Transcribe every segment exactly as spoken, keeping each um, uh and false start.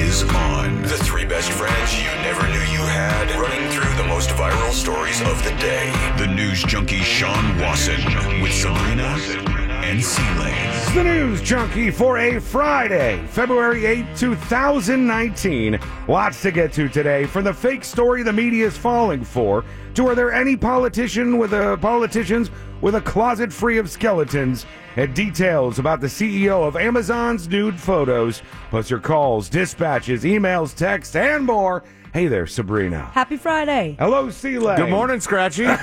is on. The three best friends you never knew you had, running through the most viral stories of the day. The news junkie Sean Wasson with Sabrina and C-Lane. It's the news junkie for a Friday, February eighth, twenty nineteen. Lots to get to today. From the fake story the media is falling for, to are there any politician with a politicians with a closet free of skeletons, and details about the C E O of Amazon's nude photos. Plus your calls, dispatches, emails, texts, and more. Hey there, Sabrina. Happy Friday. Hello, C-Lane. Good morning, Scratchy. Hey,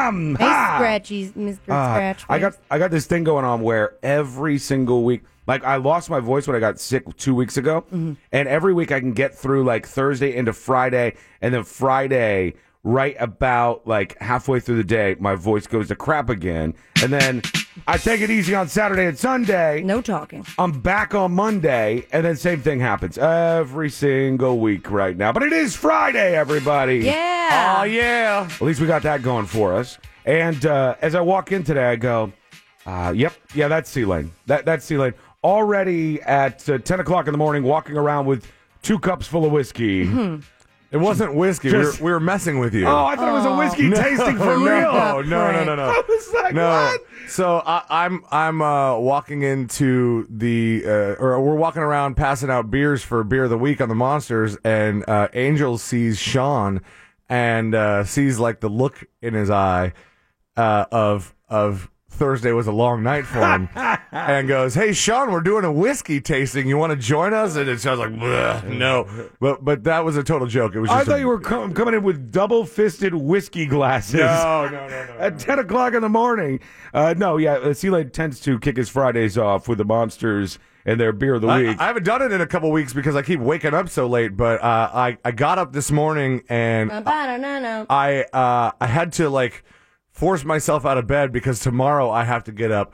Scratchy, Mister Uh, Scratch. I got I got this thing going on where every single week, like I lost my voice when I got sick two weeks ago, Mm-hmm. and every week I can get through like Thursday into Friday, and then Friday, right about like halfway through the day, my voice goes to crap again, and then I take it easy on Saturday and Sunday. No talking. I'm back on Monday, and then same thing happens every single week right now. But it is Friday, everybody. Yeah. Oh, yeah. At least we got that going for us. And uh, as I walk in today, I go, uh, yep, yeah, that's C-Lane. That, that's C-Lane. Already at uh, ten o'clock in the morning, walking around with two cups full of whiskey. Mm-hmm. It wasn't whiskey. Just- we, were, we were messing with you. Oh, I thought it was a whiskey tasting for no, real. No, no, no, no, no. I was like, no. what? So I, I'm I'm uh, walking into the uh, or we're walking around passing out beers for beer of the week on the Monsters, and uh, Angel sees Sean and uh, sees like the look in his eye uh, of of Thursday was a long night for him, and goes, "Hey, Sean, we're doing a whiskey tasting. You want to join us?" And it sounds like, no, but but that was a total joke. It was. Just I thought a, you were com- coming in with double-fisted whiskey glasses. No, no, no, no. At ten o'clock in the morning. Uh, no, yeah, uh, C-Lane tends to kick his Fridays off with the Monsters and their beer of the I, week. I haven't done it in a couple weeks because I keep waking up so late. But uh, I I got up this morning and Ba-ba-da-na-na. I uh, I had to like force myself out of bed because tomorrow I have to get up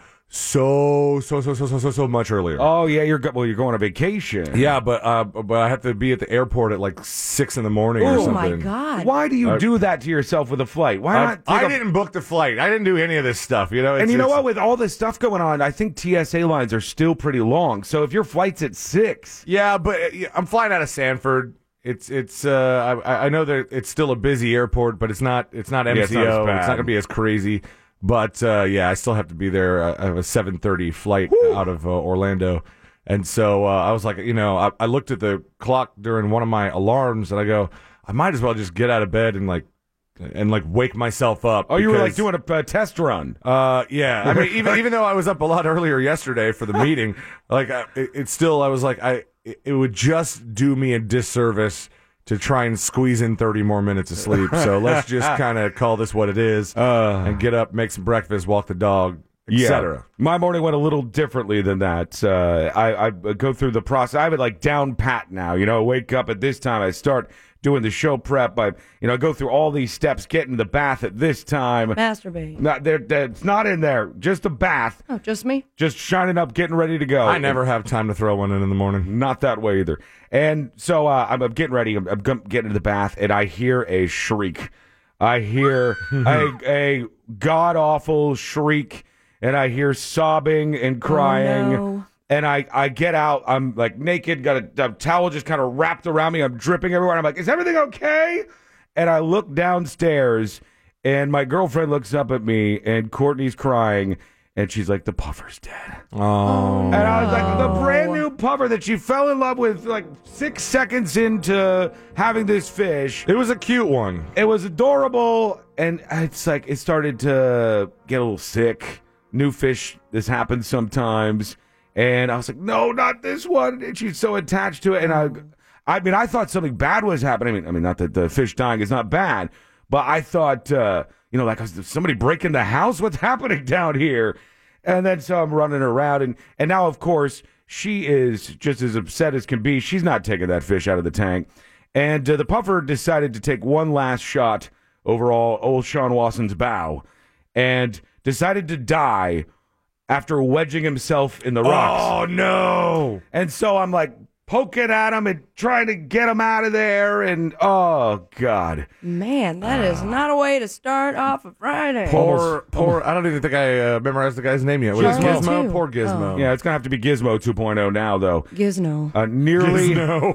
so so so so so so so much earlier. Oh yeah, you're go- well. You're going on vacation. Yeah, but uh, but I have to be at the airport at like six in the morning or Oh, something. my God. Why do you I- do that to yourself with a flight? Why I, not? I take a- didn't book the flight. I didn't do any of this stuff. You know, And It's- you know it's- what? With all this stuff going on, I think T S A lines are still pretty long. So if your flight's at six, Yeah, but uh, yeah, I'm flying out of Sanford. It's it's uh I I know that it's still a busy airport, but it's not it's not M C O. it's not as it's bad. not going to be as crazy. But uh, yeah, I still have to be there. Uh, I have a seven thirty flight out of uh, Orlando, and so uh, I was like, you know, I, I looked at the clock during one of my alarms, and I go, I might as well just get out of bed and like and like wake myself up. oh, you were like because- doing a, a test run. Uh, yeah. I mean, even even though I was up a lot earlier yesterday for the meeting, like I, it, it's still, I was like, I it, it would just do me a disservice to try and squeeze in thirty more minutes of sleep. So let's just kind of call this what it is Uh, and get up, make some breakfast, walk the dog, et cetera. My morning went a little differently than that. Uh, I, I go through the process. I have it like down pat now. You know, I wake up at this time. I start doing the show prep. I, you know, I go through all these steps, get in the bath at this time. Masturbate. Not there. It's not in there. Just a bath. Oh, just me? Just shining up, getting ready to go. I never have time to throw one in in the morning. Not that way either. And so uh, I'm, I'm getting ready. I'm, I'm getting to the bath, and I hear a shriek. I hear a, a god awful shriek, and I hear sobbing and crying. Oh, no. And I, I get out. I'm like naked, got a, a towel just kind of wrapped around me. I'm dripping everywhere. I'm like, is everything okay? And I look downstairs, and my girlfriend looks up at me, and Courtney's crying. And she's like, the puffer's dead. Oh. And I was like, the brand new puffer that she fell in love with like six seconds into having this fish. It was a cute one. It was adorable. And it's like, it started to get a little sick. New fish, this happens sometimes. And I was like, no, not this one. And she's so attached to it. And I, I mean, I thought something bad was happening. I mean, I mean, not that the fish dying is not bad, but I thought, uh, you know, like, is somebody breaking the house? What's happening down here? And then so I'm running around, and, and now, of course, she is just as upset as can be. She's not taking that fish out of the tank. And uh, the puffer decided to take one last shot over all old Sean Wasson's bow and decided to die after wedging himself in the rocks. Oh, no. And so I'm like poking at him and trying to get him out of there. And oh, God. Man, that is not a way to start off a Friday. Poor, poor, I don't even think I uh, memorized the guy's name yet. What is Sure. Gizmo? Too. Poor Gizmo. Oh. Yeah, it's going to have to be Gizmo two point oh now, though. Gizmo. Uh, nearly Gizmo.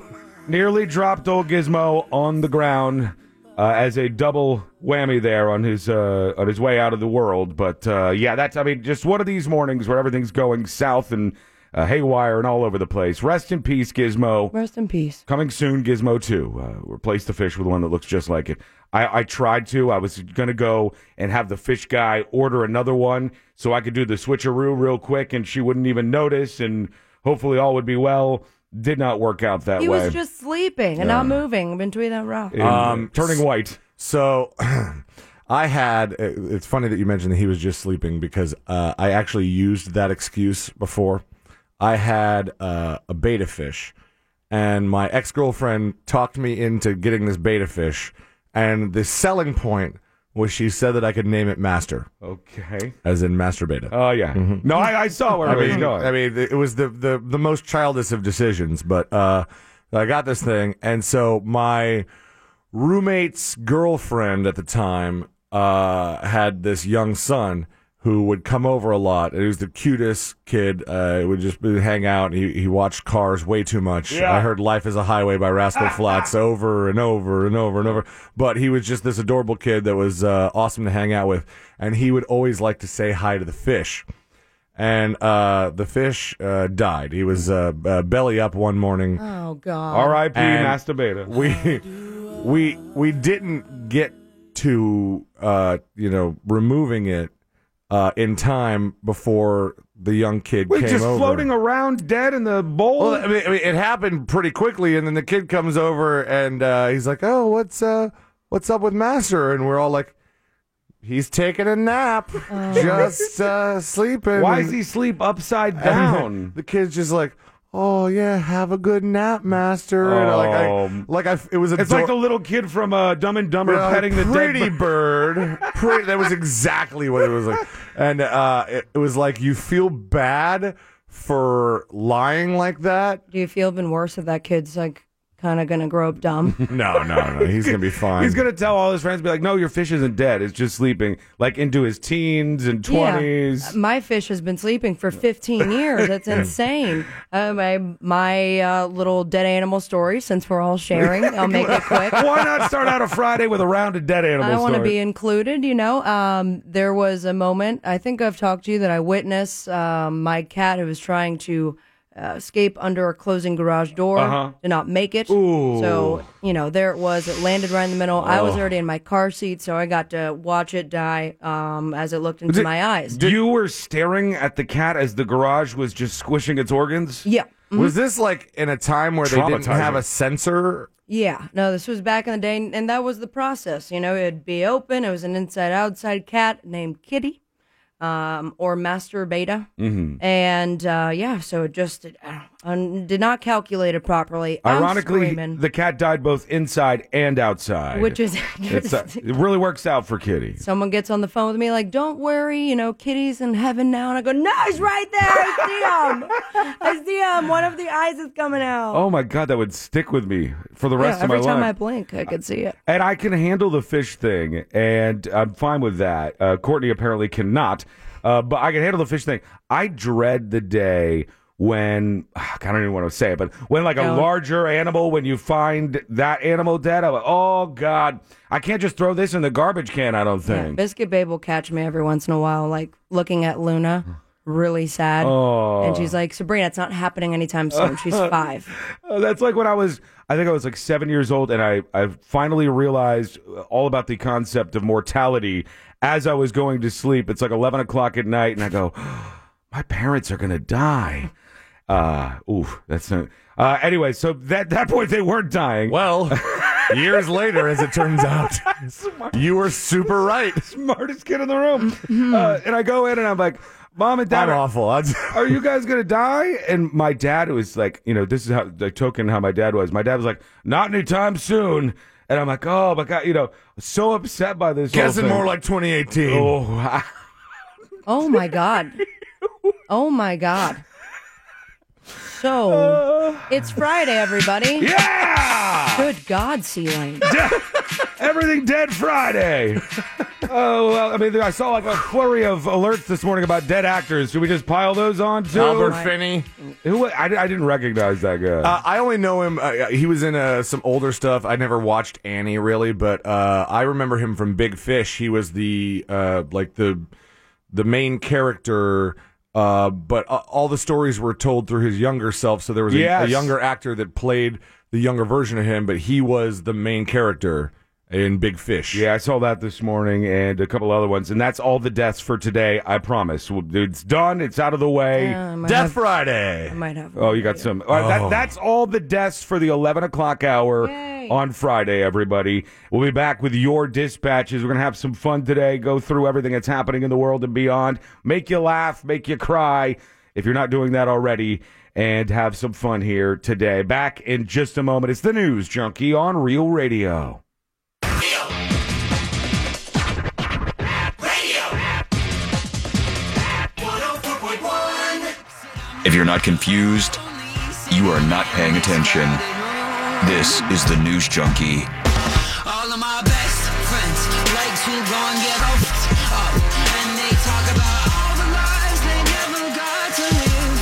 nearly dropped old Gizmo on the ground uh, as a double whammy there on his uh, on his way out of the world. But uh, yeah, that's I mean, just one of these mornings where everything's going south and uh, haywire and all over the place. Rest in peace, Gizmo. Rest in peace. Coming soon, Gizmo two. Uh, replace the fish with one that looks just like it. I, I tried to. I was going to go and have the fish guy order another one so I could do the switcheroo real quick and she wouldn't even notice and hopefully all would be well. Did not work out that He way. was just sleeping and not moving. Been doing that rough. And, Um, turning white. So I had, it's funny that you mentioned that he was just sleeping because uh, I actually used that excuse before. I had uh, a betta fish, and my ex-girlfriend talked me into getting this betta fish, and the selling point was she said that I could name it Master, Okay. as in Master Beta. Oh, yeah. No, I, I saw where I it was mean, going. I mean, it was the, the, the most childish of decisions, but uh, I got this thing, and so my roommate's girlfriend at the time uh, had this young son who would come over a lot. He was the cutest kid. Uh, he would just hang out. He he watched Cars way too much. Yeah. I heard Life is a Highway by Rascal Flatts over and over and over and over. But he was just this adorable kid that was uh, awesome to hang out with. And he would always like to say hi to the fish. And uh, the fish uh, died. He was uh, uh, belly up one morning. Oh God. R I P And Master Beta. We we we didn't get to uh, you know removing it uh, in time before the young kid Wait, came just over. floating around dead in the bowl? Well, I mean, I mean, it happened pretty quickly, and then the kid comes over and uh, he's like, "Oh, what's uh, what's up with Master?" And we're all like, "He's taking a nap, just uh, sleeping." Why And- does he sleep upside and down? the kid's just like, "Oh yeah, have a good nap, Master." And like I, Oh. like I, it was a It's like the little kid from uh, Dumb and Dumber Yeah, petting the pretty dead bird. bird. Pretty, that was exactly what it was like, and uh, it, it was like you feel bad for lying like that. Do you feel even worse if that kid's like kind of gonna grow up dumb? No, no, no. He's gonna be fine. He's gonna tell all his friends, be like, "No, your fish isn't dead. It's just sleeping, like into his teens and twenties." Yeah. My fish has been sleeping for fifteen years. That's insane. Uh, my my uh, little dead animal story, since we're all sharing, I'll make it quick. Why not start out a Friday with a round of dead animal I want to story? be included, you know. Um, there was a moment, I think I've talked to you, that I witnessed um, my cat who was trying to uh, escape under a closing garage door, Uh-huh. did not make it. Ooh. So, you know, there it was. It landed right in the middle. I was already in my car seat, so I got to watch it die um, as it looked into Did- my eyes. You were staring at the cat as the garage was just squishing its organs? Yeah. Was this like in a time where they didn't Traumatizing. have a sensor? Yeah, no, this was back in the day, and that was the process. You know, it'd be open. It was an inside-outside cat named Kitty, um, or Master Beta, mm-hmm. and uh, yeah, so it just uh, did not calculate it properly. I'm Ironically, screaming, the cat died both inside and outside. which is It's, uh, it really works out for Kitty. someone gets on the phone with me like, "Don't worry, you know, Kitty's in heaven now," and I go, "No, he's right there. I see him. I see him. One of the eyes is coming out." Oh my God, that would stick with me for the rest yeah, of my every time life. I blink, I could see it. And I can handle the fish thing, and I'm fine with that. Uh, Courtney apparently cannot, uh, but I can handle the fish thing. I dread the day when, I don't even want to say it, but when like a Don't. larger animal, when you find that animal dead, I'm like, oh God, I can't just throw this in the garbage can, I don't Yeah, think. Biscuit Babe will catch me every once in a while, like looking at Luna, really sad. Oh. And she's like, "Sabrina, it's not happening anytime soon." She's five. Uh, that's like when I was, I think I was like seven years old, and I, I finally realized all about the concept of mortality as I was going to sleep. It's like eleven o'clock at night, and I go, my parents are going to die. Uh, ooh, that's not, uh, anyway, so that, that point they weren't dying. Well, years later, as it turns out, you were super right. Smartest kid in the room. uh, and I go in and I'm like, Mom and Dad, I'm are, awful. I'd- are you guys going to die? And my dad was like, you know, this is how the token how my dad was. My dad was like, not anytime soon. And I'm like, oh my God, you know, so upset by this. whole Guessing thing. more like twenty eighteen. Oh, Oh my God. Oh my God. So, it's Friday, everybody. Yeah! Good God, C-Lane. Everything Dead Friday. Oh, well, I mean, I saw like a flurry of alerts this morning about dead actors. Should we just pile those on, too? Albert Finney. Who? I, I didn't recognize that guy. Uh, I only know him. Uh, he was in uh, some older stuff. I never watched Annie really, but uh, I remember him from Big Fish. He was the uh, like the the main character. Uh, but uh, all the stories were told through his younger self. So there was a, Yes. a younger actor that played the younger version of him, but he was the main character in Big Fish. Yeah, I saw that this morning and a couple other ones. And that's all the deaths for today, I promise. It's done. It's out of the way. Yeah, I might Death have- Friday. I might have. Oh, you got some. All right, that, that's all the deaths for the eleven o'clock hour Yay. on Friday, everybody. We'll be back with your dispatches. We're going to have some fun today, go through everything that's happening in the world and beyond, make you laugh, make you cry, if you're not doing that already, and have some fun here today. Back in just a moment. It's the News Junkie on Real Radio. If you're not confused, you are not paying attention. This is the News Junkie. All of my best friends like to go and get off, up, and they talk about all the lives they never got to live.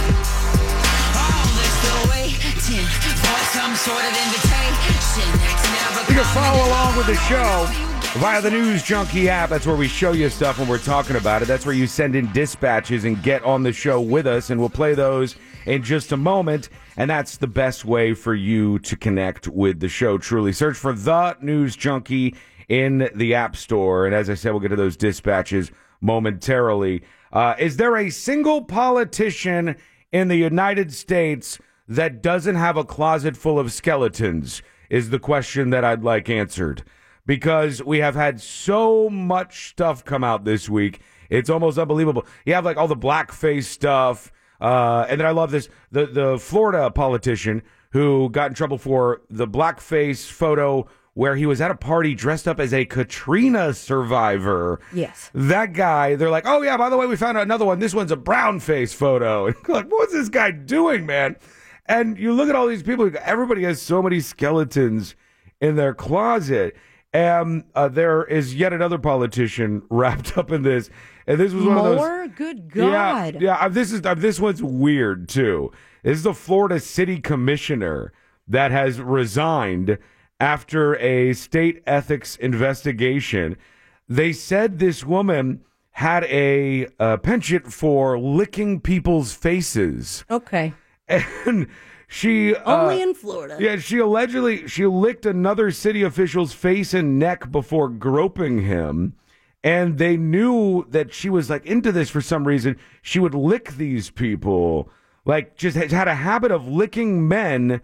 Oh, they're still waiting for some sort of invitation that's never You can follow coming. along with the show via the News Junkie app. That's where we show you stuff when we're talking about it. That's where you send in dispatches and get on the show with us, and we'll play those in just a moment. And that's the best way for you to connect with the show, truly. Search for The News Junkie in the App Store. And as I said, we'll get to those dispatches momentarily. Uh, is there a single politician in the United States that doesn't have a closet full of skeletons? Is the question that I'd like answered. Because we have had so much stuff come out this week. It's almost unbelievable. You have like all the blackface stuff. Uh, and then I love this. The, the Florida politician who got in trouble for the blackface photo where he was at a party dressed up as a Katrina survivor. Yes. That guy, they're like, oh, yeah, by the way, we found another one. This one's a brown face photo. And you're like, what's this guy doing, man? And you look at all these people. Everybody has so many skeletons in their closet. And uh, there is yet another politician wrapped up in this. And this was one of those. More? Good God. Yeah, yeah. uh, This is uh, this one's weird too. This is the Florida City Commissioner that has resigned after a state ethics investigation. They said this woman had a, a penchant for licking people's faces, Okay. and she Only uh, in Florida. yeah, she allegedly she licked another city official's face and neck before groping him. And they knew that she was like into this for some reason. She would lick these people, like just had a habit of licking men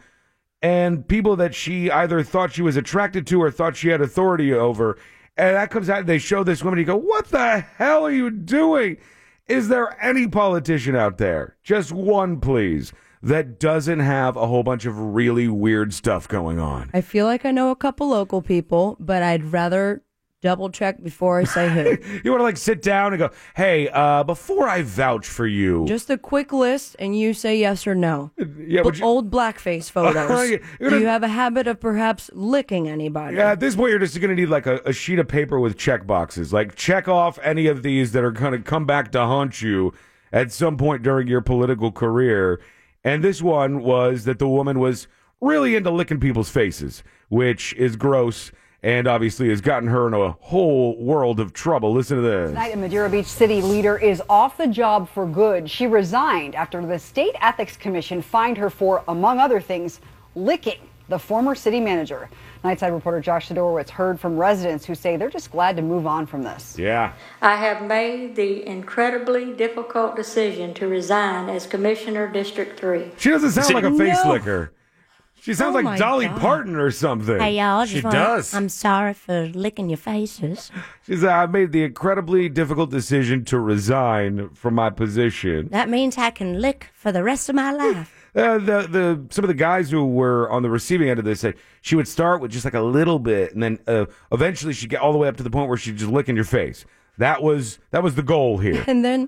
and people that she either thought she was attracted to or thought she had authority over. And that comes out and they show this woman. You go, what the hell are you doing? Is there any politician out there, just one, please, that doesn't have a whole bunch of really weird stuff going on? I feel like I know a couple local people, but I'd rather double check before I say who. You want to like sit down and go, hey, uh, before I vouch for you. Just a quick list, and you say yes or no. yeah, But but you, old blackface photos. You're Do gonna- you have a habit of perhaps licking anybody? yeah, at this point, you're just going to need like a, a sheet of paper with check boxes. Like, check off any of these that are going to come back to haunt you at some point during your political career. And this one was that the woman was really into licking people's faces, which is gross. And obviously has gotten her in a whole world of trouble. Listen to this. Tonight, a Madera Beach city leader is off the job for good. She resigned after the State Ethics Commission fined her for, among other things, licking the former city manager. Nightside reporter Josh Sidorowitz heard from residents who say they're just glad to move on from this. Yeah. I have made the incredibly difficult decision to resign as Commissioner District three. She doesn't sound like a face No. licker. She sounds Oh like my Dolly God. Parton or something. Hey, y'all. I She just wanna- does. I'm sorry for licking your faces. She said, I made the incredibly difficult decision to resign from my position. That means I can lick for the rest of my life. Uh, the the some of the guys who were on the receiving end of this said she would start with just like a little bit, and then uh, eventually she'd get all the way up to the point where she'd just lick in your face. That was that was the goal here. And then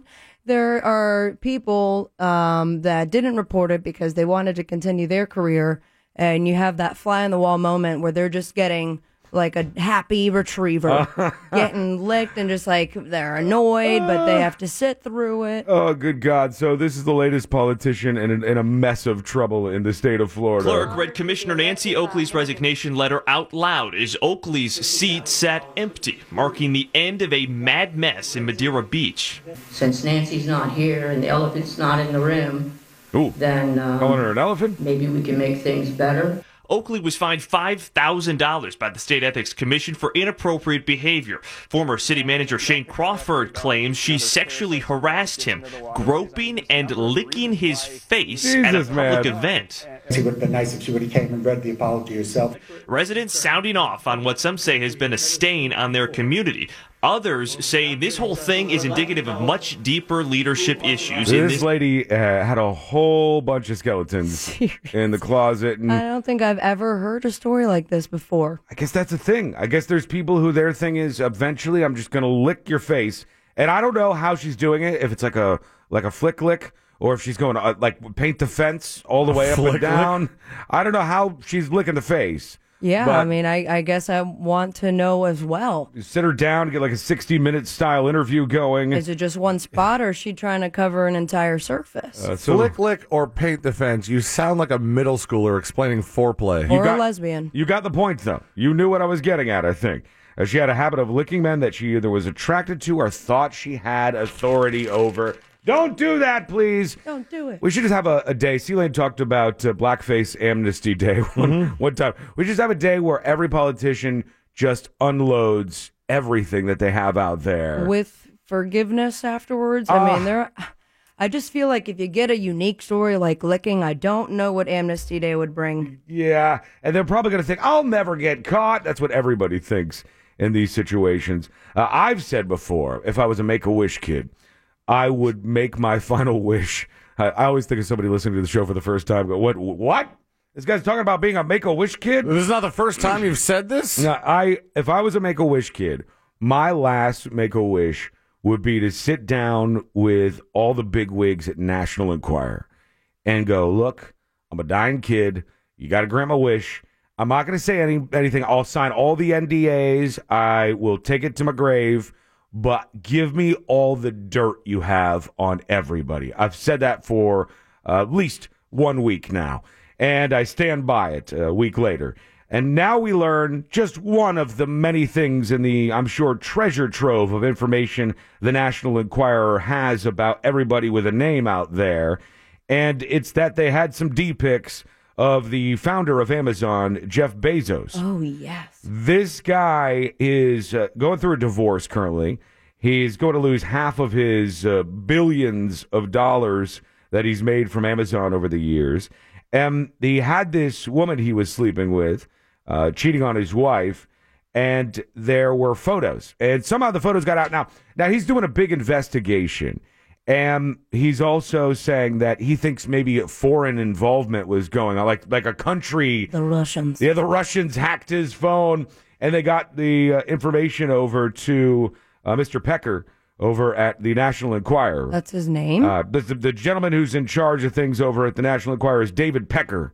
there are people um, that didn't report it because they wanted to continue their career, and you have that fly on the wall moment where they're just getting like a happy retriever getting licked and just like they're annoyed, but they have to sit through it. Oh, good God. So this is the latest politician in, in a mess of trouble in the state of Florida. Clerk read Commissioner Nancy Oakley's resignation letter out loud as Oakley's seat sat empty, marking the end of a mad mess in Madeira Beach. Since Nancy's not here and the elephant's not in the room, Ooh, then um, calling her an elephant? maybe we can make things better. Oakley was fined five thousand dollars by the State Ethics Commission for inappropriate behavior. Former city manager Shane Crawford claims she sexually harassed him, groping and licking his face Jesus, at a public man. event. It would have been nice if she would have came and read the apology herself. Residents sounding off on what some say has been a stain on their community. Others say this whole thing is indicative of much deeper leadership issues. in This this lady uh, had a whole bunch of skeletons in the closet. And I don't think I've ever heard a story like this before. I guess that's a thing. I guess there's people who their thing is eventually I'm just going to lick your face. And I don't know how she's doing it, if it's like a like a flick lick or if she's going to uh, like paint the fence all the way up and flick down. lick? I don't know how she's licking the face. Yeah, But- I mean, I, I guess I want to know as well. You sit her down, get like a sixty minute style interview going. Is it just one spot, or is she trying to cover an entire surface? Uh, so Flick, lick, or paint the fence. You sound like a middle schooler explaining foreplay. or got- a lesbian? You got the point, though. You knew what I was getting at, I think. Uh, she had a habit of licking men that she either was attracted to or thought she had authority over. Don't do that, please. Don't do it. We should just have a, a day. C-Lane talked about uh, Blackface Amnesty Day one, one time. We just have a day where every politician just unloads everything that they have out there. With forgiveness afterwards. Ah. I mean, there. I just feel like if you get a unique story like licking, I don't know what Amnesty Day would bring. Yeah, and they're probably going to think, I'll never get caught. That's what everybody thinks in these situations. Uh, I've said before, if I was a Make-A-Wish kid, I would make my final wish. I, I always think of somebody listening to the show for the first time go, what? What? This guy's talking about being a Make-A-Wish kid? This is not the first time you've said this? No, I, if I was a Make-A-Wish kid, my last Make-A-Wish would be to sit down with all the big wigs at National Enquirer and go, look, I'm a dying kid. You got to grant my wish. I'm not going to say any anything. I'll sign all the N D As. I will take it to my grave, but give me all the dirt you have on everybody. I've said that for uh, at least one week now, and I stand by it a week later. And now we learn just one of the many things in the, I'm sure, treasure trove of information the National Enquirer has about everybody with a name out there. And it's that they had some D-pics of the founder of Amazon, Jeff Bezos. Oh, yes. This guy is uh, going through a divorce currently. He's going to lose half of his uh, billions of dollars that he's made from Amazon over the years. And he had this woman he was sleeping with, uh, cheating on his wife, and there were photos. And somehow the photos got out. Now, now he's doing a big investigation. And he's also saying that he thinks maybe foreign involvement was going on, like like a country. The Russians. Yeah, the Russians hacked his phone, and they got the uh, information over to uh, Mister Pecker over at the National Enquirer. That's his name? Uh, the, the, the gentleman who's in charge of things over at the National Enquirer is David Pecker.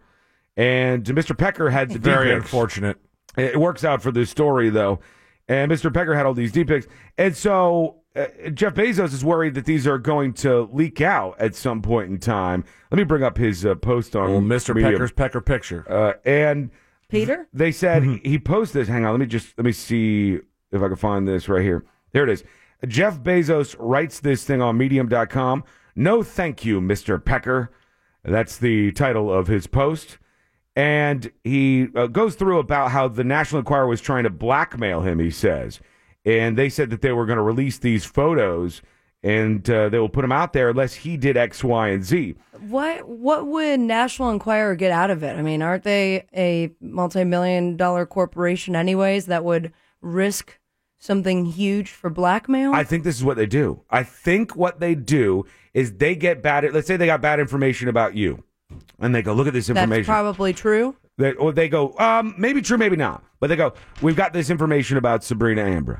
And Mister Pecker had the Very D-pics. unfortunate. It works out for this story, though. And Mister Pecker had all these D-pics. And so uh, Jeff Bezos is worried that these are going to leak out at some point in time. Let me bring up his uh, post on Well, Mister Medium. Pecker's Pecker picture. Uh, and Peter? they said he posted this. Hang on, let me just let me see if I can find this right here. There it is. Jeff Bezos writes this thing on medium dot com. No thank you, Mister Pecker. That's the title of his post. And he uh, goes through about how the National Enquirer was trying to blackmail him, he says. And they said that they were going to release these photos and uh, they will put them out there unless he did X, Y, and Z. What what would National Enquirer get out of it? I mean, aren't they a multi-million dollar corporation anyways that would risk something huge for blackmail? I think this is what they do. I think what they do is they get bad, let's say they got bad information about you. And they go, look at this information. That's probably true. They, or they go, um, maybe true, maybe not. But they go, we've got this information about Sabrina Ambra.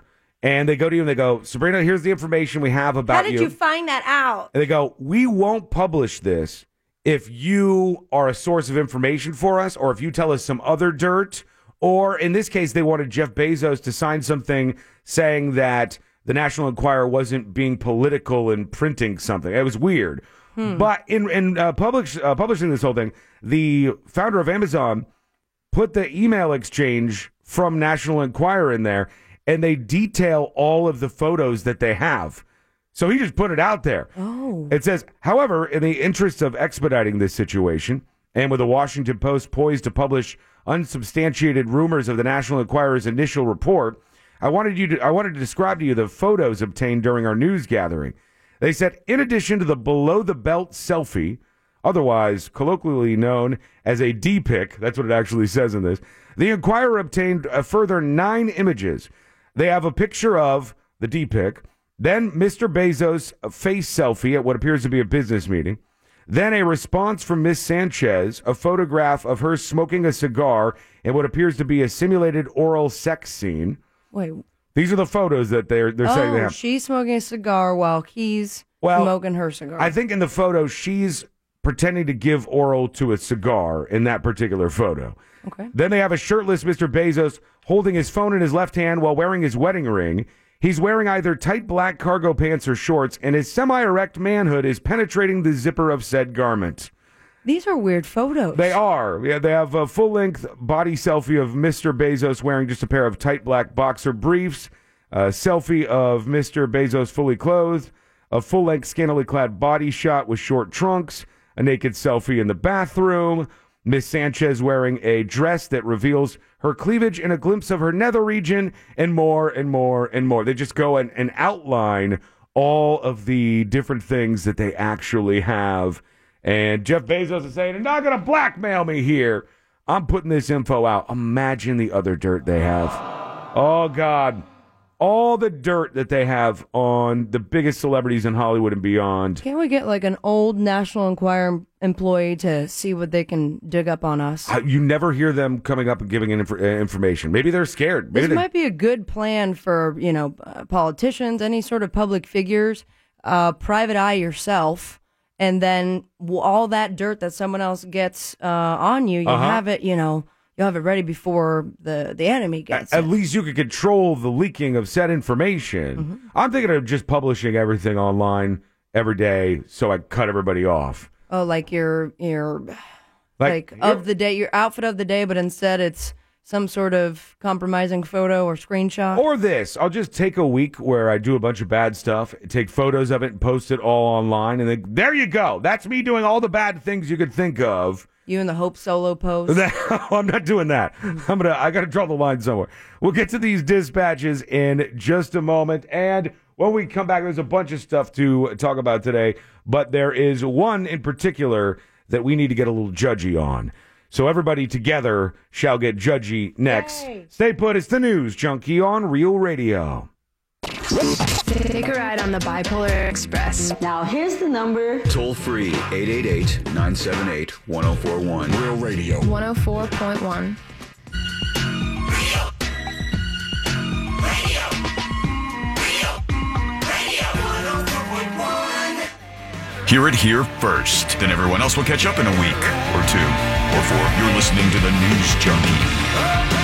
And they go to you and they go, Sabrina, here's the information we have about How did you find that out? And they go, we won't publish this if you are a source of information for us, or if you tell us some other dirt, or in this case, they wanted Jeff Bezos to sign something saying that the National Enquirer wasn't being political and printing something. It was weird. Hmm. But in, in uh, publish, uh, publishing this whole thing, the founder of Amazon put the email exchange from National Enquirer in there, and they detail all of the photos that they have. So he just put it out there. Oh. It says, however, in the interest of expediting this situation, and with the Washington Post poised to publish unsubstantiated rumors of the National Enquirer's initial report, I wanted you to I wanted to describe to you the photos obtained during our news gathering. They said, in addition to the below-the-belt selfie, otherwise colloquially known as a D-pic, that's what it actually says in this, the Enquirer obtained a further nine images. They have a picture of the D-pic, then Mister Bezos' face selfie at what appears to be a business meeting, then a response from Miss Sanchez, a photograph of her smoking a cigar in what appears to be a simulated oral sex scene. Wait. These are the photos that they're they're oh, saying they have. She's smoking a cigar while he's well, smoking her cigar. I think in the photo, she's pretending to give oral to a cigar in that particular photo. Okay. Then they have a shirtless Mister Bezos holding his phone in his left hand while wearing his wedding ring. He's wearing either tight black cargo pants or shorts, and his semi-erect manhood is penetrating the zipper of said garment. These are weird photos. They are. Yeah, they have a full-length body selfie of Mister Bezos wearing just a pair of tight black boxer briefs, a selfie of Mister Bezos fully clothed, a full-length scantily clad body shot with short trunks, a naked selfie in the bathroom, Miss Sanchez wearing a dress that reveals her cleavage and a glimpse of her nether region, and more and more and more. They just go and, and outline all of the different things that they actually have. And Jeff Bezos is saying, they're not going to blackmail me here. I'm putting this info out. Imagine the other dirt they have. Oh, God. All the dirt that they have on the biggest celebrities in Hollywood and beyond. Can't we get like an old National Enquirer employee to see what they can dig up on us? Uh, You never hear them coming up and giving inf- uh, information. Maybe they're scared. Maybe This they- might be a good plan for, you know, uh, politicians, any sort of public figures, uh, private eye yourself, and then w- all that dirt that someone else gets uh, on you, you Uh-huh. have it, you know, you'll have it ready before the, the enemy gets At, it. at least you could control the leaking of said information. Mm-hmm. I'm thinking of just publishing everything online every day so I cut everybody off. Oh, like your, your Like, like, of the day, your outfit of the day, but instead it's some sort of compromising photo or screenshot. Or this, I'll just take a week where I do a bunch of bad stuff, take photos of it and post it all online, and then there you go. That's me doing all the bad things you could think of. You in the Hope Solo pose. I'm not doing that. I'm gonna. I gotta draw the line somewhere. We'll get to these dispatches in just a moment, and when we come back, there's a bunch of stuff to talk about today. But there is one in particular that we need to get a little judgy on. So everybody together shall get judgy next. Yay. Stay put. It's the News Junkie on Real Radio. Take a ride on the Bipolar Express. Now here's the number. Toll free, eight eight eight, nine seven eight, one oh four one. Real Radio. one oh four point one. Hear it here first. Then everyone else will catch up in a week or two or four. You're listening to the News Junkie.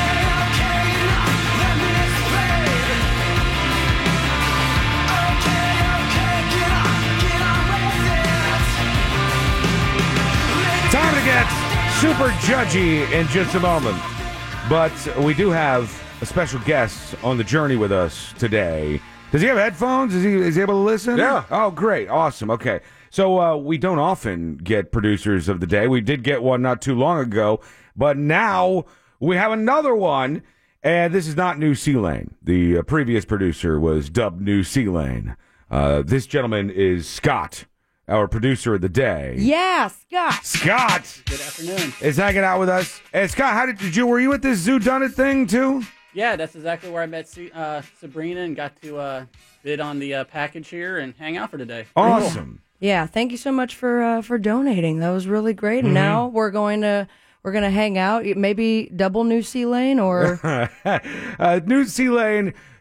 Time to get super judgy in just a moment. But we do have a special guest on the journey with us today. Does he have headphones? Is he is he able to listen? Yeah. Oh, great. Awesome. Okay. So uh, we don't often get producers of the day. We did get one not too long ago. But now we have another one. And this is not New Sea Lane. The uh, previous producer was dubbed New Sea Lane. Uh, this gentleman is Scott, our producer of the day. Yeah, Scott. Scott. Good afternoon. Is hanging out with us. Hey, Scott, how did, did you, were you at this Zoo Done It thing too? Yeah, that's exactly where I met uh, Sabrina and got to uh, bid on the uh, package here and hang out for today. Awesome. Yeah, thank you so much for uh, for donating. That was really great. And Mhm. now we're going to we're going to hang out. Maybe double New Sea Lane or uh, New Sea Lane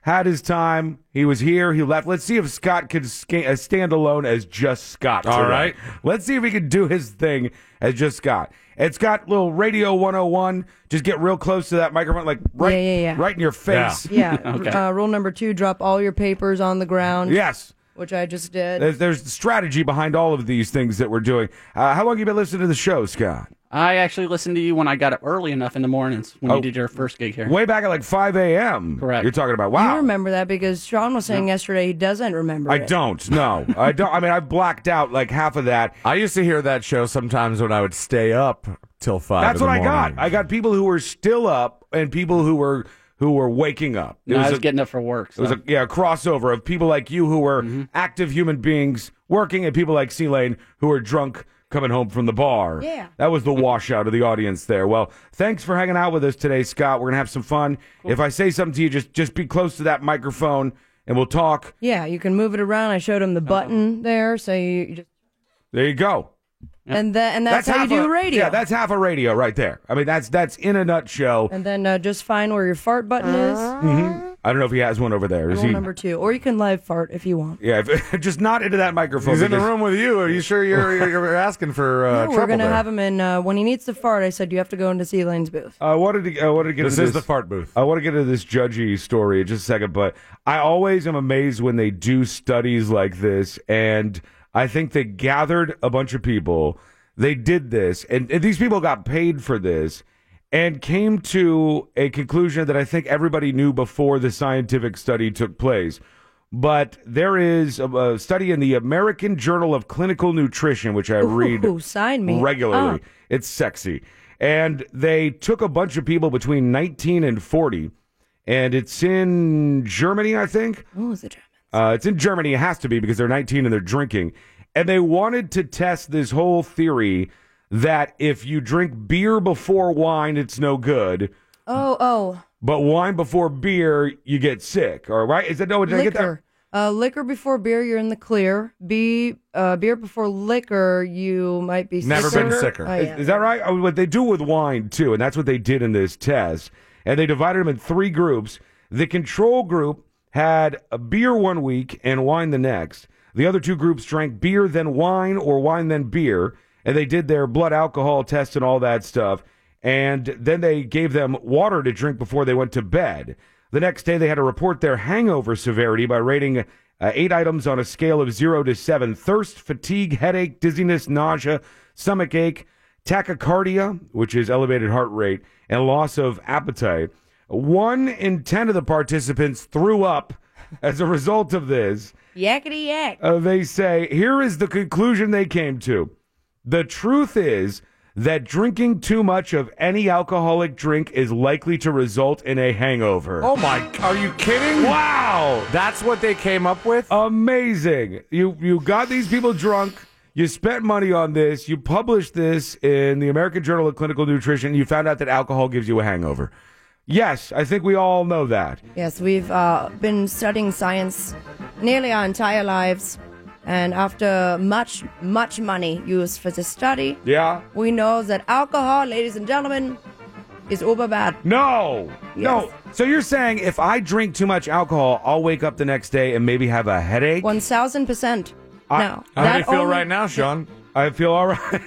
had his time. He was here. He left. Let's see if Scott could sca- uh, stand alone as just Scott. All today. right. Let's see if he can do his thing as just Scott. It's got little Radio one oh one. Just get real close to that microphone, like right, Yeah, yeah, yeah. right in your face. Yeah. Okay. Uh, rule number two: drop all your papers on the ground. Yes. Which I just did. There's, there's strategy behind all of these things that we're doing. Uh, how long have you been listening to the show, Scott? I actually listened to you when I got up early enough in the mornings when Oh. you did your first gig here. Way back at like five a.m. Correct. You're talking about, wow. You remember that because Sean was saying yesterday he doesn't remember I it. don't. No, I don't. I mean, I blacked out like half of that. I used to hear that show sometimes when I would stay up till five. That's in what the I got. morning. I got people who were still up and people who were who were waking up. It No, I was a, getting up for work. it was so. a yeah a crossover of people like you who were Mm-hmm. active human beings working, and people like C Lane who were drunk coming home from the bar. Yeah. That was the washout of the audience there. Well, thanks for hanging out with us today, Scott. We're gonna have some fun. If I say something to you, just just be close to that microphone and we'll talk. Yeah, you can move it around. I showed him the button there, so you, you just There you go. and that and that's, how you half do a, radio. Yeah, that's half a radio right there. I mean, that's that's in a nutshell. and then uh, just find where your fart button is. hmm I don't know if he has one over there. Is Rule he? number two, or you can live fart if you want. Yeah, if, just not into that microphone. He's in the because- room with you. Are you sure you're you're, you're asking for uh, No, trouble we're gonna there? have him in uh, when he needs to fart. I said you have to go into C Lane's booth. I wanted to. I wanted to get. This into is the fart booth. I want to get into this judgy story in just a second, but I always am amazed when they do studies like this, and I think they gathered a bunch of people. They did this, and, and these people got paid for this, and came to a conclusion that I think everybody knew before the scientific study took place. But there is a, a study in the American Journal of Clinical Nutrition, which I read Ooh, sign me regularly. up. It's sexy. And they took a bunch of people between nineteen and forty, and it's in Germany, I think. Oh, is it German? Uh, it's in Germany. It has to be because they're nineteen and they're drinking. And they wanted to test this whole theory that if you drink beer before wine, it's no good. Oh, oh, But wine before beer, you get sick. All right? Is that no? Did I get that? liquor. Uh, liquor before beer, you're in the clear. Be uh, beer before liquor, you might be Never sicker. been sicker. Oh, Is, yeah. is that right? Oh, what they do with wine too, and that's what they did in this test. And they divided them in three groups. The control group had a beer one week and wine the next. The other two groups drank beer then wine or wine then beer, and they did their blood alcohol test and all that stuff. And then they gave them water to drink before they went to bed. The next day, they had to report their hangover severity by rating uh, eight items on a scale of zero to seven: thirst, fatigue, headache, dizziness, nausea, stomach ache, tachycardia, which is elevated heart rate, and loss of appetite. One in ten of the participants threw up as a result of this. Yakety yak. Uh, they say, here is the conclusion they came to. The truth is that drinking too much of any alcoholic drink is likely to result in a hangover. Oh my! Are you kidding? Wow! That's what they came up with. Amazing. You you got these people drunk. You spent money on this. You published this in the American Journal of Clinical Nutrition. You found out that alcohol gives you a hangover. Yes, I think we all know that. Yes, we've uh, been studying science nearly our entire lives. And after much, much money used for this study, Yeah? we know that alcohol, ladies and gentlemen, is uber bad. No. No. Yes. So you're saying if I drink too much alcohol, I'll wake up the next day and maybe have a headache? one thousand percent. I- No. How do you that feel only- right now, Sean? I feel all right.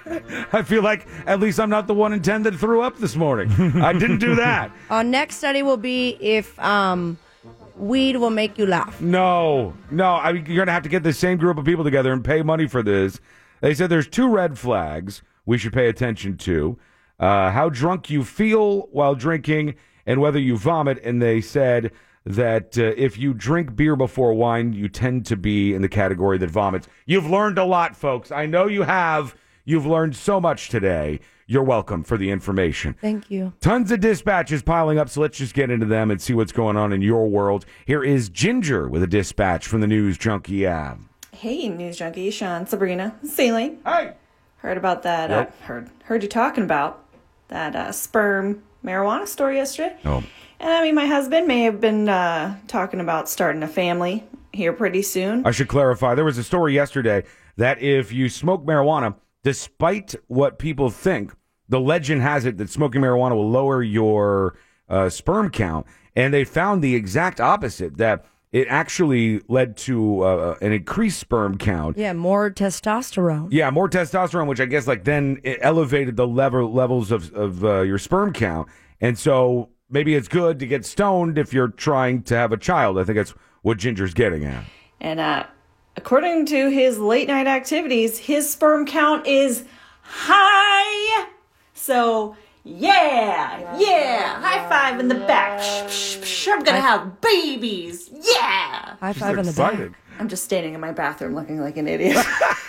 I feel like at least I'm not the one in ten that threw up this morning. I didn't do that. Our next study will be if um, weed will make you laugh. No, no. I mean, you're going to have to get the same group of people together and pay money for this. They said there's two red flags we should pay attention to. Uh, how drunk you feel while drinking and whether you vomit. And they said that uh, if you drink beer before wine, you tend to be in the category that vomits. You've learned a lot, folks. I know you have. You've learned so much today. You're welcome for the information. Thank you. Tons of dispatches piling up, so let's just get into them and see what's going on in your world. Here is Ginger with a dispatch from the News Junkie app. Hey, News Junkie, Sean, Sabrina, Celine. Hey! Heard about that, Yep. uh, heard heard you talking about that uh, sperm marijuana story yesterday. Oh. And I mean, my husband may have been uh, talking about starting a family here pretty soon. I should clarify, there was a story yesterday that if you smoke marijuana, despite what people think, the legend has it that smoking marijuana will lower your uh, sperm count, and they found the exact opposite, that it actually led to uh, an increased sperm count. Yeah, more testosterone. Yeah, more testosterone, which I guess like then it elevated the level levels of of uh, your sperm count, and so maybe it's good to get stoned if you're trying to have a child. I think that's what Ginger's getting at. And uh, according to his late night activities, his sperm count is high. So, yeah, yeah, high five in the back. Psh, psh, psh, I'm gonna have babies. Yeah. High five in the back. I'm just standing in my bathroom looking like an idiot.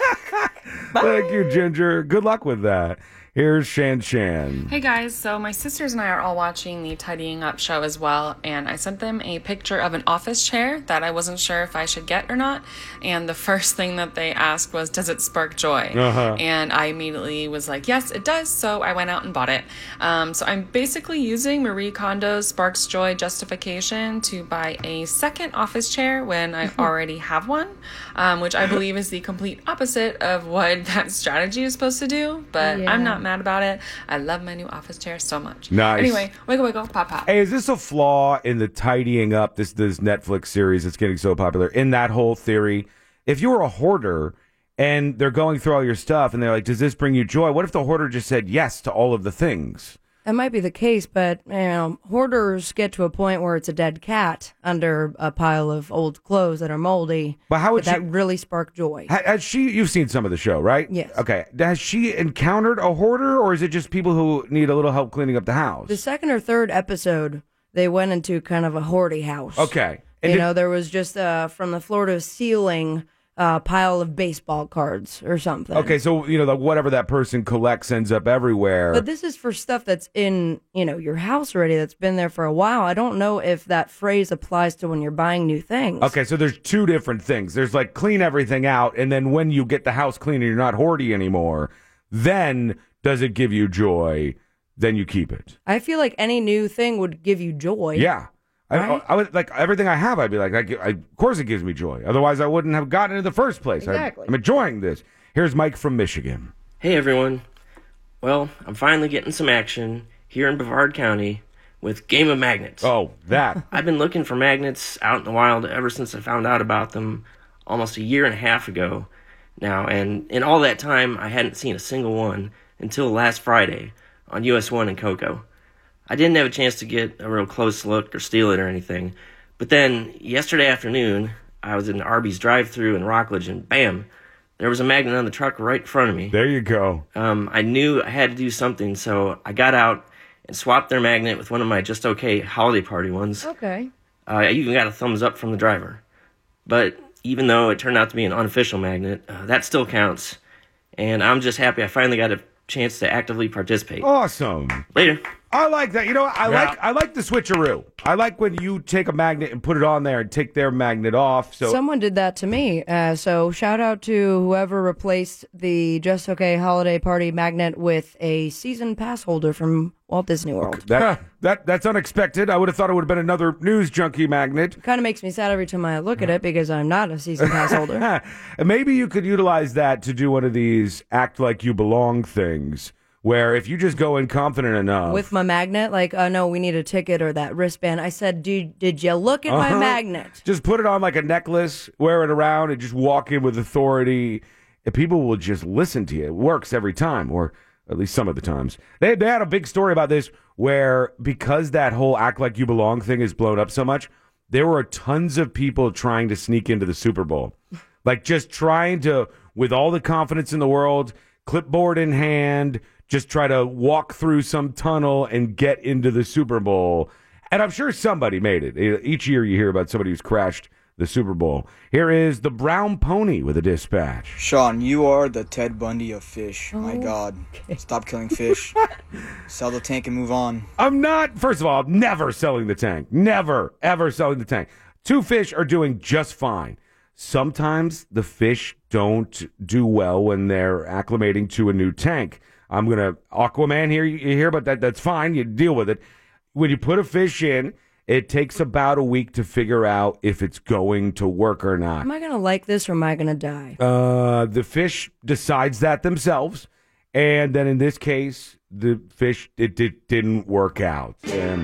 Thank you, Ginger. Good luck with that. Here's Shan Shan. Hey guys, so my sisters and I are all watching the Tidying Up show as well, and I sent them a picture of an office chair that I wasn't sure if I should get or not, and the first thing that they asked was, does it spark joy? Uh-huh. And I immediately was like, yes, it does, so I went out and bought it. Um, so I'm basically using Marie Kondo's Sparks Joy justification to buy a second office chair when I already have one, um, which I believe is the complete opposite of what that strategy is supposed to do, but Yeah. I'm not mad about it. I love my new office chair so much. Nice. Anyway, wiggle wiggle, pop pop. Hey, is this a flaw in the tidying up, this this Netflix series that's getting so popular, in that whole theory? If you were a hoarder and they're going through all your stuff and they're like, does this bring you joy? What if the hoarder just said yes to all of the things? That might be the case, but you know, hoarders get to a point where it's a dead cat under a pile of old clothes that are moldy. But how would that she- really spark joy? Ha- Has she? You've seen some of the show, right? Yes. Okay. Has she encountered a hoarder, or is it just people who need a little help cleaning up the house? The second or third episode, they went into kind of a hoardy house. Okay. And you did- know, there was just uh, from the floor to ceiling uh, pile of baseball cards or something. Okay, so you know, the, whatever that person collects ends up everywhere. But this is for stuff that's in, you know, your house already, that's been there for a while. I don't know if that phrase applies to when you're buying new things. Okay, so there's two different things. There's like clean everything out, and then when you get the house clean and you're not hoardy anymore, then does it give you joy? Then you keep it. I feel like any new thing would give you joy. Yeah. I, Right? I, I would like everything I have. I'd be like, I, I, of course it gives me joy. Otherwise, I wouldn't have gotten it in the first place. I, Exactly. I'm enjoying this. Here's Mike from Michigan. Hey everyone. Well, I'm finally getting some action here in Brevard County with Game of Magnets. Oh, that. I've been looking for magnets out in the wild ever since I found out about them almost a year and a half ago now, and in all that time I hadn't seen a single one until last Friday on U S one in Cocoa. I didn't have a chance to get a real close look or steal it or anything, but then yesterday afternoon I was in Arby's drive-thru in Rockledge, and bam, there was a magnet on the truck right in front of me. There you go. Um, I knew I had to do something, so I got out and swapped their magnet with one of my just okay holiday party ones. Okay. Uh, I even got a thumbs up from the driver. But even though it turned out to be an unofficial magnet, uh, that still counts. And I'm just happy I finally got a chance to actively participate. Awesome. Later. I like that. You know, I Yeah. like I like the switcheroo. I like when you take a magnet and put it on there and take their magnet off. So Someone did that to me. Uh, so shout out to whoever replaced the Just Okay holiday party magnet with a season pass holder from Walt Disney World. that that that's unexpected. I would have thought it would have been another news junkie magnet. Kind of makes me sad every time I look at it because I'm not a season pass holder. And maybe you could utilize that to do one of these act like you belong things, where if you just go in confident enough With my magnet, like, oh no, we need a ticket or that wristband. I said, dude, did you look at my Uh-huh. magnet? Just put it on like a necklace, wear it around, and just walk in with authority. And people will just listen to you. It works every time, or at least some of the times. They, they had a big story about this where because that whole act like you belong thing is blown up so much, there were tons of people trying to sneak into the Super Bowl. Like just trying to, with all the confidence in the world, clipboard in hand, just try to walk through some tunnel and get into the Super Bowl. And I'm sure somebody made it. Each year you hear about somebody who's crashed the Super Bowl. Here is the Brown Pony with a dispatch. Sean, you are the Ted Bundy of fish. My God. Stop killing fish. Sell the tank and move on. I'm not, first of all, never selling the tank. Never, ever selling the tank. Two fish are doing just fine. Sometimes the fish don't do well when they're acclimating to a new tank. I'm going to, Aquaman here, you hear about that, that's fine, you deal with it. When you put a fish in, it takes about a week to figure out if it's going to work or not. Am I going to like this or am I going to die? Uh, the fish decides that themselves, and then in this case, the fish, it, it didn't work out. And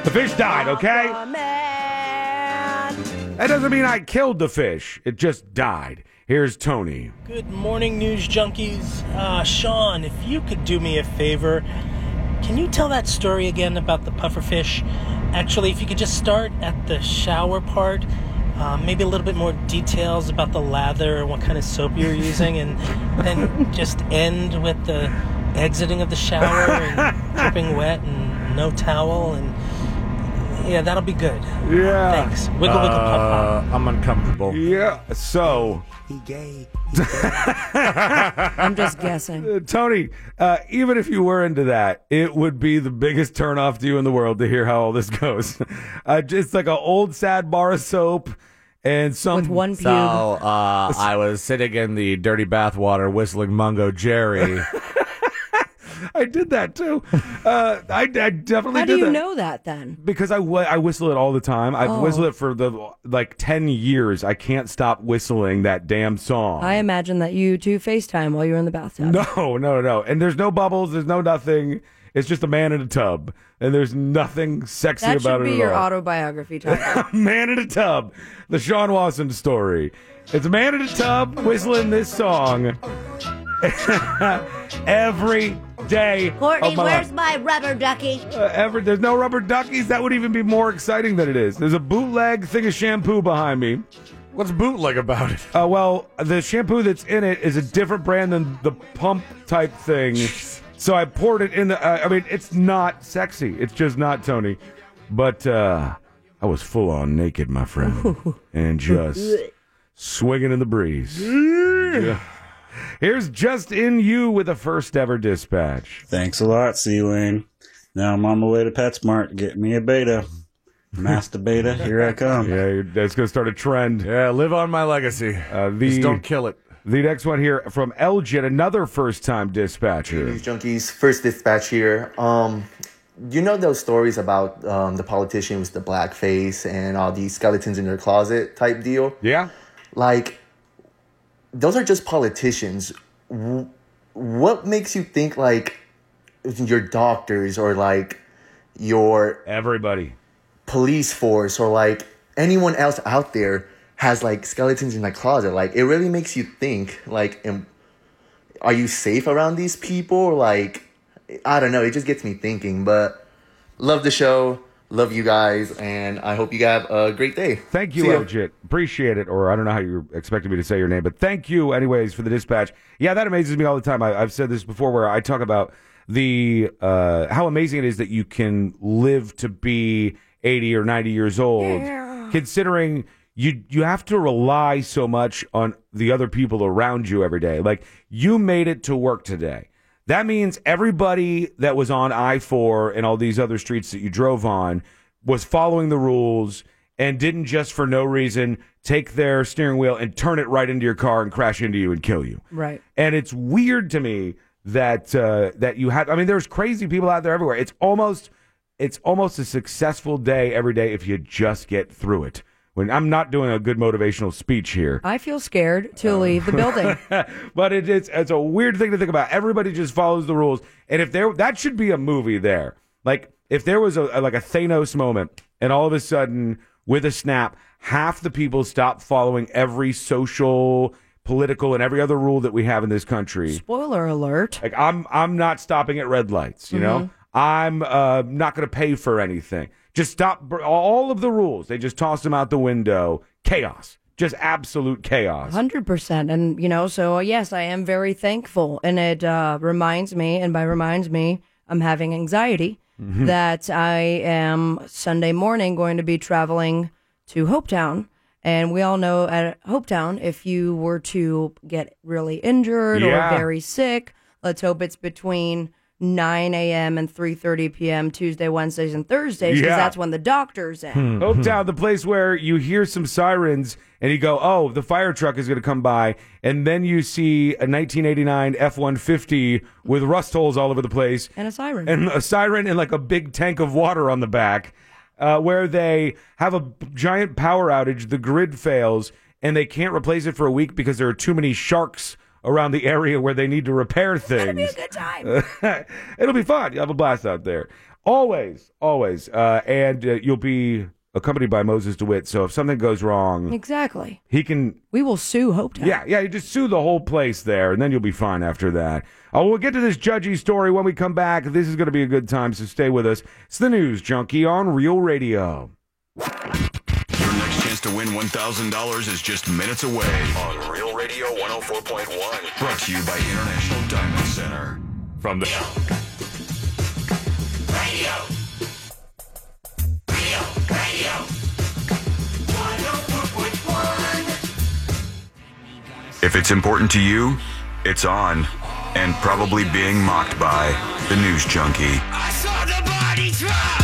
The fish died, okay? Aquaman. That doesn't mean I killed the fish. It just died. Here's Tony. Good morning, news junkies. Uh, Sean, if you could do me a favor, can you tell that story again about the pufferfish? Actually, if you could just start at the shower part, uh, maybe a little bit more details about the lather and what kind of soap you're using, and then just end with the exiting of the shower and dripping wet and no towel, and yeah, that'll be good. Yeah. Thanks. Wiggle, wiggle, pop, pop. Uh, I'm uncomfortable. Yeah, so... He gay. I'm just guessing. Uh, Tony, uh, even if you were into that, it would be the biggest turnoff to you in the world to hear how all this goes. uh, just like an old sad bar of soap and some... With one So, pube. uh, I was sitting in the dirty bathwater whistling Mungo Jerry. I did that too. Uh, I, I definitely How did do you that. know that then? Because I, wh- I whistle it all the time. I've Oh. whistled it for the like ten years. I can't stop whistling that damn song. I imagine that you two FaceTime while you're in the bathtub. No, no, no. And there's no bubbles. There's no nothing. It's just a man in a tub. And there's nothing sexy That about should it be at your all. autobiography title. Man in a tub. The Sean Watson story. It's a man in a tub whistling this song every day. Courtney, of my where's life. my rubber ducky? Uh, ever, there's no rubber duckies. That would even be more exciting than it is. There's a bootleg thing of shampoo behind me. What's bootleg about it? Uh, well, the shampoo that's in it is a different brand than the pump type thing. So I poured it in the. Uh, I mean, it's not sexy. It's just not, Tony. But uh, I was full on naked, my friend, and just swinging in the breeze. Yeah. Here's Just In You with the first ever dispatch. Thanks a lot, C. Wayne. Now I'm on my way to PetSmart to get me a beta. Master Beta, here I come. Yeah, you're, that's going to start a trend. Yeah, live on my legacy. Uh, the, Just don't kill it. The next one here from Elgin, another first-time dispatcher. News Junkies, first dispatch here. Um, you know those stories about um, the politician with the black face and all these skeletons in their closet type deal? Yeah. Like, those are just politicians. W- What makes you think, like, your doctors or, like, your... Everybody. Police force or, like, anyone else out there has, like, skeletons in their closet? Like, it really makes you think, like, am, are you safe around these people? Or, like, I don't know. It just gets me thinking. But love the show. Love you guys. And I hope you have a great day. Thank you, See ya. Elgin. Appreciate it. Or I don't know how you expected me to say your name, but thank you anyways for the dispatch. Yeah, that amazes me all the time. I, I've said this before where I talk about the uh, how amazing it is that you can live to be eighty or ninety years old, Yeah. considering you you have to rely so much on the other people around you every day. Like, you made it to work today. That means everybody that was on I four and all these other streets that you drove on was following the rules and didn't just for no reason take their steering wheel and turn it right into your car and crash into you and kill you. Right. And it's weird to me that uh, that you have. I mean, there's crazy people out there everywhere. It's almost it's almost a successful day every day if you just get through it. When I'm not doing a good motivational speech here. I feel scared to leave the building. But it, it's it's a weird thing to think about. Everybody just follows the rules, and if there that should be a movie there. Like, if there was a, a like a Thanos moment, and all of a sudden with a snap, half the people stop following every social, political, and every other rule that we have in this country. Spoiler alert. Like, I'm I'm not stopping at red lights. You know, I'm uh, not going to pay for anything. Just stop all of the rules. They just toss them out the window. Chaos. Just absolute chaos. one hundred percent. And, you know, so, uh, yes, I am very thankful. And it uh, reminds me, and by reminds me, I'm having anxiety, Mhm. that I am Sunday morning going to be traveling to Hopetown. And we all know at Hopetown, if you were to get really injured Yeah. or very sick, let's hope it's between nine a.m. and three thirty p.m. Tuesday, Wednesdays, and Thursdays, because Yeah. that's when the doctor's in. Hopetown, the place where you hear some sirens and you go, oh, the fire truck is going to come by. And then you see a nineteen eighty-nine F one fifty with rust holes all over the place. And a siren. And a siren and like a big tank of water on the back, uh, where they have a b- giant power outage. The grid fails and they can't replace it for a week because there are too many sharks around the area where they need to repair things. It'll be a good time. It'll be fun. You'll have a blast out there. Always, always. Uh, and uh, you'll be accompanied by Moses DeWitt, so if something goes wrong, Exactly. he can... We will sue Hopetown. Yeah, yeah, you just sue the whole place there, and then you'll be fine after that. Uh, we'll get to this judgy story when we come back. This is going to be a good time, so stay with us. It's the News Junkie on Real Radio. Your next chance to win one thousand dollars is just minutes away on Real Radio one oh four point one. Brought to you by International Diamond Center. From the... Radio. Real Radio. one oh four point one. If it's important to you, it's on. And probably being mocked by the News Junkie. I saw the body drop.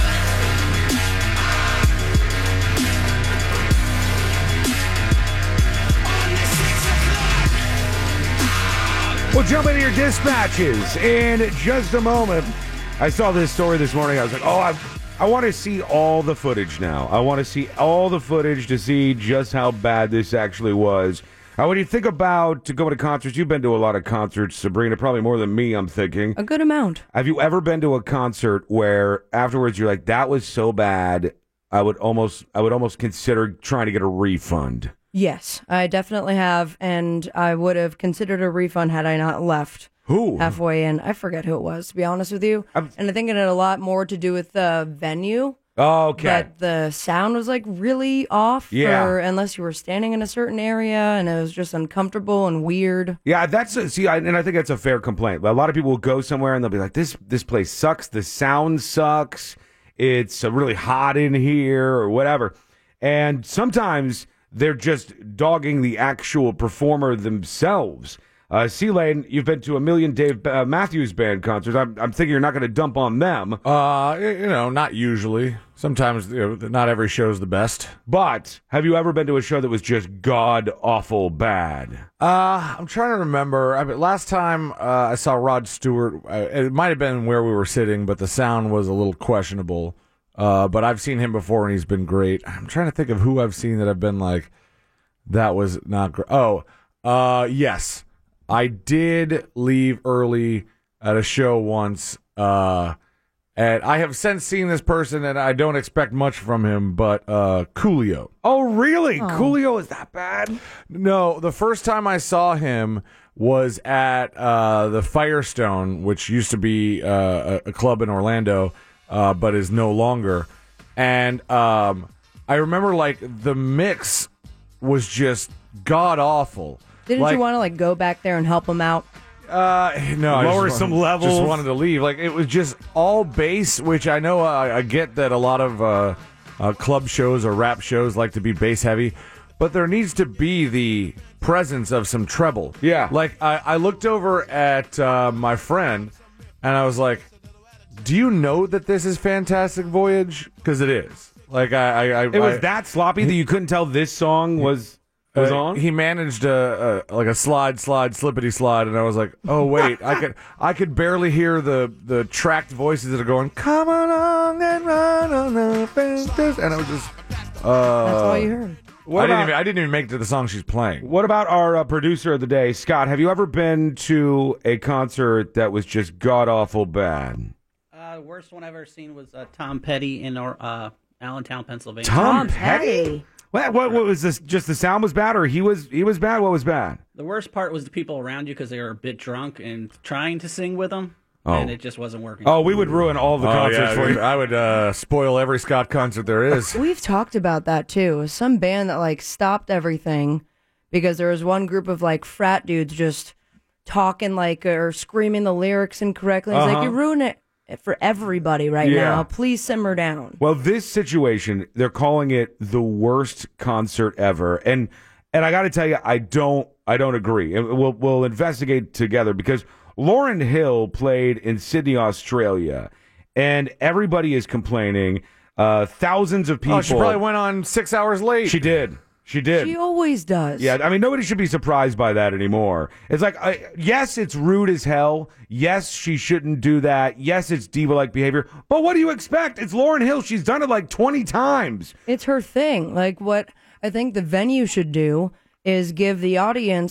We'll jump into your dispatches in just a moment. I saw this story this morning. I was like, oh, I, I want to see all the footage now. I want to see all the footage to see just how bad this actually was. Uh, when you think about going to concerts, you've been to a lot of concerts, Sabrina, probably more than me, I'm thinking. A good amount. Have you ever been to a concert where afterwards you're like, that was so bad, I would almost I would almost consider trying to get a refund? Yes, I definitely have, and I would have considered a refund had I not left. Who? Halfway in. I forget who it was, to be honest with you. I'm, and I think it had a lot more to do with the venue. Oh, okay. But the sound was like really off. Yeah. For, unless you were standing in a certain area, and it was just uncomfortable and weird. Yeah, that's a, see, I, and I think that's a fair complaint. A lot of people will go somewhere and they'll be like, "This this place sucks. The sound sucks. It's uh, really hot in here, or whatever." And sometimes they're just dogging the actual performer themselves. Uh, C-Lane, you've been to a million Dave uh, Matthews Band concerts. I'm, I'm thinking you're not going to dump on them. Uh, you know, not usually. Sometimes, you know, not every show's the best. But have you ever been to a show that was just god-awful bad? Uh, I'm trying to remember. I mean, last time uh, I saw Rod Stewart, uh, it might have been where we were sitting, but the sound was a little questionable. Uh, but I've seen him before, and he's been great. I'm trying to think of who I've seen that I've been like, that was not great. Oh, uh, yes. I did leave early at a show once, uh, and I have since seen this person, and I don't expect much from him, but uh, Coolio. Oh, really? Oh. Coolio is that bad? No, the first time I saw him was at uh, the Firestone, which used to be uh, a, a club in Orlando, uh, but is no longer. And um, I remember, like, the mix was just god-awful. Didn't like, you want to like go back there and help him out? Uh, no, I Lower just some wanted, levels. Just wanted to leave. Like, it was just all bass, which I know uh, I get that a lot of uh, uh, club shows or rap shows like to be bass heavy, but there needs to be the presence of some treble. Yeah. Like, I, I looked over at uh, my friend, and I was like, "Do you know that this is Fantastic Voyage?" Because it is. Like, I, I, I It was I, that sloppy that you couldn't tell this song was was uh, on? He managed a, a like a slide, slide, slippity slide, and I was like, "Oh wait, I could I could barely hear the, the tracked voices that are going, come along and run on the fences," and it was just. Uh, That's all you heard. What I about- didn't even I didn't even make it to the song she's playing. What about our uh, producer of the day, Scott? Have you ever been to a concert that was just god awful bad? Uh, the worst one I've ever seen was uh, Tom Petty in uh, Allentown, Pennsylvania. Tom, Petty? What, what, what was this? Just the sound was bad, or he was he was bad? What was bad? The worst part was the people around you because they were a bit drunk and trying to sing with them, Oh. and it just wasn't working. Oh, we would ruin all the Oh, concerts yeah, for you. I would uh, spoil every Scott concert there is. We've talked about that too. Some band that like stopped everything because there was one group of like frat dudes just talking like or screaming the lyrics incorrectly. It's Uh-huh. like you ruin it for everybody right Yeah. now. Please simmer down. Well, this situation, they're calling it the worst concert ever, and and I got to tell you, I don't I don't agree. And We'll we'll investigate together because Lauryn Hill played in Sydney, Australia, and everybody is complaining. Uh, thousands of people. Oh, she probably went on six hours late. She did. She did. She always does. Yeah, I mean, nobody should be surprised by that anymore. It's like, uh, yes, it's rude as hell. Yes, she shouldn't do that. Yes, it's diva-like behavior. But what do you expect? It's Lauryn Hill. She's done it like twenty times. It's her thing. Like what I think the venue should do is give the audience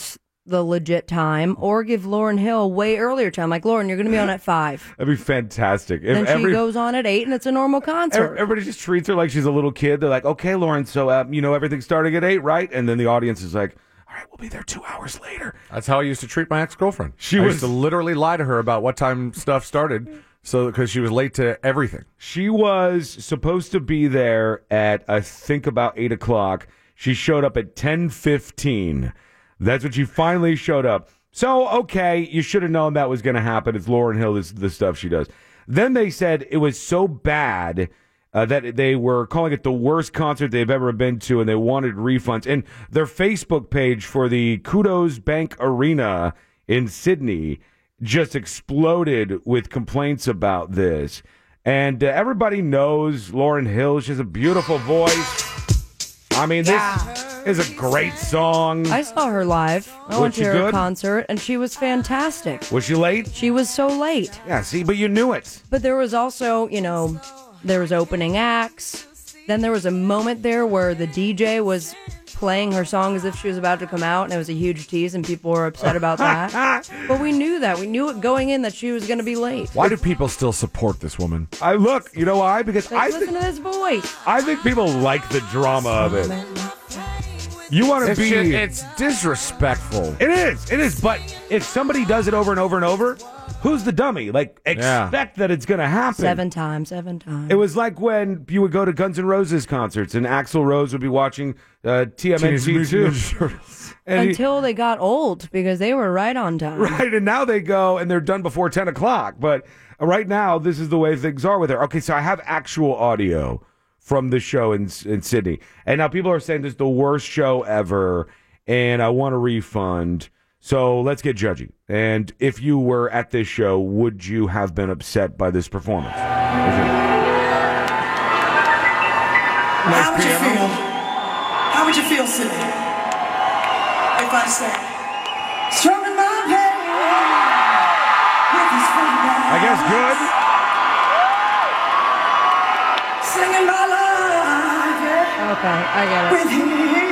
the legit time, or give Lauryn Hill way earlier time. Like, Lauryn, you're going to be on at five. That'd be fantastic. Then If she every- goes on at eight, and it's a normal concert. Everybody just treats her like she's a little kid. They're like, okay, Lauren, so, uh, you know, everything's starting at eight, right? And then the audience is like, all right, we'll be there two hours later. That's how I used to treat my ex-girlfriend. She I was- used to literally lie to her about what time stuff started, so because she was late to everything. She was supposed to be there at, I think, about eight o'clock. She showed up at ten fifteen. That's when she finally showed up. So, okay, you should have known that was going to happen. It's Lauryn Hill, this the stuff she does. Then they said it was so bad uh, that they were calling it the worst concert they've ever been to, and they wanted refunds. And their Facebook page for the Kudos Bank Arena in Sydney just exploded with complaints about this. And uh, everybody knows Lauryn Hill. She has a beautiful voice. I mean, this is a great song. I saw her live. I Was went she to her good? concert, and she was fantastic. Was she late? She was so late. Yeah, see, but you knew it. But there was also, you know, there was opening acts. Then there was a moment there where the D J was playing her song as if she was about to come out, and it was a huge tease, and people were upset about that. But we knew that. We knew it going in that she was going to be late. Why do people still support this woman? I look, you know why? Because Like, I listen to this voice. I think people like the drama of it. You want to It's be... ju- it's disrespectful. It is. It is. But if somebody does it over and over and over, who's the dummy? Like, expect that it's going to happen. Seven times, seven times. It was like when you would go to Guns N' Roses concerts and Axl Rose would be watching uh, T M N T Teenage two. Mutant Ninja Turtles. And he- Until they got old, because they were right on time. Right, and now they go and they're done before ten o'clock. But right now, this is the way things are with her. Okay, so I have actual audio from the show in, in Sydney. And now people are saying this is the worst show ever, and I want a refund. So let's get judgy. And if you were at this show, would you have been upset by this performance? How would you feel? How would you feel, Sydney, if I said, strumming my pain with his fingers? I guess good. Singing my life, yeah. Okay, I get it. With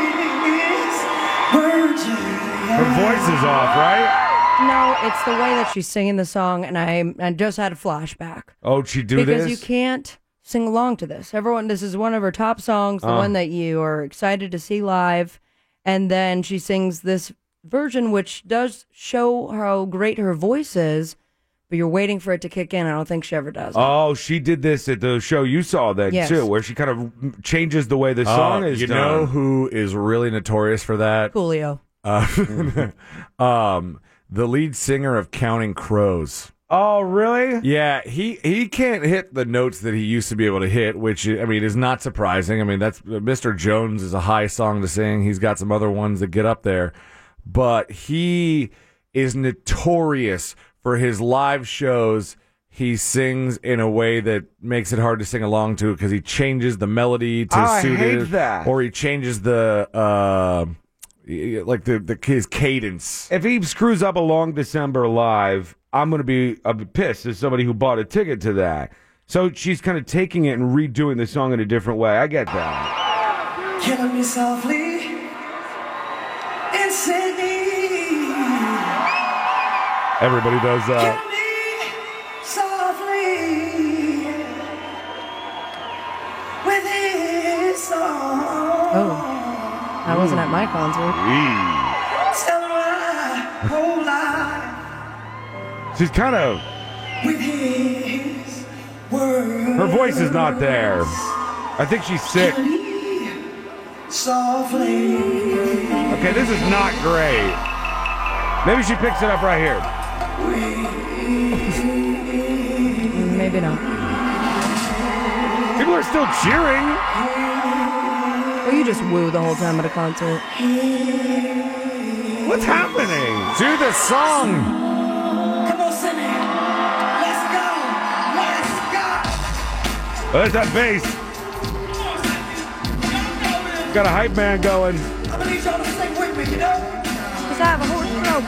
his virgin. Her voice is off, right? No, it's the way that she's singing the song, and I, I just had a flashback. Oh, she do because this? you can't sing along to this. Everyone, this is one of her top songs, the Oh. one that you are excited to see live, and then she sings this version, which does show how great her voice is, but you're waiting for it to kick in. I don't think she ever does. Oh, she did this at the show you saw then, Yes. too, where she kind of changes the way the song Uh, is you done. know who is really notorious for that? Coolio. Uh, um, the lead singer of Counting Crows. Oh, really? Yeah, he, he can't hit the notes that he used to be able to hit, which, I mean, is not surprising. I mean, that's Mister Jones is a high song to sing. He's got some other ones that get up there. But he is notorious for his live shows. He sings in a way that makes it hard to sing along to because he changes the melody to Oh, I suit hate it, that. or he changes the uh, like the the his cadence. If he screws up a Long December live, I'm going to be I'll be pissed as somebody who bought a ticket to that. So she's kind of taking it and redoing the song in a different way. I get that. Killing me softly in Sydney. Everybody does that. Kill me softly with his song. Oh, I wasn't at my concert. Tell her I whole life She's kind of... with his words. Her voice is not there. I think she's sick. Softly. Okay, this is not great. Maybe she picks it up right here. Maybe not. People are still cheering. Or you just woo the whole time at a concert. What's happening? Do the song. Come on, Sydney. Let's go. Let's go. Oh, there's that bass. Got a hype man going. I'm gonna need y'all to sing with me, you know? Cause I have a horse throat.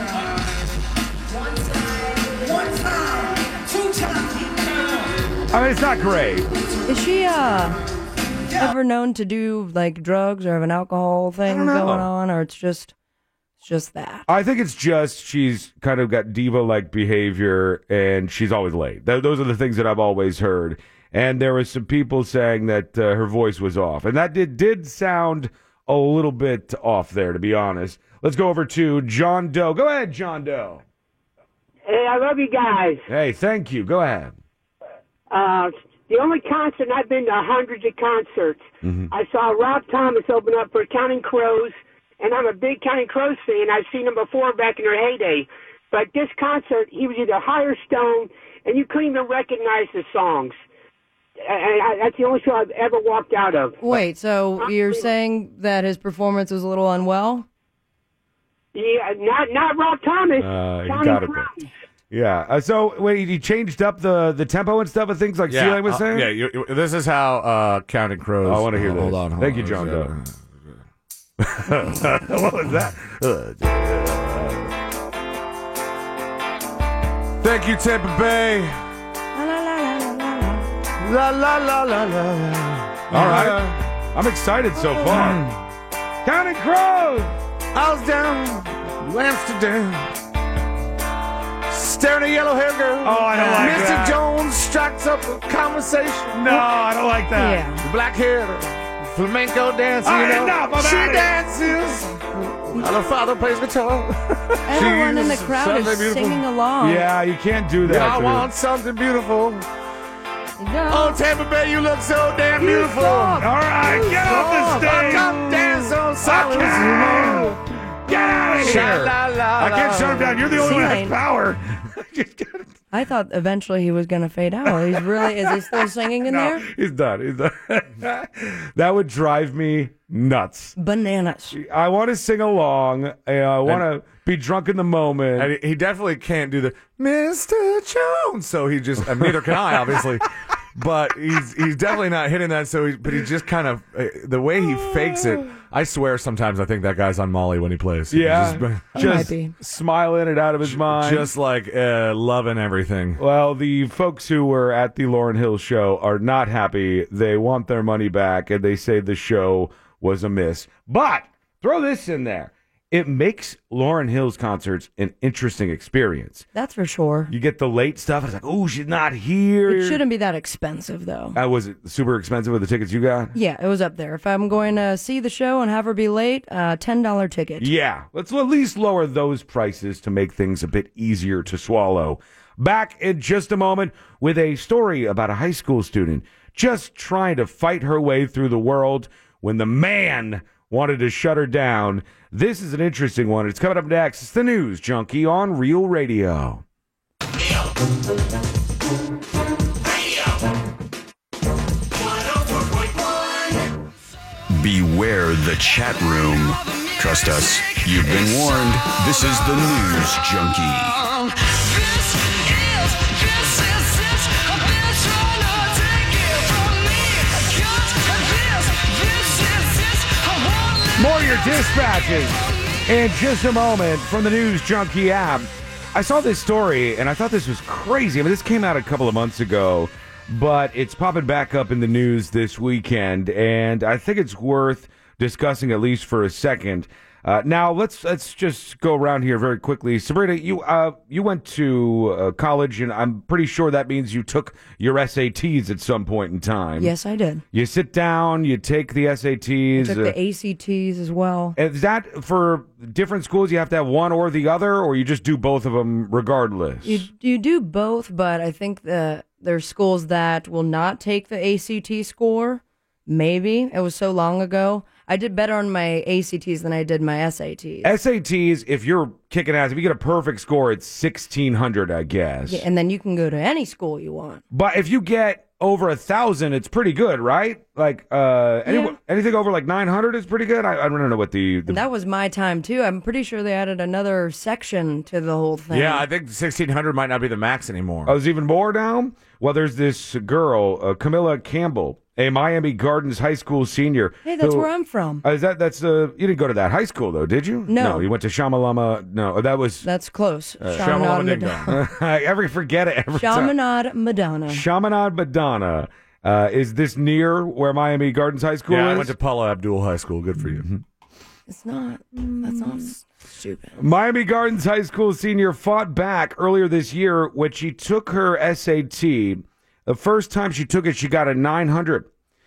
One time, two times. I mean, it's not great. Is she uh ever known to do like drugs or have an alcohol thing know. going on, or it's just it's just that. I think it's just she's kind of got diva-like behavior, and she's always late. Th- those are the things that I've always heard. And there was some people saying that uh, her voice was off. And that did, did sound a little bit off there, to be honest. Let's go over to John Doe. Go ahead, John Doe. Hey, I love you guys. Hey, thank you. Go ahead. Uh, the only concert, I've been to hundreds of concerts. Mm-hmm. I saw Rob Thomas open up for Counting Crows, and I'm a big Counting Crows fan. I've seen them before back in their heyday. But this concert, he was either high or stone, and you couldn't even recognize the songs. And I, that's the only show I've ever walked out of. Wait, so you're saying that his performance was a little unwell? Yeah, not not Rob Thomas. Uh, you Counting got it. Crows. Yeah. Uh, so, wait, he changed up the, the tempo and stuff and things like Yeah, Celia was uh, saying? yeah. You, you- this is how uh, Counting Crows. I want to hear uh, this. Hold on. Hold Thank on. you, John Doe. Uh, What was that? Thank you, Tampa Bay. La la la la la. All right. I'm excited so far. Counting Crows! I was down in Amsterdam, staring at a yellow hair girl. Oh, I don't like Misty that. Jones strikes up a conversation. No, I don't like that. Yeah. The black hair, flamenco dancing. All you right, know. enough, I'm she outta here. dances. While her father plays guitar. Everyone in the She's crowd something is beautiful. singing along. Yeah, you can't do that. I to- want something beautiful. No. Oh, Tampa Bay, you look so damn beautiful. All right, get off the stage. Come dance on silence. Okay. Get out of here. Sha-la-la-la. I can't shut him down. You're the only one that has C-Lane. power. I thought eventually he was going to fade out. He's really, is he still singing in No, there? he's done. He's done. That would drive me nuts. Bananas. I want to sing along. uh, I want to be drunk in the moment. And he- he definitely can't do the Mister Jones. So he just, and neither can I, obviously. But he's he's definitely not hitting that. So, he, but he just kind of uh, the way he fakes it. I swear, sometimes I think that guy's on Molly when he plays. Yeah, just, He just might be. smiling it out of his mind. just like uh, loving everything. Well, the folks who were at the Lauryn Hill show are not happy. They want their money back, and they say the show was a miss. But throw this in there. It makes Lauryn Hill's concerts an interesting experience. That's for sure. You get the late stuff. It's like, oh, she's not here. It shouldn't be that expensive, though. Uh, was it super expensive with the tickets you got? Yeah, it was up there. If I'm going to see the show and have her be late, uh, ten dollars ticket. Yeah, let's at least lower those prices to make things a bit easier to swallow. Back in just a moment with a story about a high school student just trying to fight her way through the world when the man wanted to shut her down. This is an interesting one. It's coming up next. It's the News Junkie on Real Radio. Beware the chat room. Trust us, you've been warned. This is the News Junkie. More of your dispatches in just a moment from the News Junkie app. I saw this story and I thought this was crazy. I mean, this came out a couple of months ago, but it's popping back up in the news this weekend, and I think it's worth discussing at least for a second. Uh, now let's let's just go around here very quickly. Sabrina, you uh, you went to uh, college, and I'm pretty sure that means you took your S A Ts at some point in time. Yes, I did. You sit down, you take the S A Ts. I took uh, the A C Ts as well. Is that for different schools? You have to have one or the other, or you just do both of them regardless? You you do both, but I think the there's schools that will not take the A C T score. Maybe it was so long ago. I did better on my A C Ts than I did my S A Ts. S A Ts, if you're kicking ass, if you get a perfect score, it's sixteen hundred, I guess. Yeah, and then you can go to any school you want. But if you get over a thousand, it's pretty good, right? Like uh, any, Yeah. anything over like nine hundred is pretty good. I, I don't know what the, the And that was my time too. I'm pretty sure they added another section to the whole thing. Yeah, I think sixteen hundred might not be the max anymore. Oh, there's even more now? Well, there's this girl, uh, Camilla Campbell, a Miami Gardens high school senior. Hey, that's who- where I'm from. Uh, is that that's uh you didn't go to that high school though, did you? No. you went to Shamalama. No, that was That's close. uh, Chaminade Madonna. I every forget it every time. Chaminade Madonna. Chaminade Madonna. Uh, is this near where Miami Gardens High School Yeah, is? I went to Paula Abdul High School. Good for you. It's not. That's not s- stupid. Miami Gardens High School senior fought back earlier this year when she took her S A T. The first time she took it, she got a nine hundred.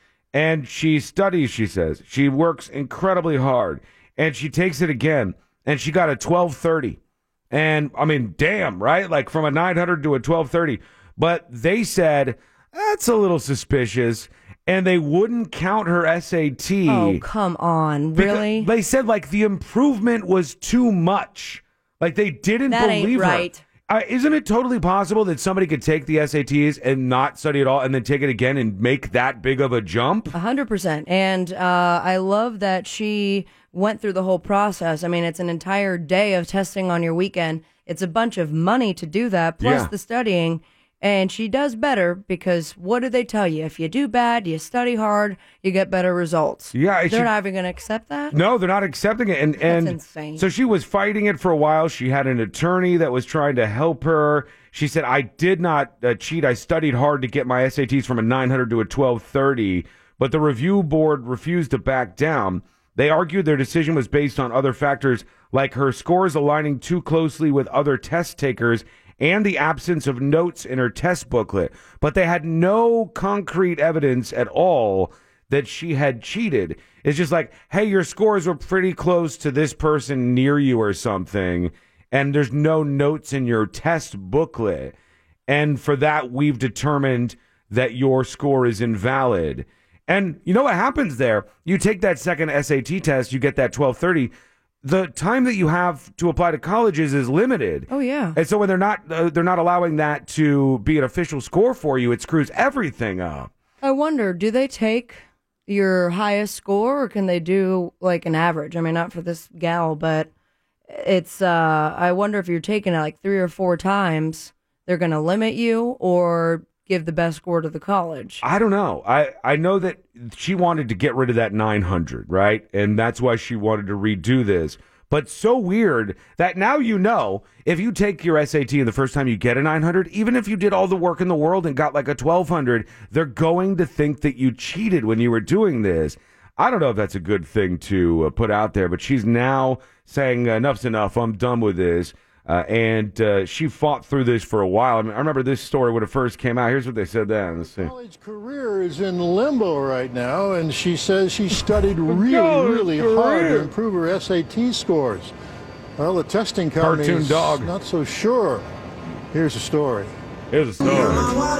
And she studies, she says. She works incredibly hard. And she takes it again, and she got a twelve thirty. And, I mean, damn, right? Like from a nine hundred to a twelve thirty. But they said, that's a little suspicious. And they wouldn't count her S A T. Oh, come on. because Really? They said, like, the improvement was too much. Like, they didn't That ain't believe her. right. Uh, isn't it totally possible that somebody could take the S A Ts and not study at all and then take it again and make that big of a jump? A hundred percent. And uh, I love that she went through the whole process. I mean, it's an entire day of testing on your weekend. It's a bunch of money to do that, plus Yeah. the studying. And she does better because what do they tell you? If you do bad, you study hard, you get better results. Yeah, They're she- not even going to accept that? No, they're not accepting it. And, and insane. So she was fighting it for a while. She had an attorney that was trying to help her. She said, I did not uh, cheat. I studied hard to get my S A Ts from a nine hundred to a twelve thirty. But the review board refused to back down. They argued their decision was based on other factors like her scores aligning too closely with other test takers and the absence of notes in her test booklet. But they had no concrete evidence at all that she had cheated. It's just like, hey, your scores were pretty close to this person near you or something, and there's no notes in your test booklet. And for that, we've determined that your score is invalid. And you know what happens there? You take that second S A T test, you get that twelve thirty. The time that you have to apply to colleges is limited. Oh, yeah. And so when they're not uh, they're not allowing that to be an official score for you, it screws everything up. I wonder, do they take your highest score or can they do like an average? I mean, not for this gal, but it's, uh, I wonder if you're taking it like three or four times, they're going to limit you or give the best score to the college. I don't know. I, I know that she wanted to get rid of that nine hundred, right? And that's why she wanted to redo this. But so weird that now you know, if you take your S A T and the first time you get a nine hundred, even if you did all the work in the world and got like a twelve hundred, they're going to think that you cheated when you were doing this. I don't know if that's a good thing to uh, put out there, but she's now saying enough's enough. I'm done with this. Uh, and uh, she fought through this for a while. I mean, I remember this story when it first came out. Here's what they said then. Let's see. College career is in limbo right now, and she says she studied really, College really career. hard to improve her S A T scores. Well, the testing company Cartoon is dog. not so sure. Here's the story. Here's the story.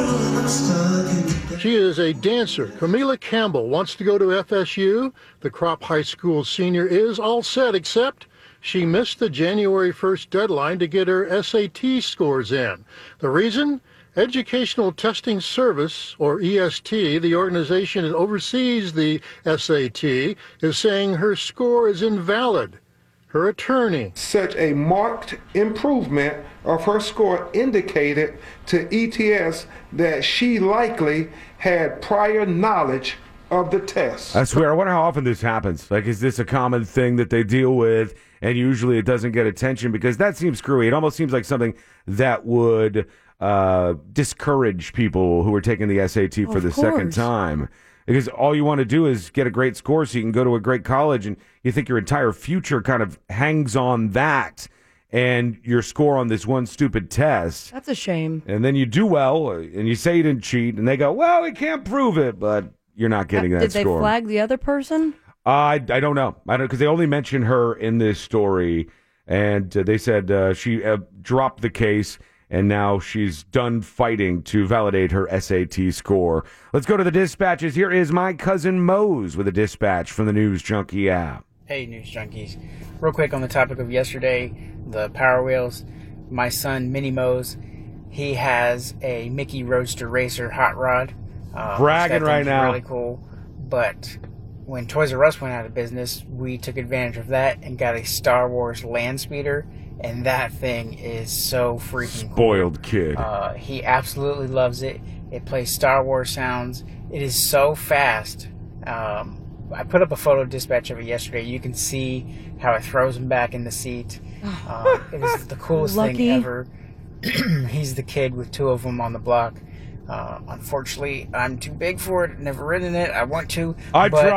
She is a dancer. Camila Campbell wants to go to F S U. The Crop High School senior is all set, except she missed the January first deadline to get her S A T scores in. The reason? Educational Testing Service, or E S T, the organization that oversees the S A T, is saying her score is invalid. Her attorney. Such a marked improvement of her score indicated to E T S that she likely had prior knowledge of the test. I swear, I wonder how often this happens. Like, is this a common thing that they deal with, and usually it doesn't get attention? Because that seems screwy. It almost seems like something that would uh, discourage people who are taking the S A T for Of the second course. time. Because all you want to do is get a great score so you can go to a great college, and you think your entire future kind of hangs on that and your score on this one stupid test. That's a shame. And then you do well, and you say you didn't cheat, and they go, well, we can't prove it, but you're not getting that Did they score. flag the other person? Uh, I I don't know. I don't because they only mention her in this story, and uh, they said uh, she uh, dropped the case, and now she's done fighting to validate her S A T score. Let's go to the dispatches. Here is my cousin Mose with a dispatch from the News Junkie app. Hey, News Junkies. Real quick on the topic of yesterday, the Power Wheels. My son, Minnie Mose, he has a Mickey Roadster Racer hot rod. Uh, Bragging that right thing's now. Really cool. But when Toys R Us went out of business, we took advantage of that and got a Star Wars land speeder, and that thing is so freaking cool. Spoiled kid. Uh, he absolutely loves it. It plays Star Wars sounds. It is so fast. Um, I put up a photo dispatch of it yesterday. You can see how it throws him back in the seat. Uh, it is the coolest Lucky. thing ever. He's the kid with two of them on the block. Uh, unfortunately, I'm too big for it. Never ridden it. I want to. I but tried.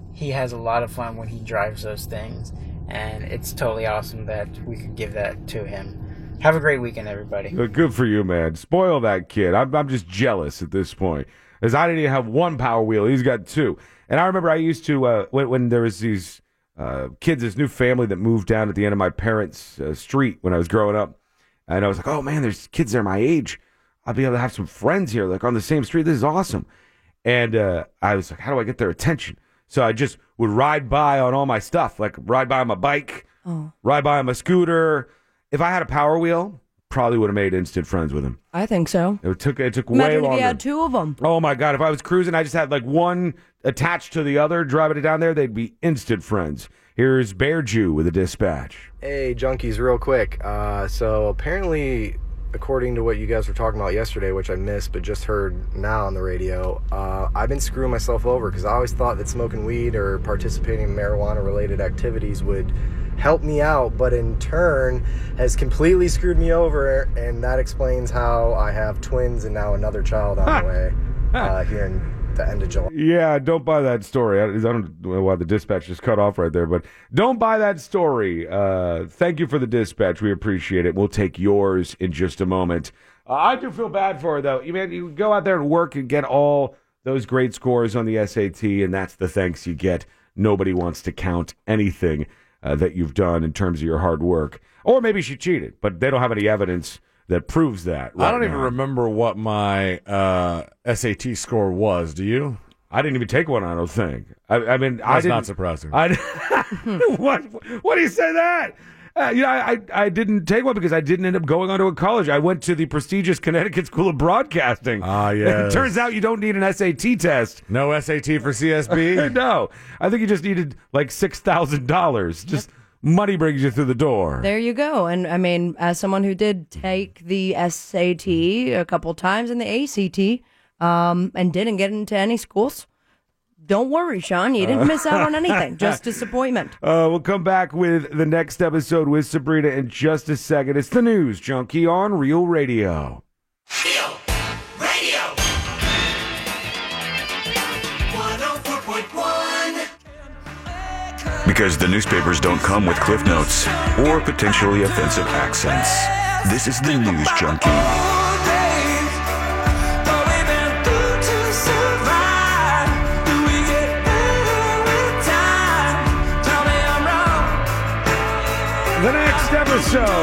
he has a lot of fun when he drives those things, and it's totally awesome that we could give that to him. Have a great weekend, everybody. But good for you, man. Spoil that kid. I'm, I'm just jealous at this point. Because I didn't even have one Power Wheel. He's got two. And I remember I used to, uh, when, when there was these uh, kids, this new family that moved down at the end of my parents' uh, street when I was growing up. And I was like, oh, man, there's kids there my age. I'll be able to have some friends here, like on the same street. This is awesome. And uh, I was like, how do I get their attention? So I just would ride by on all my stuff, like ride by on my bike, Oh. ride by on my scooter. If I had a Power Wheel, probably would have made instant friends with him. I think so. It took it took Imagine way if longer. you had two of them. Oh my God! If I was cruising, I just had like one attached to the other, driving it down there, they'd be instant friends. Here's Bear Jew with a dispatch. Hey, junkies, real quick. Uh, so apparently, according to what you guys were talking about yesterday, which I missed but just heard now on the radio, uh, I've been screwing myself over because I always thought that smoking weed or participating in marijuana-related activities would help me out, but in turn has completely screwed me over, and that explains how I have twins and now another child on the way uh, here in the end of July. Yeah, don't buy that story. I, I don't know why the dispatch just cut off right there, but don't buy that story. Uh, thank you for the dispatch. We appreciate it. We'll take yours in just a moment. Uh, I do feel bad for her, though. You mean you go out there and work and get all those great scores on the S A T, and that's the thanks you get. Nobody wants to count anything uh, that you've done in terms of your hard work. Or maybe she cheated, but they don't have any evidence that proves that. Right I don't now. even remember what my uh, S A T score was. Do you? I didn't even take one, I don't think. I, I mean, That's I didn't, not surprising. I, what? What do you say that? Uh, you know, I, I I didn't take one because I didn't end up going on to a college. I went to the prestigious Connecticut School of Broadcasting. Ah, yes. It turns out you don't need an S A T test. No S A T for C S B? No. I think you just needed like six thousand dollars. Just money brings you through the door. There you go. And I mean, as someone who did take the S A T a couple times and the A C T um, and didn't get into any schools, don't worry, Sean. You didn't miss out on anything. Just disappointment. Uh, we'll come back with the next episode with Sabrina in just a second. It's the News Junkie on Real Radio. Because the newspapers don't come with cliff notes or potentially offensive accents. This is the News Junkie. The next episode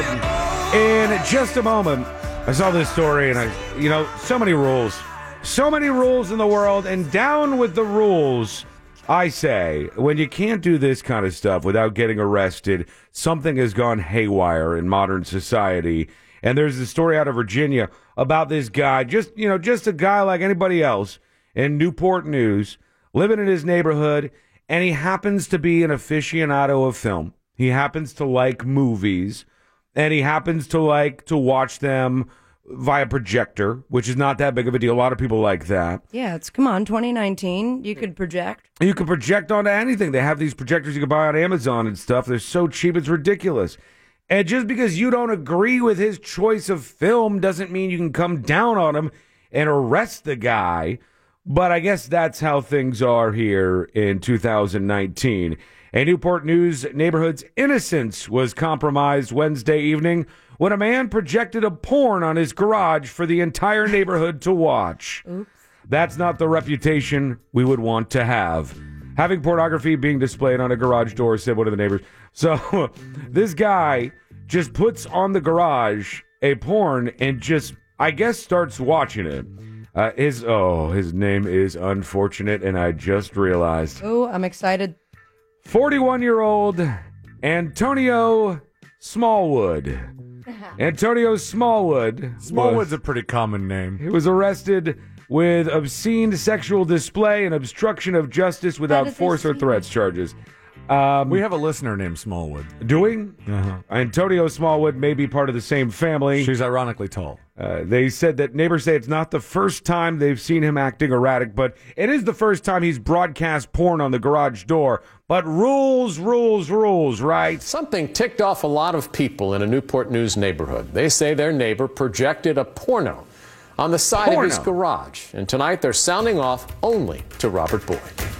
in just a moment. I saw this story and I, you know, so many rules. So many rules in the world, and down with the rules. I say, when you can't do this kind of stuff without getting arrested, something has gone haywire in modern society. And there's a story out of Virginia about this guy, just, you know, just a guy like anybody else in Newport News, living in his neighborhood, and he happens to be an aficionado of film. He happens to like movies, and he happens to like to watch them via projector, which is not that big of a deal. A lot of people like that. Yeah, it's, come on, twenty nineteen. You could project. You can project onto anything. They have these projectors you can buy on Amazon and stuff. They're so cheap, it's ridiculous. And just because you don't agree with his choice of film doesn't mean you can come down on him and arrest the guy. But I guess that's how things are here in two thousand nineteen. A Newport News neighborhood's innocence was compromised Wednesday evening when a man projected a porn on his garage for the entire neighborhood to watch. Oops. That's not the reputation we would want to have. Having pornography being displayed on a garage door, said one of the neighbors. So this guy just puts on the garage a porn and just, I guess, starts watching it. Uh, his, oh, his name is Unfortunate, and I just realized. Oh, I'm excited. forty-one-year-old Antonio Smallwood. Antonio Smallwood. Smallwood's was, a pretty common name. He was arrested with obscene sexual display and obstruction of justice without force or threats charges. Um, we have a listener named Smallwood. Do we? Uh-huh. Antonio Smallwood may be part of the same family. She's ironically tall. Uh, they said that neighbors say it's not the first time they've seen him acting erratic, but it is the first time he's broadcast porn on the garage door. But rules, rules, rules, right? Something ticked off a lot of people in a Newport News neighborhood. They say their neighbor projected a porno on the side Porno. of his garage. And tonight they're sounding off only to Robert Boyd.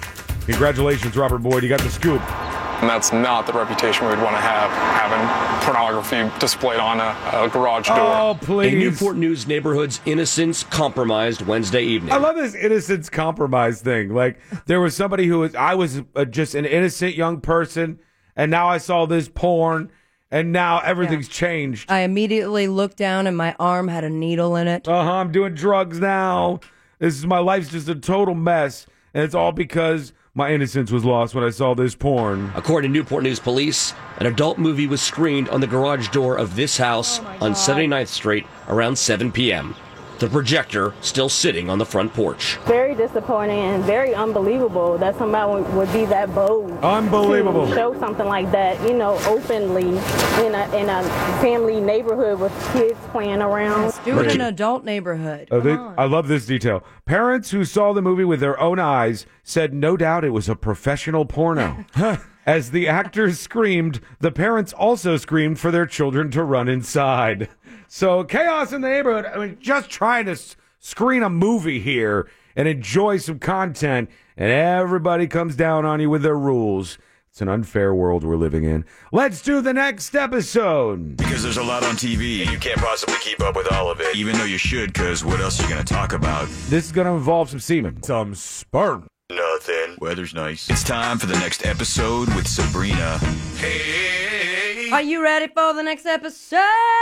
Congratulations, Robert Boyd. You got the scoop. And that's not the reputation we'd want to have, having pornography displayed on a, a garage door. Oh, please. A Newport News neighborhood's innocence compromised Wednesday evening. I love this innocence compromise thing. Like, there was somebody who was, I was uh, just an innocent young person, and now I saw this porn, and now everything's changed. I immediately looked down, and my arm had a needle in it. Uh-huh, I'm doing drugs now. This is, my life's just a total mess, and it's all because my innocence was lost when I saw this porn. According to Newport News Police, an adult movie was screened on the garage door of this house on seventy-ninth Street around seven p.m. The projector still sitting on the front porch. Very disappointing and very unbelievable that somebody would, would be that bold. Unbelievable. To show something like that, you know, openly in a in a family neighborhood with kids playing around. Do it in an adult neighborhood. Uh, they, I love this detail. Parents who saw the movie with their own eyes said no doubt it was a professional porno. As the actors screamed, the parents also screamed for their children to run inside. So chaos in the neighborhood. I mean, just trying to s- screen a movie here and enjoy some content, and everybody comes down on you with their rules. It's an unfair world we're living in. Let's do the next episode. Because there's a lot on T V, and you can't possibly keep up with all of it, even though you should, because what else are you going to talk about? This is going to involve some semen. Some sperm. Nothing. Weather's nice. It's time for the next episode with Sabrina. Hey. Are you ready for the next episode?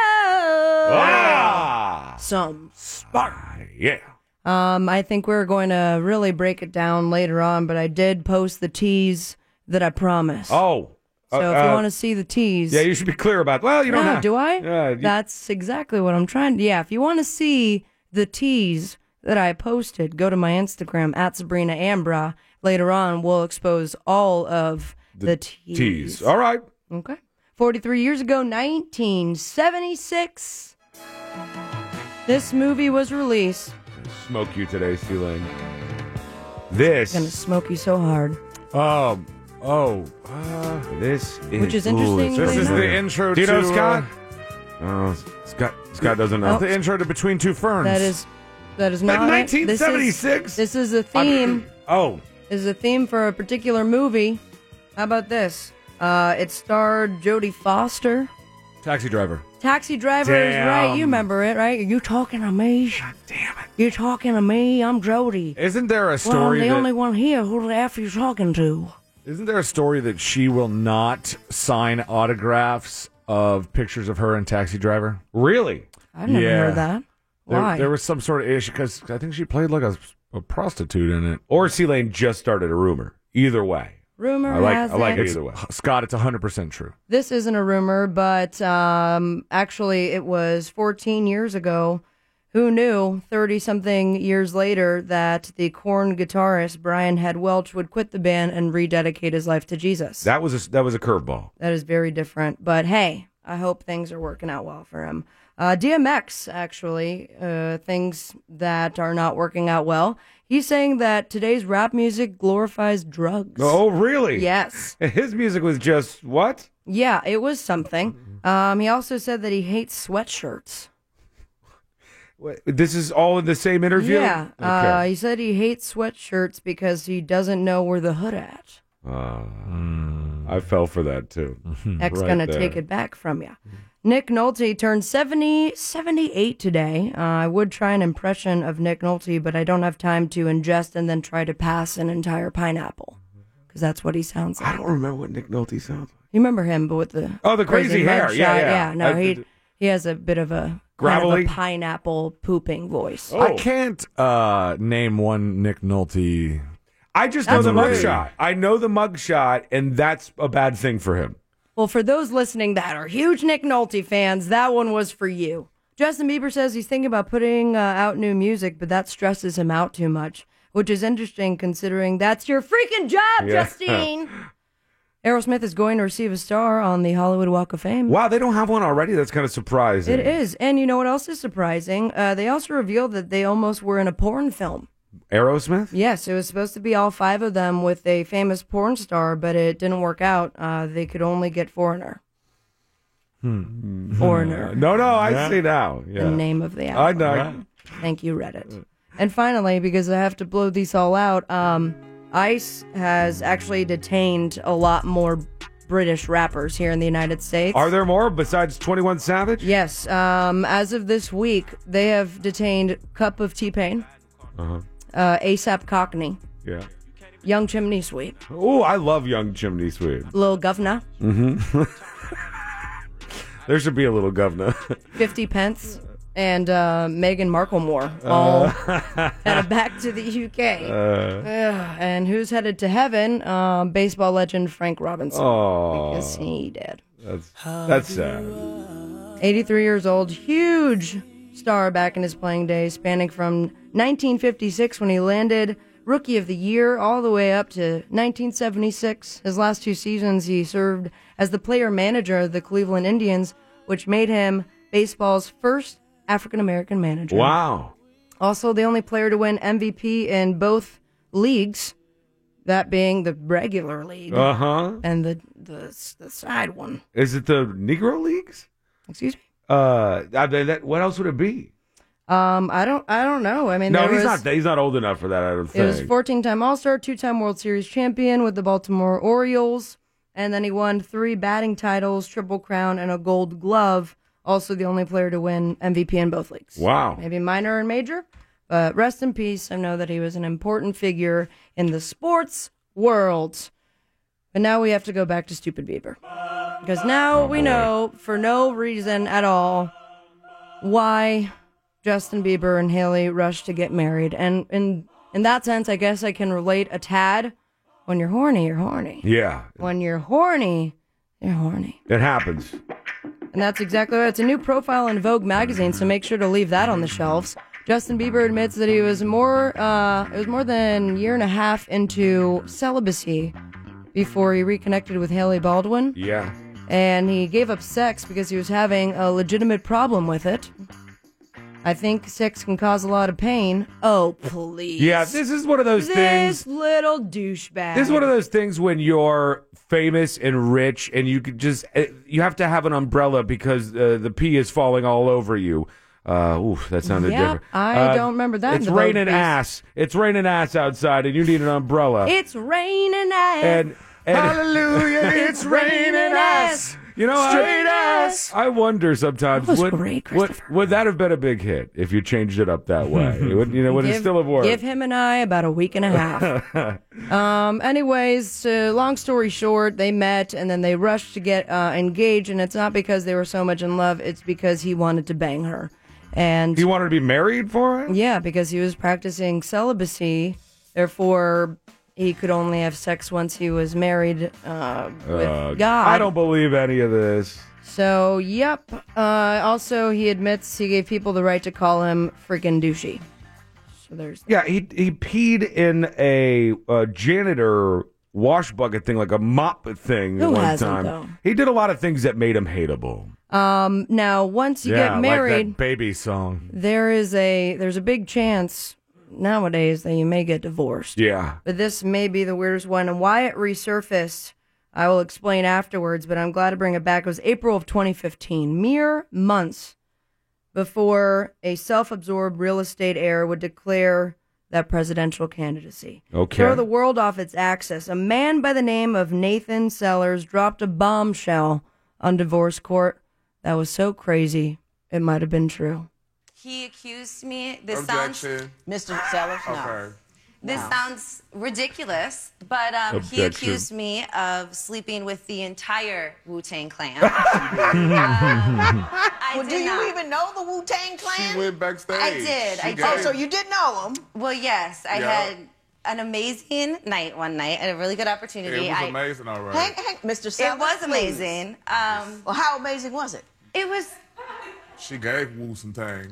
Ah! Some spark. Yeah. Um, I think we're going to really break it down later on, but I did post the tease that I promised. Oh. So uh, if you uh, want to see the tease. Yeah, you should be clear about Well, you don't no, have do I? Yeah, you- That's exactly what I'm trying to. Yeah, if you want to see the tease that I posted, go to my Instagram, at Sabrina Ambra. Later on, we'll expose all of the, the tease. tease. All right. Okay. forty-three years ago, nineteen seventy-six, this movie was released. Smoke you today, C-Lane. This. I'm going to smoke you so hard. Um. Oh. Uh, this is. Which is interesting. This is the intro Do you to. know Scott? Uh, Oh, Scott. Scott doesn't know. Oh. the intro to Between Two Ferns. That is, that is Like not it. nineteen This seventy-six? is, this is a theme. Oh. This is a theme for a particular movie. How about this? Uh, it starred Jodie Foster. Taxi Driver. Taxi Driver is Damn. right. You remember it, right? Are you talking to me? God damn it. You talking to me? I'm Jodie. Isn't there a Well, I'm story the that, only one here. Who the F are you talking to? Isn't there a story that she will not sign autographs of pictures of her in Taxi Driver? Really? I've never Yeah. heard that. There, Why? there was some sort of issue because I think she played like a, a prostitute in it. Or C-Lane just started a rumor. Either way. Rumor I like, has I like it. it either way. Scott, it's one hundred percent true. This isn't a rumor, but um, actually it was fourteen years ago. Who knew thirty-something years later that the Korn guitarist Brian Head Welch would quit the band and rededicate his life to Jesus? That was a, that was a curveball. That is very different. But hey, I hope things are working out well for him. Uh, D M X, actually, uh, things that are not working out well. He's saying that today's rap music glorifies drugs. Oh, really? Yes. His music was just what? Yeah, it was something. Um, he also said that he hates sweatshirts. What, this is all in the same interview? Yeah. Okay. Uh, he said he hates sweatshirts because he doesn't know where the hood at. Uh, I fell for that too. X Right gonna there. take it back from you. Nick Nolte turned seventy, seventy-eight today. Uh, I would try an impression of Nick Nolte, but I don't have time to ingest and then try to pass an entire pineapple. Because that's what he sounds like. I don't remember what Nick Nolte sounds like. You remember him, but with the Oh, the crazy hair. mugshot. Yeah, yeah. no, I- he he has a bit of a kind of Gravelly? a pineapple pooping voice. Oh. I can't uh, name one Nick Nolte. I just know That's the rude. mugshot. I know the mugshot, and that's a bad thing for him. Well, for those listening that are huge Nick Nolte fans, that one was for you. Justin Bieber says he's thinking about putting uh, out new music, but that stresses him out too much, which is interesting considering that's your freaking job, Yeah. Justine. Aerosmith is going to receive a star on the Hollywood Walk of Fame. Wow, they don't have one already? That's kind of surprising. It is. And you know what else is surprising? Uh, they also revealed that they almost were in a porn film. Aerosmith? Yes, it was supposed to be all five of them with a famous porn star, but it didn't work out. Uh, they could only get Foreigner. Hmm. Foreigner. No, no, I Yeah. see now. Yeah. The name of the I album. know. Thank you, Reddit. And finally, because I have to blow these all out, um, ICE has actually detained a lot more British rappers here in the United States. Are there more besides twenty-one Savage? Yes. Um, as of this week, they have detained Cup of T-Pain, Uh-huh. uh, ASAP Cockney, Yeah. Young Chimney Sweep, Oh, I love Young Chimney Sweep. Lil Governor, Mm-hmm. There should be a little governor. fifty Pence, and uh, Meghan Marklemore, all Uh. headed back to the U K. Uh. Ugh, and who's headed to heaven? Um, baseball legend Frank Robinson. Oh. Because he did. That's, that's sad. eighty-three years old, huge star back in his playing days, spanning from nineteen fifty-six when he landed Rookie of the Year all the way up to nineteen seventy-six. His last two seasons, he served as the player-manager of the Cleveland Indians, which made him baseball's first African-American manager. Wow. Also, the only player to win M V P in both leagues, that being the regular league Uh-huh. and the, the the side one. Is it the Negro Leagues? Excuse me? Uh, I mean, that, what else would it be? Um, I don't, I don't know. I mean, No, there he's was, not. He's not old enough for that. I don't It think. was fourteen-time All-Star, two-time World Series champion with the Baltimore Orioles, and then he won three batting titles, Triple Crown, and a Gold Glove. Also, the only player to win M V P in both leagues. Wow. Maybe minor and major, but rest in peace. I know that he was an important figure in the sports world. But now we have to go back to Stupid Bieber, because now Oh, we know for no reason at all why Justin Bieber and Haley rushed to get married. And in in that sense, I guess I can relate a tad. When you're horny, you're horny. Yeah, When you're horny, you're horny. it happens. And that's exactly right. It's a new profile in Vogue magazine, so make sure to leave that on the shelves. Justin Bieber admits that he was more, uh, it was more than a year and a half into celibacy before he reconnected with Haley Baldwin. Yeah. And he gave up sex because he was having a legitimate problem with it. I think sex can cause a lot of pain. Oh, please. Yeah, this is one of those this things. little douchebag. This is one of those things when you're famous and rich, and you could just uh, you have to have an umbrella because uh, the pee is falling all over you. Uh, oof, that sounded Yep, different. I Uh, don't remember that in It's the Vogue raining piece. ass. It's raining ass outside, and you need an umbrella. It's raining ass. and, and Hallelujah, it's raining ass. You know, Straight I, ass. I wonder sometimes That was would, great, would would that have been a big hit if you changed it up that way? It would, you know, would it give, still have worked? give him and I about a week and a half. um. Anyways, uh, long story short, they met and then they rushed to get uh, engaged, and it's not because they were so much in love. It's because he wanted to bang her, and he wanted to be married for her. yeah, because he was practicing celibacy. Therefore, he could only have sex once he was married uh, with Uh, God. I don't believe any of this. So, yep. Uh, also, he admits he gave people the right to call him freaking douchey. So there's Yeah, he he peed in a uh, janitor wash bucket thing, like a mop thing. Who one hasn't, time. though? He did a lot of things that made him hateable. Um, now, once you yeah, get married, like that baby song. there is a there's a big chance nowadays that you may get divorced. Yeah. But this may be the weirdest one, and why it resurfaced, I will explain afterwards. But I'm glad to bring it back. It was April of twenty fifteen, mere months before a self-absorbed real estate heir would declare that presidential candidacy. Okay. Throw the world off its axis. A man by the name of Nathan Sellers dropped a bombshell on divorce court that was so crazy it might have been true. He accused me. This Objection. sounds, Mister Sellers. No, Okay. this No. sounds ridiculous. But um, he Objection. accused me of sleeping with the entire Wu-Tang Clan. Uh, I Well, did do you not. even know the Wu-Tang Clan? She went backstage. I did. She I gave- Oh, so you did know them? Well, yes, I Yeah. had an amazing night one night. I had a really good opportunity. It was I, amazing, all right. Hang, hang, Mister Sellers, It was please. amazing. Um, Well, how amazing was it? it was. She gave Wu some tang.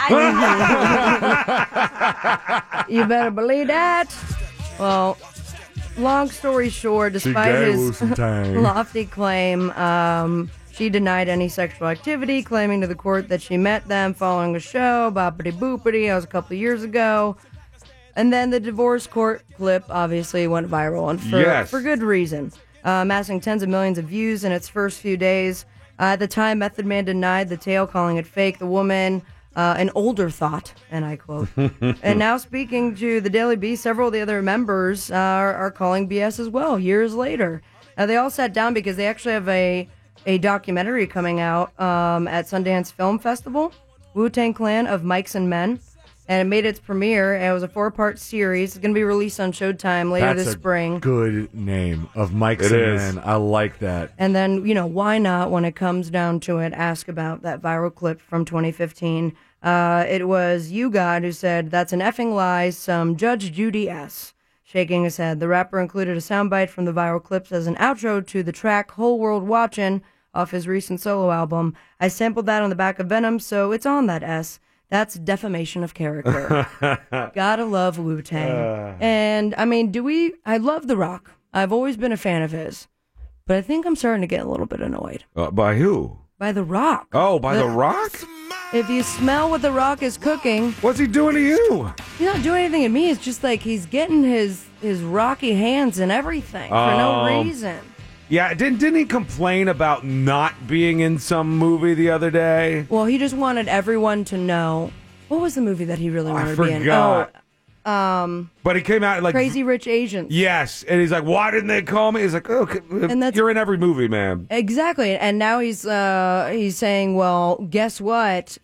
You better believe that. Well, long story short, despite gave his us some time. lofty claim, um, she denied any sexual activity, claiming to the court that she met them following a show, boppity boopity, that was a couple of years ago. And then the divorce court clip obviously went viral, and for, Yes. for good reason, uh, amassing tens of millions of views in its first few days. Uh, at the time, Method Man denied the tale, calling it fake. The woman uh, an older thought, and I quote. And now speaking to the Daily Beast, several of the other members uh, are, are calling B S as well, years later. Now, they all sat down because they actually have a, a documentary coming out um, at Sundance Film Festival, Wu-Tang Clan of Mikes and Men. And it made its premiere. And it was a four-part series. It's going to be released on Showtime later That's this a spring. good name of Mike's It and is. Men. I like that. And then, you know, why not, when it comes down to it, ask about that viral clip from twenty fifteen. Uh, it was You God who said, "That's an effing lie, some Judge Judy S." Shaking his head. The rapper included a soundbite from the viral clips as an outro to the track Whole World Watchin' off his recent solo album. "I sampled that on the back of Venom, so it's on that S. That's defamation of character." Gotta love Wu-Tang. Uh. And, I mean, do we... I love The Rock. I've always been a fan of his. But I think I'm starting to get a little bit annoyed. Uh, by who? By The Rock. Oh, by The Rock? If you smell what The Rock is cooking... What's he doing to you? He's not doing anything to me. It's just like he's getting his, his rocky hands in everything for no Oh. reason. Yeah, didn't, didn't he complain about not being in some movie the other day? Well, he just wanted everyone to know. What was the movie that he really wanted I to be in? forgot. Oh, um, But he came out like... Crazy Rich Asians. Yes, and he's like, why didn't they call me? He's like, okay, And that's- you're in every movie, man. Exactly. And now he's uh, he's saying, well, guess what?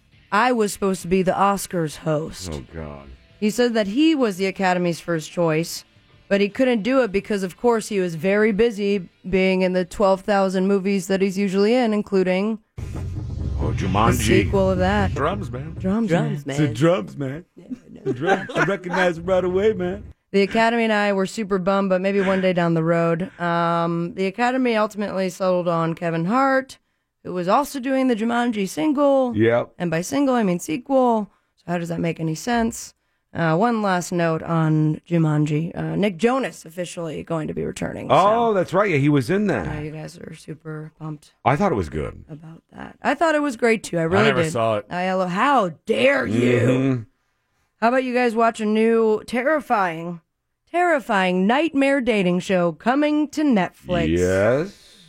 I was supposed to be the Oscars host. Oh, God. He said that he was the Academy's first choice, but he couldn't do it because, of course, he was very busy being in the twelve thousand movies that he's usually in, including Oh, the Jumanji. sequel of that. Drums, man. Drums, Drums, man. It's the drums, man. The drums. I recognize it right away, man. The Academy and I were super bummed, but maybe one day down the road. Um, the Academy ultimately settled on Kevin Hart, who was also doing the Jumanji single. Yep. And by single, I mean sequel. So how does that make any sense? Uh, one last note on Jumanji. Uh, Nick Jonas officially going to be returning. Oh, that's right. Yeah, he was in So, uh, that. you guys are super pumped I thought it was good. about that. I thought it was great, too. I really never did. saw it. I lo- how dare you? Mhm. How about you guys watch a new terrifying, terrifying nightmare dating show coming to Netflix? Yes.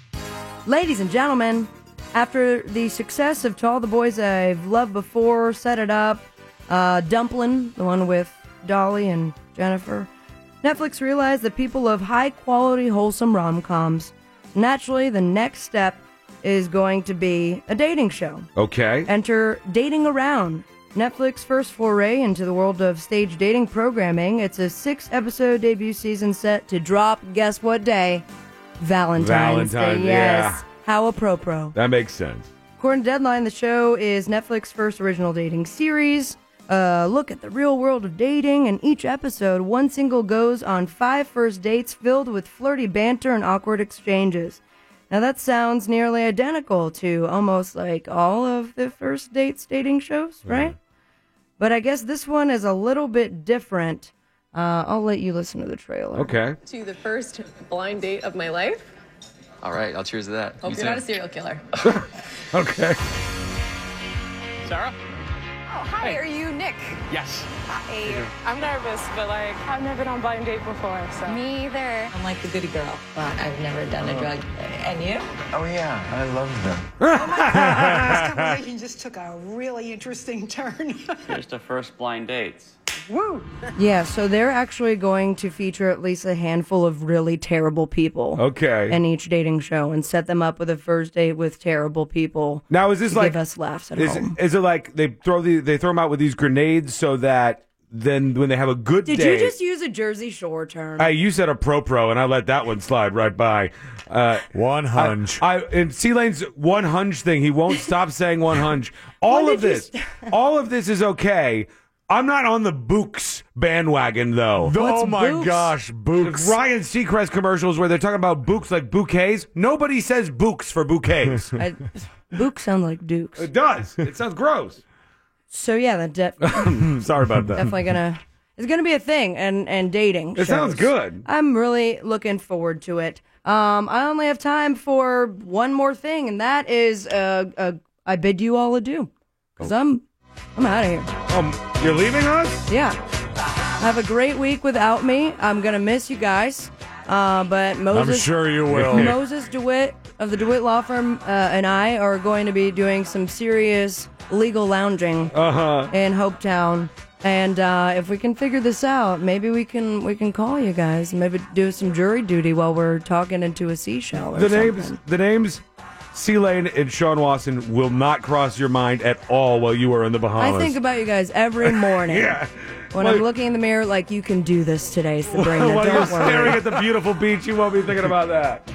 Ladies and gentlemen, after the success of To All the Boys I've Loved Before, Set It Up, uh, Dumplin', the one with Dolly and Jennifer, Netflix realized that people love high-quality, wholesome rom-coms. Naturally, the next step is going to be a dating show. Okay. Enter Dating Around, Netflix first foray into the world of stage dating programming. It's a six-episode debut season set to drop, guess what day? Valentine's, Valentine's, Day. yeah. Yes. How apropos. That makes sense. According to Deadline, the show is Netflix's first original dating series. Uh, look at the real world of dating. In each episode, one single goes on five first dates filled with flirty banter and awkward exchanges. Now that sounds nearly identical to almost like all of the first dates dating shows, right? But I guess this one is a little bit different. Uh, I'll let you listen to the trailer. Okay. To the first blind date of my life. All right, I'll cheers to that. Hope You you're too. not a serial killer. Okay. Sarah? Oh, hi, are you Nick? Yes. Hi. I'm nervous, but like, I've never been on blind date before, so. Me either. I'm like the goody girl, but I've never done a drug. And you? Oh yeah, I love them. This conversation just took a really interesting turn. Here's the first blind dates. Woo! Yeah, so they're actually going to feature at least a handful of really terrible people. Okay. In each dating show and set them up with a first date with terrible people. Now, is this to like give us laughs at is, home? is it like they throw the they throw them out with these grenades so that then when they have a good Did date? you just use a Jersey Shore term? Hey, you said a pro pro, and I let that one slide right by. Uh, one hunch. I, I in C Lane's one hunch thing. He won't stop saying one hunch. All When of did you this, all of this is okay. I'm not on the Books bandwagon though. The- What's oh my Books? gosh, Books. Ryan Seacrest commercials where they're talking about books like bouquets. Nobody says books for bouquets. I, Book sound like Dukes. It does. It sounds gross. So yeah, that de- Sorry about that. definitely gonna it's gonna be a thing and and dating. It sounds shows. good. I'm really looking forward to it. Um, I only have time for one more thing, and that is uh, uh I bid you all adieu because I'm I'm out of here. Um, you're leaving us? Yeah. Have a great week without me. I'm gonna miss you guys. Uh, but Moses, I'm sure you will. Moses DeWitt of the DeWitt Law Firm uh, and I are going to be doing some serious legal lounging uh-huh. in Hopetown. And uh, if we can figure this out, maybe we can we can call you guys and maybe do some jury duty while we're talking into a seashell or The something. names, the names, C. Lane and Sean Wasson will not cross your mind at all while you are in the Bahamas. I think about you guys every morning. Yeah. When Well- I'm looking in the mirror, like, you can do this today, Sabrina. while Don't you're worry. staring at the beautiful beach, you won't be thinking about that.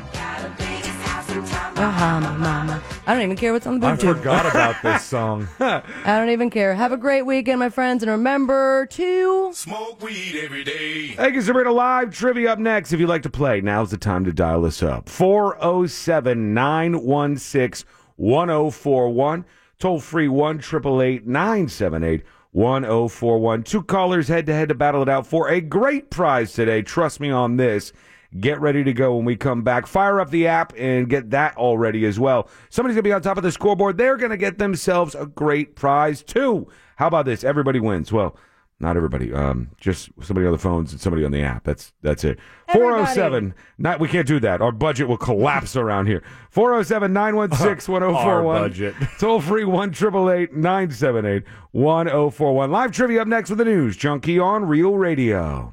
Bahama Mama. I don't even care what's on the I boob tube. forgot about this song. I don't even care. Have a great weekend, my friends, and remember to smoke weed every day. Thank you, Sabrina. Live trivia up next. If you'd like to play, now's the time to dial us up. four oh seven, nine one six, one oh four one. Toll free one eight eight eight, nine seven eight, one oh four one. Two callers head to head to battle it out for a great prize today. Trust me on this. Get ready to go when we come back. Fire up the app and get that all ready as well. Somebody's going to be on top of the scoreboard. They're going to get themselves a great prize, too. How about this? Everybody wins. Well, not everybody. Um, just somebody on the phones and somebody on the app. That's that's it. four oh seven. Not, we can't do that. Our budget will collapse around here. four oh seven, nine one six, one oh four one. Our budget. Toll free one eight eight eight, nine seven eight, one oh four one. Live trivia up next with the News Junkie on Real Radio.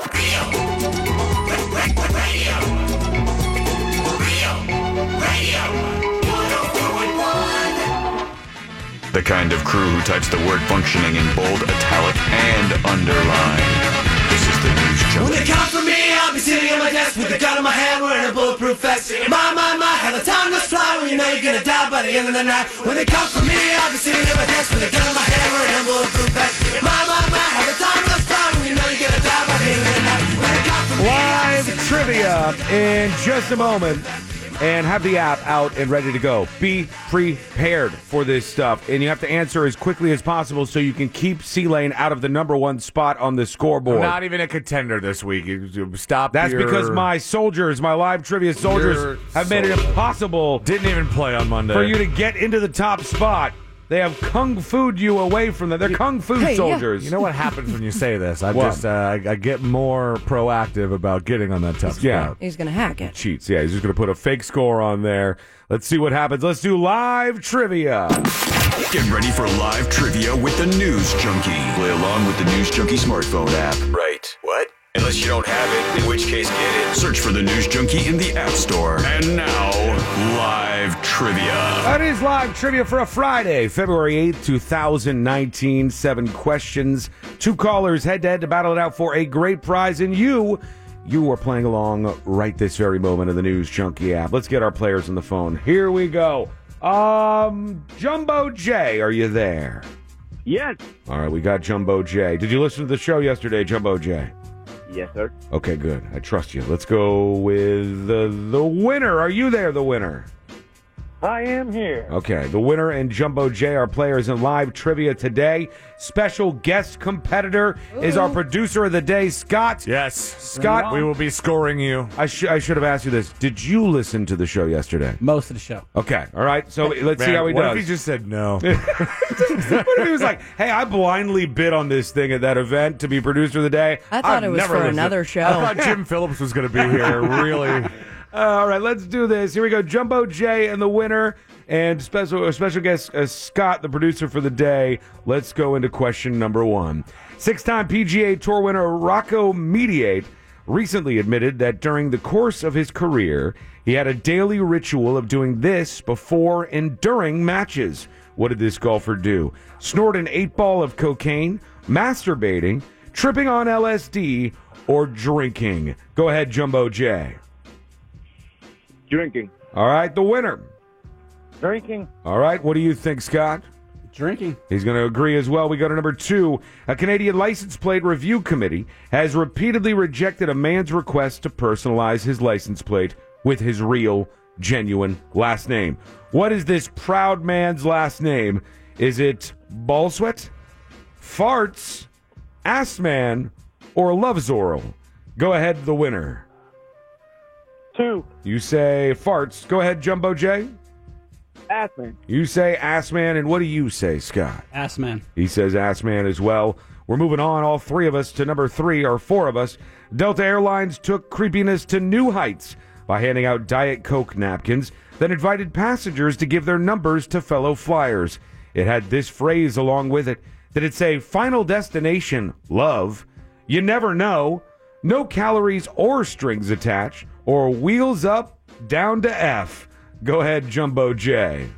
The kind of crew who types the word functioning in bold, italic, and underline. This is the News When they Junkie. come for me, I'll be sitting at my desk with a gun in my hand, wearing a bulletproof vest. My, my, my, how the time goes fly when you know you're gonna die by the end of the night. When they come for me, I'll be sitting at my desk with a gun in my hand, wearing a bulletproof vest. My, my, my, how the time goes fly when you know you're gonna die by the end of the night. When they come for me, I'll be Live trivia in just a moment. And have the app out and ready to go. Be prepared for this stuff. And you have to answer as quickly as possible so you can keep C-Lane out of the number one spot on the scoreboard. I'm not even a contender this week. You- you Stop. That's your- because my soldiers, my live trivia soldiers, Your have made it soldiers. impossible Didn't even play on Monday. for you to get into the top spot. They have kung fu'd you away from them. They're kung fu Hey, yeah. soldiers. You know what happens when you say this? I What? just uh, I, I get more proactive about getting on that tough Yeah. spot. He's going to hack it. Cheats. Yeah, he's just going to put a fake score on there. Let's see what happens. Let's do live trivia. Get ready for live trivia with the News Junkie. Play along with the News Junkie smartphone app. Right. What? Unless you don't have it, in which case get it. Search for the News Junkie in the App Store. And now, live trivia. That is live trivia for a Friday, February eighth, twenty nineteen. Seven questions. Two callers head to head to battle it out for a great prize. And you, you are playing along right this very moment in the News Junkie app. Let's get our players on the phone. Here we go. Um, Jumbo J, are you there? Yes. All right, we got Jumbo J. Did you listen to the show yesterday, Jumbo J? Yes, sir. Okay, good. I trust you. Let's go with the, the winner. Are you there, the winner? I am here. Okay, the winner and Jumbo J are players in live trivia today. Special guest competitor is our producer of the day, Scott. Yes. Scott, We will be scoring you. I, sh- I should have asked you this. Did you listen to the show yesterday? Most of the show. Okay, all right. So let's see Man, how he what does. if he just said no? What if he was like, hey, I blindly bid on this thing at that event to be producer of the day? I thought I've it was never for listened." another show. I thought Jim Phillips was going to be here. Really? Uh, all right, let's do this. Here we go. Jumbo J and the winner, and special uh, special guest uh, Scott, the producer for the day. Let's go into question number one. Six-time P G A Tour winner Rocco Mediate recently admitted that during the course of his career, he had a daily ritual of doing this before and during matches. What did this golfer do? Snort an eight ball of cocaine, masturbating, tripping on L S D, or drinking? Go ahead, Jumbo J. Drinking. All right, the winner. Drinking. All right, what do you think, Scott? Drinking. He's going to agree as well. We go to number two. A Canadian license plate review committee has repeatedly rejected a man's request to personalize his license plate with his real, genuine last name. What is this proud man's last name? Is it Ballsweat, Farts, Assman, or Lovezoral? Go ahead, the winner. Two. You say Farts. Go ahead, Jumbo J. Assman. You say Assman, and what do you say, Scott? Assman. He says Assman as well. We're moving on, all three of us, to number three, or four of us. Delta Airlines took creepiness to new heights by handing out Diet Coke napkins, then invited passengers to give their numbers to fellow flyers. It had this phrase along with it. Did it say, final destination, love, you never know, no calories or strings attached, or wheels up, down to F? Go ahead, Jumbo J.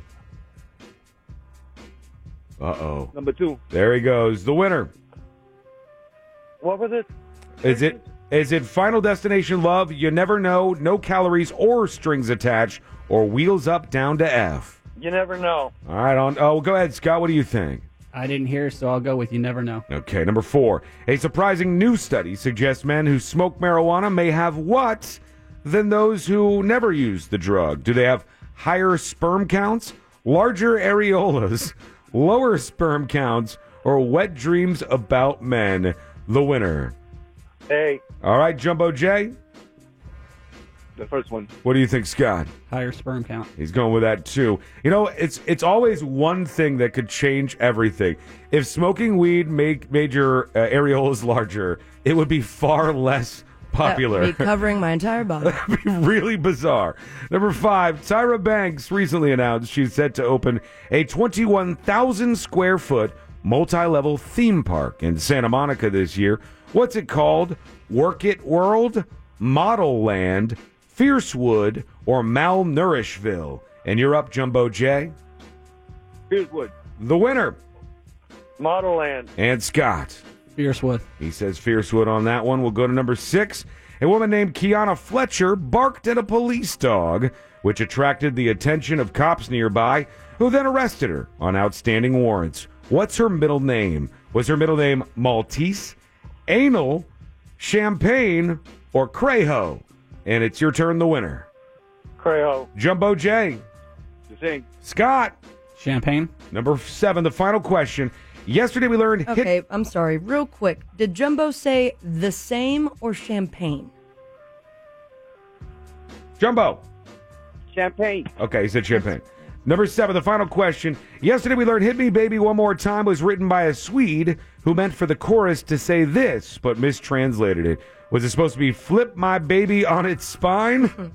Uh-oh. Number two. There he goes. The winner. What was it? Is it is it final destination, love, you never know, no calories or strings attached, or wheels up, down to F? You never know. All right, on. Oh, go ahead, Scott. What do you think? I didn't hear, so I'll go with you never know. Okay, number four. A surprising new study suggests men who smoke marijuana may have what than those who never use the drug? Do they have higher sperm counts, larger areolas, lower sperm counts, or wet dreams about men? The winner. Hey. All right, Jumbo J. The first one. What do you think, Scott? Higher sperm count. He's going with that too. You know, it's it's always one thing that could change everything. If smoking weed make, made your uh, areolas larger, it would be far less popular. That would be covering my entire body. That'd be really bizarre. Number five, Tyra Banks recently announced she's set to open a twenty-one thousand square foot multi-level theme park in Santa Monica this year. What's it called? Work It World, Model Land, Fiercewood, or Malnourishville? And you're up, Jumbo J. Fiercewood. The winner. Model Land. And Scott. Fiercewood. He says Fiercewood on that one. We'll go to number six. A woman named Kiana Fletcher barked at a police dog, which attracted the attention of cops nearby, who then arrested her on outstanding warrants. What's her middle name? Was her middle name Maltese, Anal, Champagne, or Craho? And it's your turn, the winner. Craho. Jumbo J. The thing. Scott. Champagne. Number seven, the final question. Yesterday we learned... Okay, hit- I'm sorry. Real quick. Did Jumbo say the same or champagne? Jumbo. Champagne. Okay, he said champagne. Number seven, the final question. Yesterday we learned Hit Me Baby One More Time was written by a Swede who meant for the chorus to say this, but mistranslated it. Was it supposed to be flip my baby on its spine?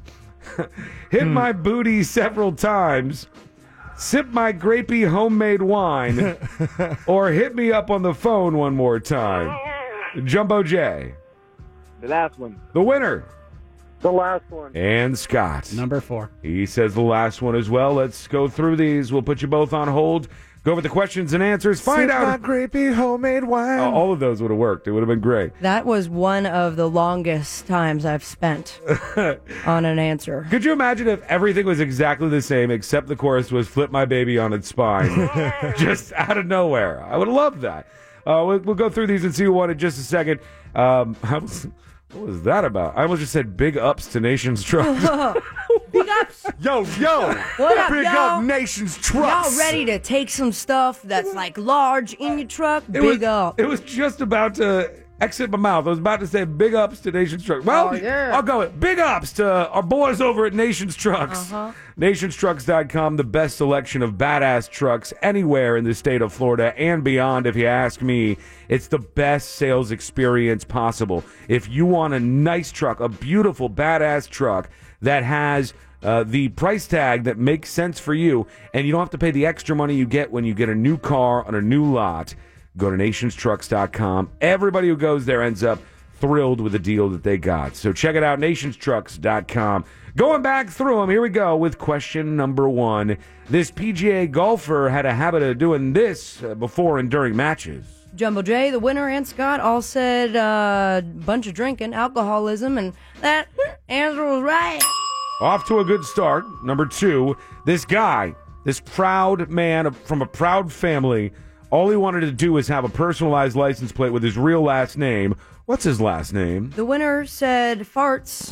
Hit my booty several times? Sip my grapey homemade wine? Or hit me up on the phone one more time? Jumbo J. The last one. The winner. The last one. And Scott. Number four. He says the last one as well. Let's go through these. We'll put you both on hold. Go over the questions and answers. Find Sip out. my grapey homemade wine. Uh, all of those would have worked. It would have been great. That was one of the longest times I've spent on an answer. Could you imagine if everything was exactly the same except the chorus was flip my baby on its spine? Just out of nowhere. I would love that. Uh, we'll, we'll go through these and see who won in just a second. Um, I was, what was that about? I almost just said big ups to Nation's Trucks. Big ups. Yo, yo. What up, Big y'all? up Nation's Trucks. Y'all ready to take some stuff that's like large in your truck? It Big was, up. It was just about to exit my mouth. I was about to say big ups to Nation's Trucks. Well, Oh, yeah. I'll go with big ups to our boys over at Nation's Trucks. Uh-huh. Nations Trucks dot com, the best selection of badass trucks anywhere in the state of Florida and beyond, if you ask me. It's the best sales experience possible. If you want a nice truck, a beautiful, badass truck that has uh, the price tag that makes sense for you, and you don't have to pay the extra money you get when you get a new car on a new lot, go to Nations Trucks dot com. Everybody who goes there ends up thrilled with the deal that they got. So check it out, Nations Trucks dot com. Going back through them, here we go with question number one. This P G A golfer had a habit of doing this uh, before and during matches. Jumbo J, the winner, and Scott all said a uh, bunch of drinking, alcoholism, and that answer was right. Off to a good start. Number two, this guy, this proud man from a proud family, all he wanted to do was have a personalized license plate with his real last name. What's his last name? The winner said farts,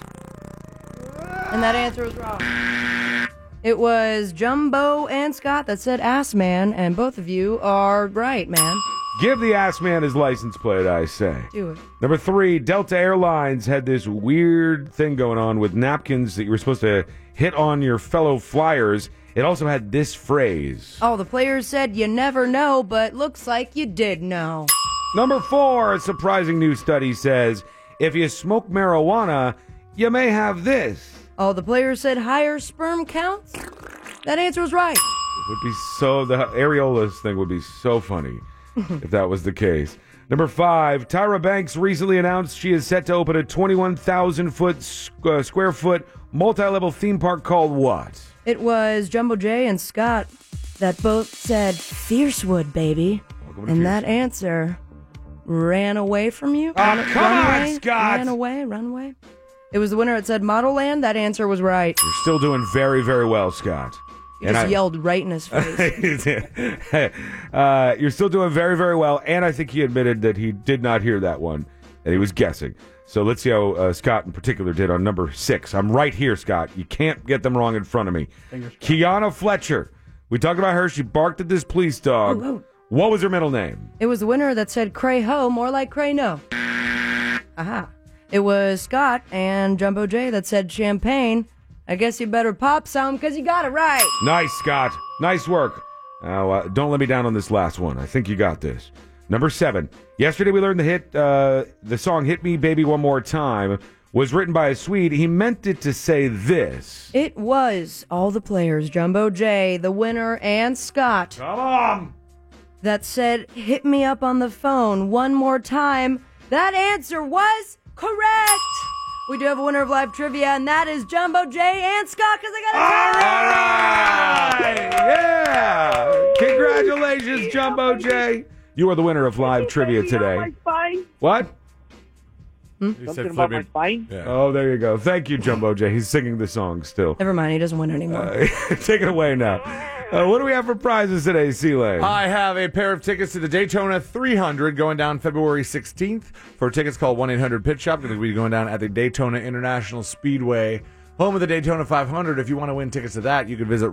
and that answer was wrong. It was Jumbo and Scott that said ass man, and both of you are right, man. Give the ass man his license plate, I say. Do it. Number three, Delta Airlines had this weird thing going on with napkins that you were supposed to hit on your fellow flyers. It also had this phrase. All the players said you never know, but looks like you did know. Number four, a surprising new study says, if you smoke marijuana, you may have this. All the players said higher sperm counts. That answer was right. It would be so, the areolas thing would be so funny if that was the case. Number five, Tyra Banks recently announced she is set to open a twenty-one thousand foot uh, square foot multi-level theme park called what? It was Jumbo J and Scott that both said Fiercewood, baby. And that answer ran away from you. Oh, Ran- come runaway, on, Scott! Ran away, run away. It was the winner that said Model Land. That answer was right. You're still doing very, very well, Scott. You And just I- yelled right in his face. uh, you're still doing very, very well, and I think he admitted that he did not hear that one, and he was guessing. So let's see how uh, Scott in particular did on number six. I'm right here, Scott. You can't get them wrong in front of me. Kiana Fletcher. We talked about her. She barked at this police dog. Oh, oh. What was her middle name? It was the winner that said Cray Ho, more like Cray No. Aha. It was Scott and Jumbo J that said Champagne. I guess you better pop some because you got it right. Nice, Scott. Nice work. Now, uh, don't let me down on this last one. I think you got this. Number seven. Yesterday we learned the hit, uh, the song "Hit Me, Baby, One More Time" was written by a Swede. He meant it to say this. It was all the players, Jumbo J, the winner, and Scott. Come on! That said, hit me up on the phone one more time. That answer was correct. We do have a winner of live trivia, and that is Jumbo J and Scott, because I got a All right! Yeah! Congratulations, Jumbo J. You are the winner of live trivia today. What? He Something said about my flipping. spine? Yeah. Oh, there you go. Thank you, Jumbo J. He's singing the song still. Never mind, he doesn't win anymore. Uh, take it away now. Uh, what do we have for prizes today, C-Lane? I have a pair of tickets to the Daytona three hundred going down February sixteenth. For tickets, call one eight hundred pit shop. Going to be going down at the Daytona International Speedway, home of the Daytona five hundred. If you want to win tickets to that, you can visit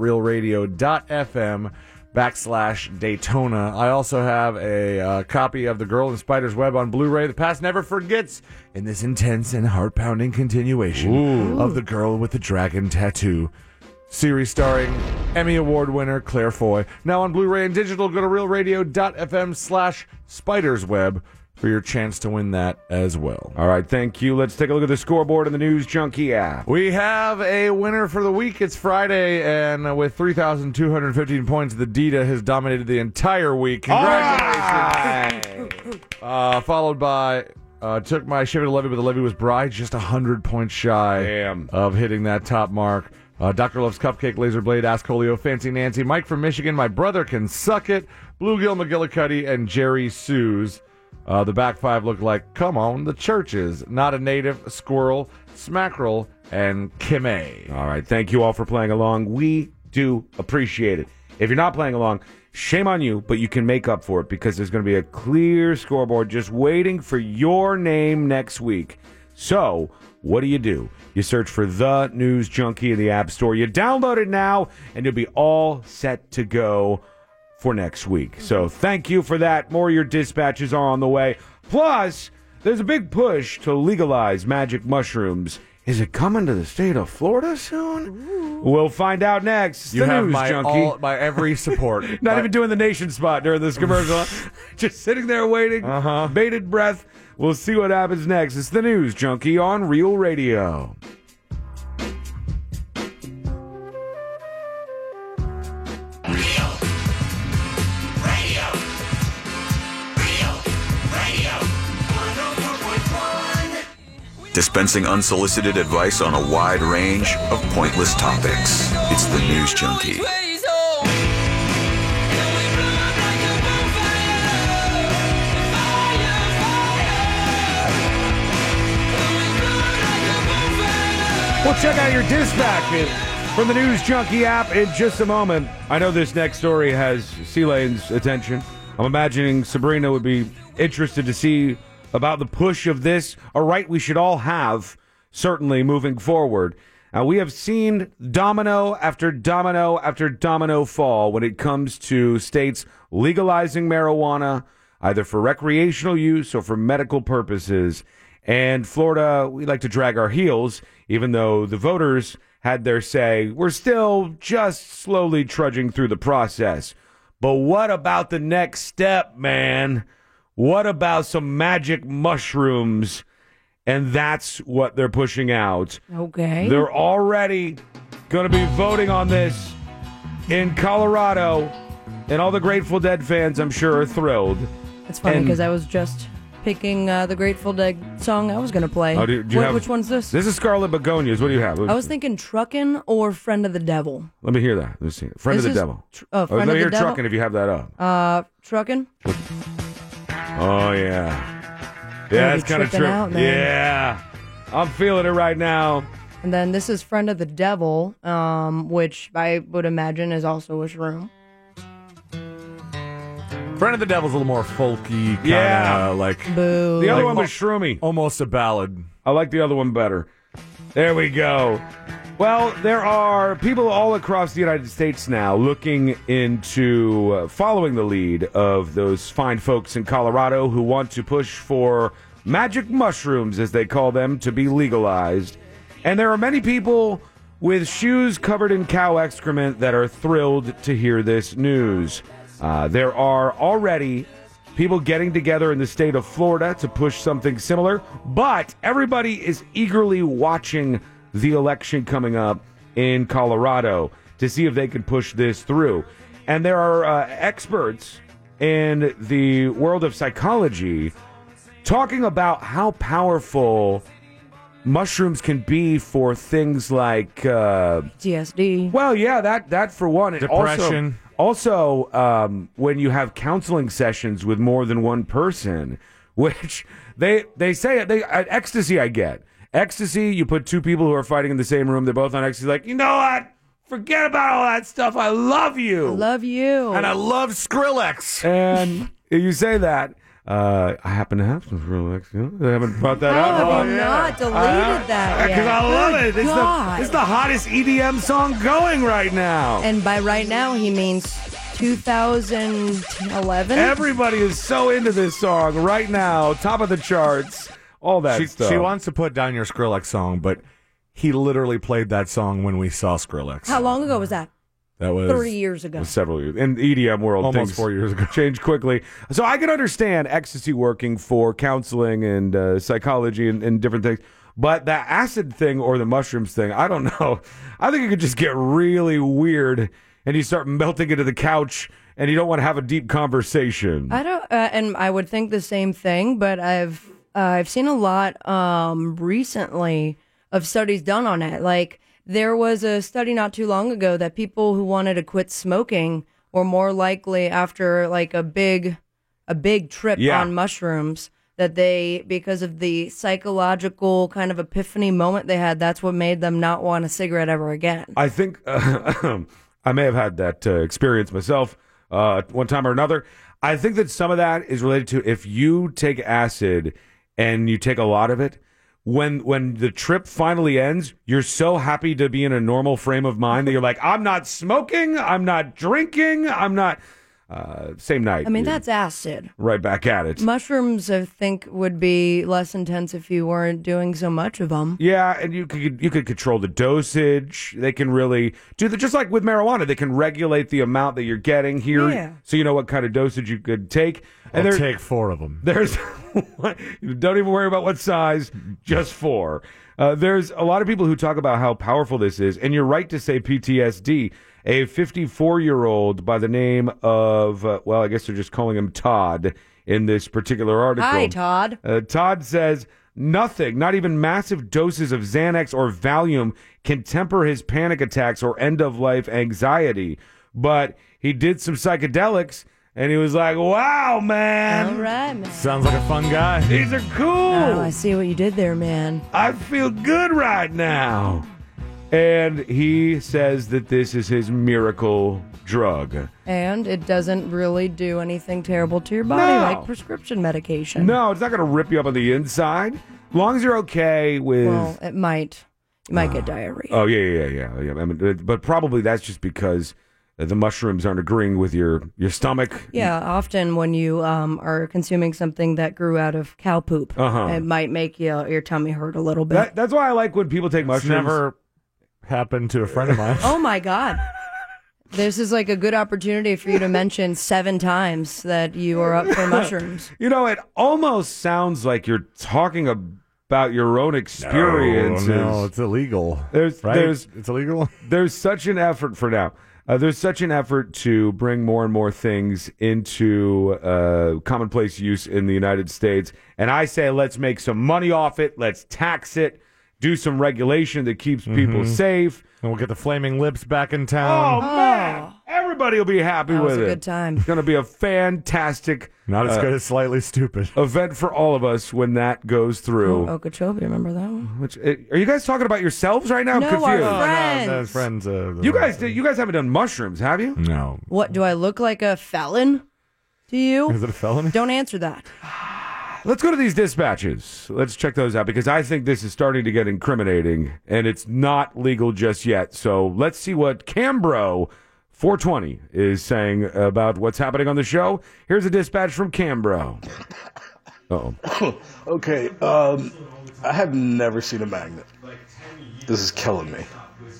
realradio.fm backslash Daytona. I also have a uh, copy of The Girl in Spider's Web on Blu-ray. The past never forgets in this intense and heart-pounding continuation Ooh. of The Girl with the Dragon Tattoo series starring Emmy Award winner Claire Foy. Now on Blu-ray and digital, go to realradio.fm slash spidersweb for your chance to win that as well. All right, thank you. Let's take a look at the scoreboard in the News Junkie app. We have a winner for the week. It's Friday, and with three thousand two hundred fifteen points, the Dita has dominated the entire week. Congratulations. Uh, followed by... Uh, took my Chevy to Levy, but the Levy was Bride, just one hundred points shy Damn. of hitting that top mark. Uh, Doctor Love's Cupcake, Laser Blade, Ascolio, Fancy Nancy, Mike from Michigan, My Brother Can Suck It, Bluegill McGillicuddy, and Jerry Sues. Uh, the back five look like Come On, The Churches, Not a Native, Squirrel, Smackerel, and Kimay. All right, thank you all for playing along. We do appreciate it. If you're not playing along, shame on you, but you can make up for it because there's going to be a clear scoreboard just waiting for your name next week. So, what do you do? You search for The News Junkie in the App Store. You download it now, and you'll be all set to go for next week. So, thank you for that. More of your dispatches are on the way. Plus, there's a big push to legalize magic mushrooms. Is it coming to the state of Florida soon? Ooh. We'll find out next. It's You the have News my, Junkie. all, my every support. Not My- even doing the nation spot during this commercial. Just sitting there waiting, uh-huh. bated breath. We'll see what happens next. It's the News Junkie on Real Radio. Dispensing unsolicited advice on a wide range of pointless topics. It's the News Junkie. We'll check out your dispatch from the News Junkie app in just a moment. I know this next story has C-Lane's attention. I'm imagining Sabrina would be interested to see about the push of this, a right we should all have, certainly moving forward. Now, we have seen domino after domino after domino fall when it comes to states legalizing marijuana, either for recreational use or for medical purposes. And Florida, we like to drag our heels, even though the voters had their say. We're still just slowly trudging through the process. But what about the next step, man? What about some magic mushrooms and that's what they're pushing out. Okay. They're already going to be voting on this in Colorado, and all the Grateful Dead fans, I'm sure, are thrilled. It's funny And- because I was just picking uh, the Grateful Dead song I was going to play. Oh, do, do you What- have, which one's this? This is Scarlet Begonias. What do you have? I was thinking Truckin' or Friend of the Devil. Let me hear that. Let's see. Friend This of the is Devil. tr- oh, Friend let of me the hear Devil? Truckin' if you have that up. Uh, Truckin'? Oh, yeah. Gonna Yeah, be that's kind of tripping true. out, man. Yeah. I'm feeling it right now. And then this is Friend of the Devil, um, which I would imagine is also a shroom. Friend of the Devil's a little more folky, kind of Yeah. like. Boo. The other like one was Shroomy. Almost a ballad. I like the other one better. There we go. Well, there are people all across the United States now looking into uh, following the lead of those fine folks in Colorado who want to push for magic mushrooms, as they call them, to be legalized. And there are many people with shoes covered in cow excrement that are thrilled to hear this news. Uh, there are already people getting together in the state of Florida to push something similar, but everybody is eagerly watching the election coming up in Colorado to see if they can push this through. And there are uh, experts in the world of psychology talking about how powerful mushrooms can be for things like uh, P T S D. Well, yeah, that that for one. And Depression. Also, also um, when you have counseling sessions with more than one person, which they they say they uh, ecstasy. I get ecstasy. You put two people who are fighting in the same room. They're both on ecstasy. Like, you know what? Forget about all that stuff. I love you. I love you. And I love Skrillex. And you say that. Uh, I happen to have some Skrillex. You know? I haven't brought that How up. have you not deleted that yet? Because I love Good it. It's the, God. it's the hottest E D M song going right now. And by right now, he means two thousand eleven? Everybody is so into this song right now. Top of the charts. All that She, stuff. she wants to put down your Skrillex song, but he literally played that song when we saw Skrillex. How long ago was that? That was thirty years ago. was several years. In the E D M world, Almost things four years ago. changed quickly. So I can understand ecstasy working for counseling and uh, psychology and, and different things. But that acid thing or the mushrooms thing, I don't know. I think it could just get really weird and you start melting into the couch and you don't want to have a deep conversation. I don't, uh, and I would think the same thing, but I've uh, I've seen a lot um, recently of studies done on it. Like there was a study not too long ago that people who wanted to quit smoking were more likely after like a big a big trip Yeah. on mushrooms that they, because of the psychological kind of epiphany moment they had, that's what made them not want a cigarette ever again. I think uh, I may have had that uh, experience myself uh, one time or another. I think that some of that is related to if you take acid and you take a lot of it, when when the trip finally ends, you're so happy to be in a normal frame of mind that you're like, I'm not smoking, I'm not drinking, I'm not... Uh, same night. I mean, you're that's acid. right back at it. Mushrooms, I think, would be less intense if you weren't doing so much of them. Yeah, and you could you could control the dosage. They can really do the just like with marijuana. They can regulate the amount that you're getting here, Yeah. so you know what kind of dosage you could take. I'll there- take four of them. There's don't even worry about what size, just four. Uh, there's a lot of people who talk about how powerful this is, and you're right to say P T S D. A fifty-four-year-old by the name of, uh, well, I guess they're just calling him Todd in this particular article. Hi, Todd. Uh, Todd says nothing, not even massive doses of Xanax or Valium can temper his panic attacks or end-of-life anxiety. But he did some psychedelics, and he was like, wow, man. All right, man. Sounds like a fun guy. These are cool. Oh, I see what you did there, man. I feel good right now. And he says that this is his miracle drug. And it doesn't really do anything terrible to your body No. like prescription medication. No, it's not going to rip you up on the inside. As long as you're okay with... Well, it might. You might get diarrhea. Oh, yeah, yeah, yeah. yeah. I mean, but probably that's just because the mushrooms aren't agreeing with your, your stomach. Yeah, often when you um, are consuming something that grew out of cow poop, Uh-huh. it might make you, your tummy hurt a little bit. That, that's why I like when people take It's mushrooms. never happened to a friend of mine. Oh, my God. This is like a good opportunity for you to mention seven times that you are up for mushrooms. You know, it almost sounds like you're talking about your own experiences. No, no, it's illegal. There's, right? there's, it's illegal. There's such an effort for now. Uh, there's such an effort to bring more and more things into uh, commonplace use in the United States. And I say, let's make some money off it. Let's tax it. Do some regulation that keeps Mm-hmm. people safe. And we'll get the Flaming Lips back in town. Oh, man. Everybody will be happy That with was it. a good time. It's going to be a fantastic Not as uh, good as Slightly Stupid. event for all of us when that goes through. Oh, Okeechobee, remember that one? Which uh, are you guys talking about yourselves right now? I'm No, confused. our No, friends. no, no, friends. Uh, You guys did, you guys haven't done mushrooms, have you? No. What, do I look like a felon to you? Is it a felony? Don't answer that. Let's go to these dispatches. Let's check those out because I think this is starting to get incriminating and it's not legal just yet. So let's see what Cambro four twenty is saying about what's happening on the show. Here's a dispatch from Cambro. Uh-oh. Okay, um, I have never seen a magnet. This is killing me.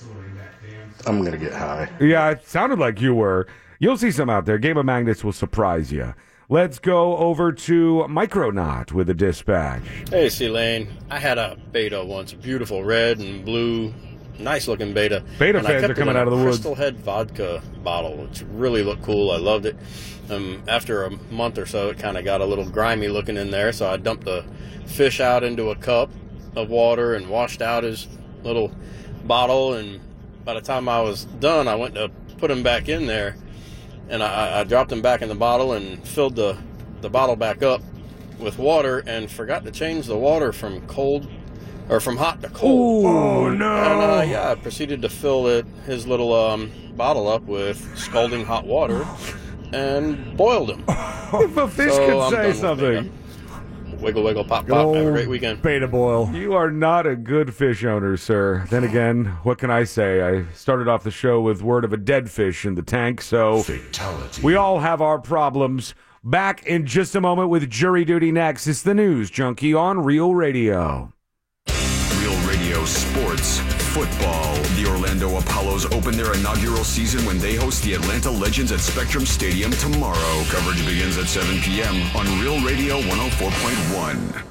I'm going to get high. Yeah, it sounded like you were. You'll see some out there. Game of Magnets will surprise you. Let's go over to Micronaut with a dispatch. Hey, C-Lane. I had a beta once, a beautiful red and blue, nice-looking beta. Beta and I fans kept are coming it in out of the a woods. Crystal Head vodka bottle, which really looked cool. I loved it. Um, after a month or so, it kind of got a little grimy looking in there, so I dumped the fish out into a cup of water and washed out his little bottle, and by the time I was done, I went to put him back in there, and I, I dropped him back in the bottle and filled the, the bottle back up with water and forgot to change the water from cold or from hot to cold. Oh, no. And uh, yeah, I proceeded to fill it his little um, bottle up with scalding hot water and boiled him. If a fish So, could I'm done say with something. Wiggle, wiggle, pop, pop. Have a great weekend. Beta boil. You are not a good fish owner, sir. Then again, what can I say? I started off the show with word of a dead fish in the tank, so Fatality. we all have our problems. Back in just a moment with Jury Duty next. It's the News Junkie on Real Radio. Real Radio Sports Football. The Orlando Apollos open their inaugural season when they host the Atlanta Legends at Spectrum Stadium tomorrow. Coverage begins at seven p.m. on Real Radio one oh four point one.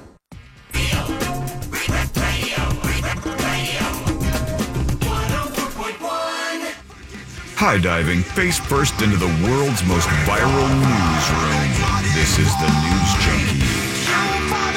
High diving face first into the world's most viral newsroom. This is the News Junkie.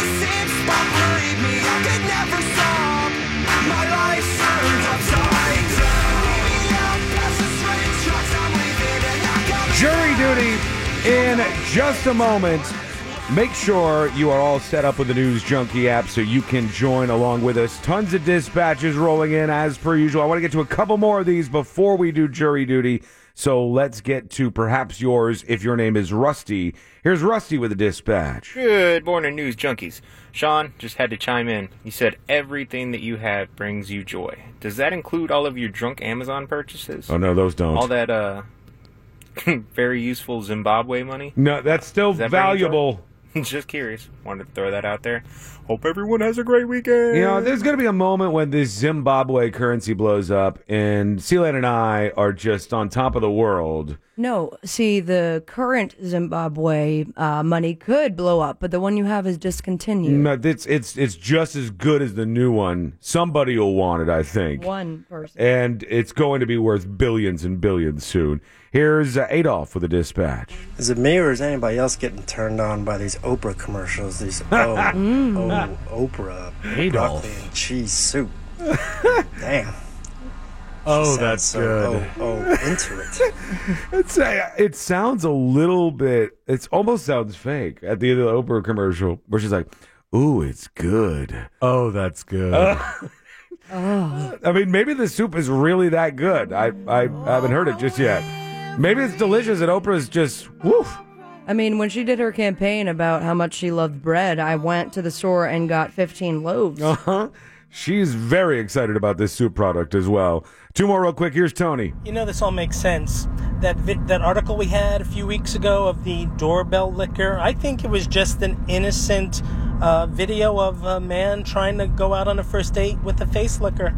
Jury Duty in just a moment. Make sure you are all set up with the News Junkie app so you can join along with us. Tons of dispatches rolling in as per usual. I want to get to a couple more of these before we do Jury Duty. So let's get to perhaps yours if your name is Rusty. Here's Rusty with a dispatch. Good morning, News Junkies. Sean, just had to chime in. You said everything that you have brings you joy. Does that include all of your drunk Amazon purchases? Oh, no, those don't. All that uh, very useful Zimbabwe money? No, that's still Does that bring you joy? valuable. Just curious. Wanted to throw that out there. Hope everyone has a great weekend. You know, there's going to be a moment when this Zimbabwe currency blows up, and Sealand and I are just on top of the world. No, see, the current Zimbabwe uh, money could blow up, but the one you have is discontinued. No, it's it's it's just as good as the new one. Somebody will want it, I think. One person. And it's going to be worth billions and billions soon. Here's uh, Adolf with a dispatch. Is it me or is anybody else getting turned on by these Oprah commercials? These oh, Mm. oh Oprah Adolf. broccoli and cheese soup. Damn. Oh, She sounds that's so, good. Oh, oh, into it. It's uh, it sounds a little bit. It almost sounds fake at the end of the Oprah commercial, where she's like, "Ooh, it's good." Oh, that's good. Oh. I mean, maybe the soup is really that good. I I haven't heard it just yet. Maybe it's delicious, and Oprah's just woof. I mean, when she did her campaign about how much she loved bread, I went to the store and got fifteen loaves. Uh huh. She's very excited about this soup product as well. Two more real quick. Here's Tony. You know, this all makes sense. That vi- that article we had a few weeks ago of the doorbell licker, I think it was just an innocent uh, video of a man trying to go out on a first date with a face licker.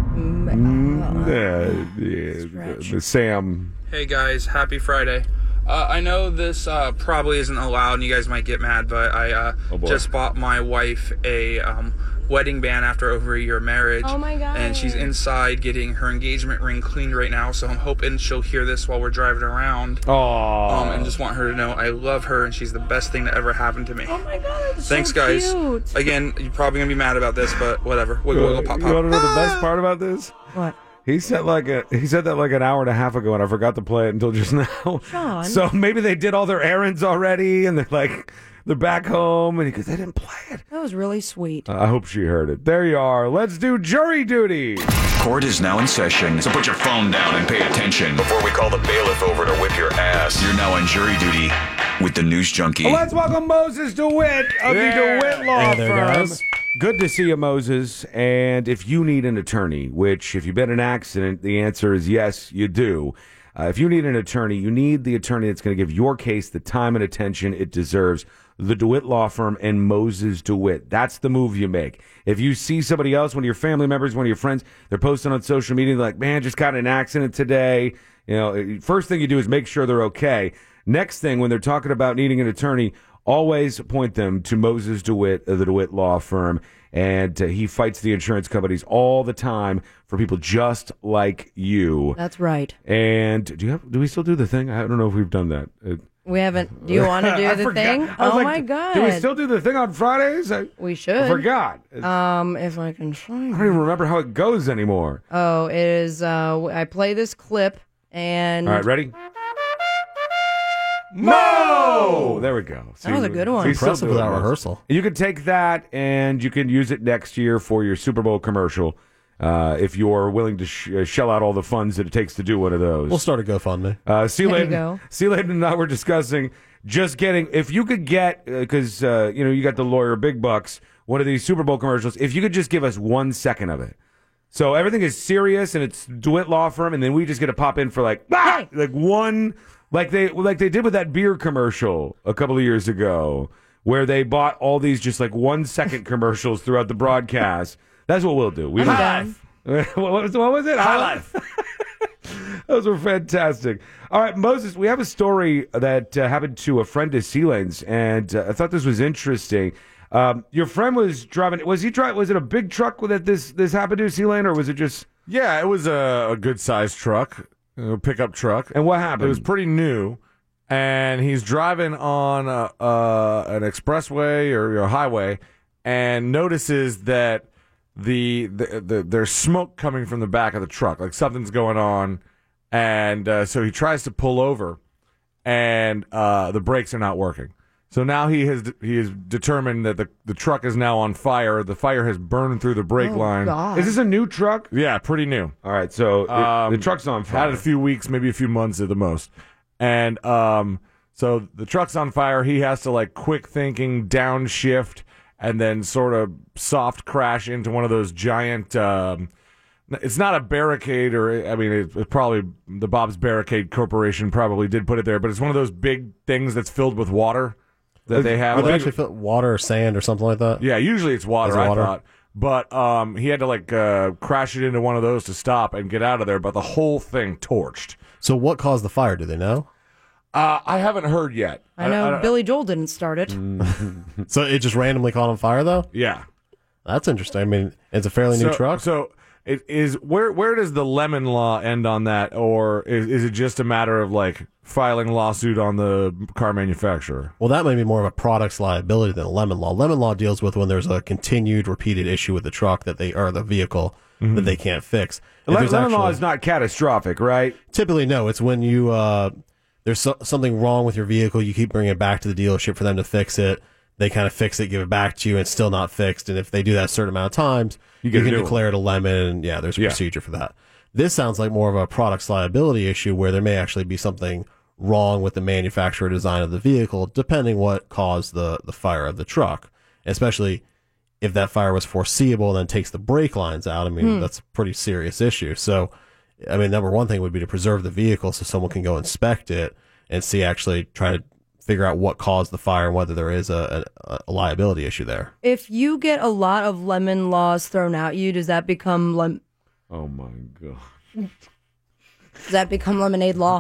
Mm, uh, yeah, the Sam. Hey guys, happy Friday. Uh, Uh, I know this uh, probably isn't allowed, and you guys might get mad, but I uh, Oh, boy. just bought my wife a um, wedding band after over a year of marriage. Oh, my God. And she's inside getting her engagement ring cleaned right now, so I'm hoping she'll hear this while we're driving around. Oh. Um, and just want her to know I love her, and she's the best thing that ever happened to me. Oh my God, that's Thanks, so guys. cute. Again, you're probably gonna be mad about this, but whatever. Wiggle, wiggle, pop, You pop. want to know the best part about this? What? He said like a he said that like an hour and a half ago, and I forgot to play it until just now. Sean. So maybe they did all their errands already, and they're like they're back home, and he goes, "They didn't play it." That was really sweet. Uh, I hope she heard it. There you are. Let's do jury duty. Court is now in session, so put your phone down and pay attention before we call the bailiff over to whip your ass. You're now on jury duty with the News Junkie. Let's welcome Moses DeWitt of Yeah. the DeWitt Law Hey there, Firm. guys. Good to see you, Moses. And if you need an attorney, which if you've been in an accident, the answer is yes, you do. Uh, if you need an attorney, you need the attorney that's going to give your case the time and attention it deserves. The DeWitt Law Firm and Moses DeWitt. That's the move you make. If you see somebody else, one of your family members, one of your friends, they're posting on social media, they're like, man, just got in an accident today. You know, first thing you do is make sure they're okay. Next thing, when they're talking about needing an attorney, always point them to Moses DeWitt of the DeWitt Law Firm. And uh, he fights the insurance companies all the time for people just like you. That's right. And do you have? Do we still do the thing? I don't know if we've done that. Uh, We haven't. Do you want to do I the forgot. thing? I was Oh like, my God. Do we still do the thing on Fridays? I, We should. I forgot. Um, if I can find. I don't even remember how it goes anymore. Oh, it is. Uh, I play this clip and. All right, ready? Mo! There we go. That was a good one. we still Impressive do it, without Moses. rehearsal. You can take that and you can use it next year for your Super Bowl commercial uh, if you're willing to sh- uh, shell out all the funds that it takes to do one of those. We'll start a GoFundMe. Uh, C. There you Layden, go. C. Layden and I were discussing just getting, if you could get, because, uh, uh, you know, you got the lawyer big bucks, one of these Super Bowl commercials, if you could just give us one second of it. So everything is serious and it's DeWitt Law Firm, and then we just get to pop in for like, ah! like one, like they like they did with that beer commercial a couple of years ago, where they bought all these just like one second commercials throughout the broadcast. That's what we'll do. We I'm don't- done. what, was, what was it? High life. Those were fantastic. All right, Moses, we have a story that uh, happened to a friend of Sealane's, and uh, I thought this was interesting. Um, your friend was driving. Was he driving? Was it a big truck that this this happened to, Sealane, or was it just? Yeah, it was a, a good sized truck, a pickup truck. And what happened? It was pretty new, and he's driving on a, uh, an expressway or a highway, and notices that the, the, the there's smoke coming from the back of the truck, like something's going on, and uh, so he tries to pull over, and uh, the brakes are not working. So now he has he has determined that the, the truck is now on fire. The fire has burned through the brake Oh, line. God. Is this a new truck? Yeah, pretty new. All right, so it- Um, the truck's on fire. Had it a few weeks, maybe a few months at the most. And um, so the truck's on fire. He has to like quick thinking, downshift, and then sort of soft crash into one of those giant. Um, it's not a barricade, or I mean, it, it probably the Bob's Barricade Corporation probably did put it there, but it's one of those big things that's filled with water that they have. Are they Like- actually fill- water or sand or something like that? yeah, usually it's water, Is it I water? thought. But um, he had to like uh, crash it into one of those to stop and get out of there. But the whole thing torched. So what caused the fire? Do they know? Uh, I haven't heard yet. I know don't- Billy Joel didn't start it. So it just randomly caught on fire, though? Yeah, That's interesting. I mean, it's a fairly new so, truck. So it is where where does the lemon law end on that, or is, is it just a matter of like filing a lawsuit on the car manufacturer? Well, that may be more of a product's liability than a lemon law. Lemon law deals with when there's a continued, repeated issue with the truck that they or the vehicle that they can't fix. If Le- there's lemon law actually- is not catastrophic, right? Typically, no. It's when you uh, there's so- something wrong with your vehicle. You keep bringing it back to the dealership for them to fix it. They kind of fix it, give it back to you, and it's still not fixed. And if they do that a certain amount of times, You you, get a can new declare it a lemon. And yeah, there's a Yeah. procedure for that. This sounds like more of a product's liability issue where there may actually be something wrong with the manufacturer design of the vehicle, depending what caused the, the fire of the truck. Especially if that fire was foreseeable and then takes the brake lines out. I mean, Hmm. that's a pretty serious issue. So, I mean, number one thing would be to preserve the vehicle so someone can go inspect it and see, actually try to figure out what caused the fire and whether there is a, a, a liability issue there. If you get a lot of lemon laws thrown at you, does that become lem- Oh my god! does that become lemonade law?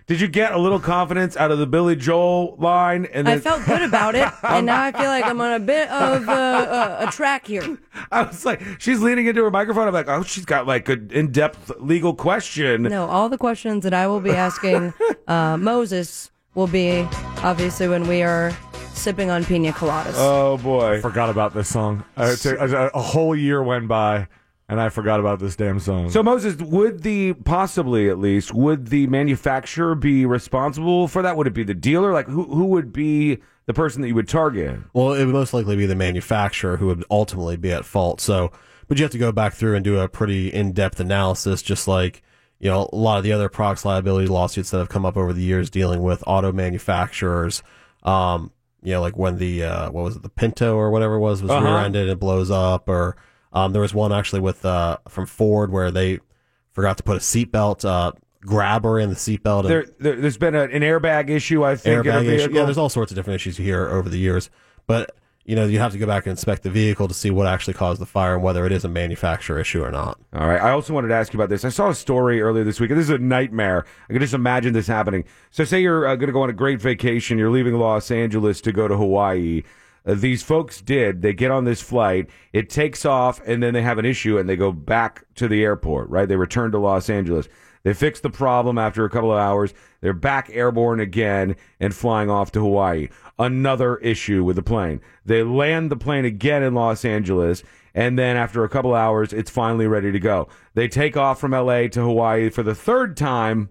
Did you get a little confidence out of the Billy Joel line? And I then, felt good about it, and now I feel like I'm on a bit of uh, a, a track here. I was like, she's leaning into her microphone. I'm like, oh, she's got like an in-depth legal question. No, all the questions that I will be asking uh, Moses will be obviously when we are sipping on pina coladas. Oh boy, Forgot about this song. Uh, it's a, a, a whole year went by, and I forgot about this damn song. So Moses, would the possibly at least would the manufacturer be responsible for that? Would it be the dealer? Like who who would be the person that you would target? Well, it would most likely be the manufacturer who would ultimately be at fault. So, but you have to go back through and do a pretty in-depth analysis, just like, you know, a lot of the other products liability lawsuits that have come up over the years dealing with auto manufacturers. Um, you know, like when the, uh, what was it, the Pinto or whatever it was, was Uh-huh. rear-ended and it blows up. Or um, there was one actually with uh, from Ford where they forgot to put a seatbelt uh, grabber in the seatbelt. and- There, there there's been a, an airbag issue, I think. in a airbag issue. vehicle. Yeah, there's all sorts of different issues here over the years. But, you know, you have to go back and inspect the vehicle to see what actually caused the fire and whether it is a manufacturer issue or not. All right. I also wanted to ask you about this. I saw a story earlier this week, and this is a nightmare. I can just imagine this happening. So say you're uh, going to go on a great vacation. You're leaving Los Angeles to go to Hawaii. Uh, these folks did. They get on this flight. It takes off, and then they have an issue, and they go back to the airport, right? They return to Los Angeles. They fix the problem after a couple of hours. They're back airborne again and flying off to Hawaii. Another issue with the plane. They land the plane again in Los Angeles, and then after a couple hours, it's finally ready to go. They take off from L A to Hawaii for the third time.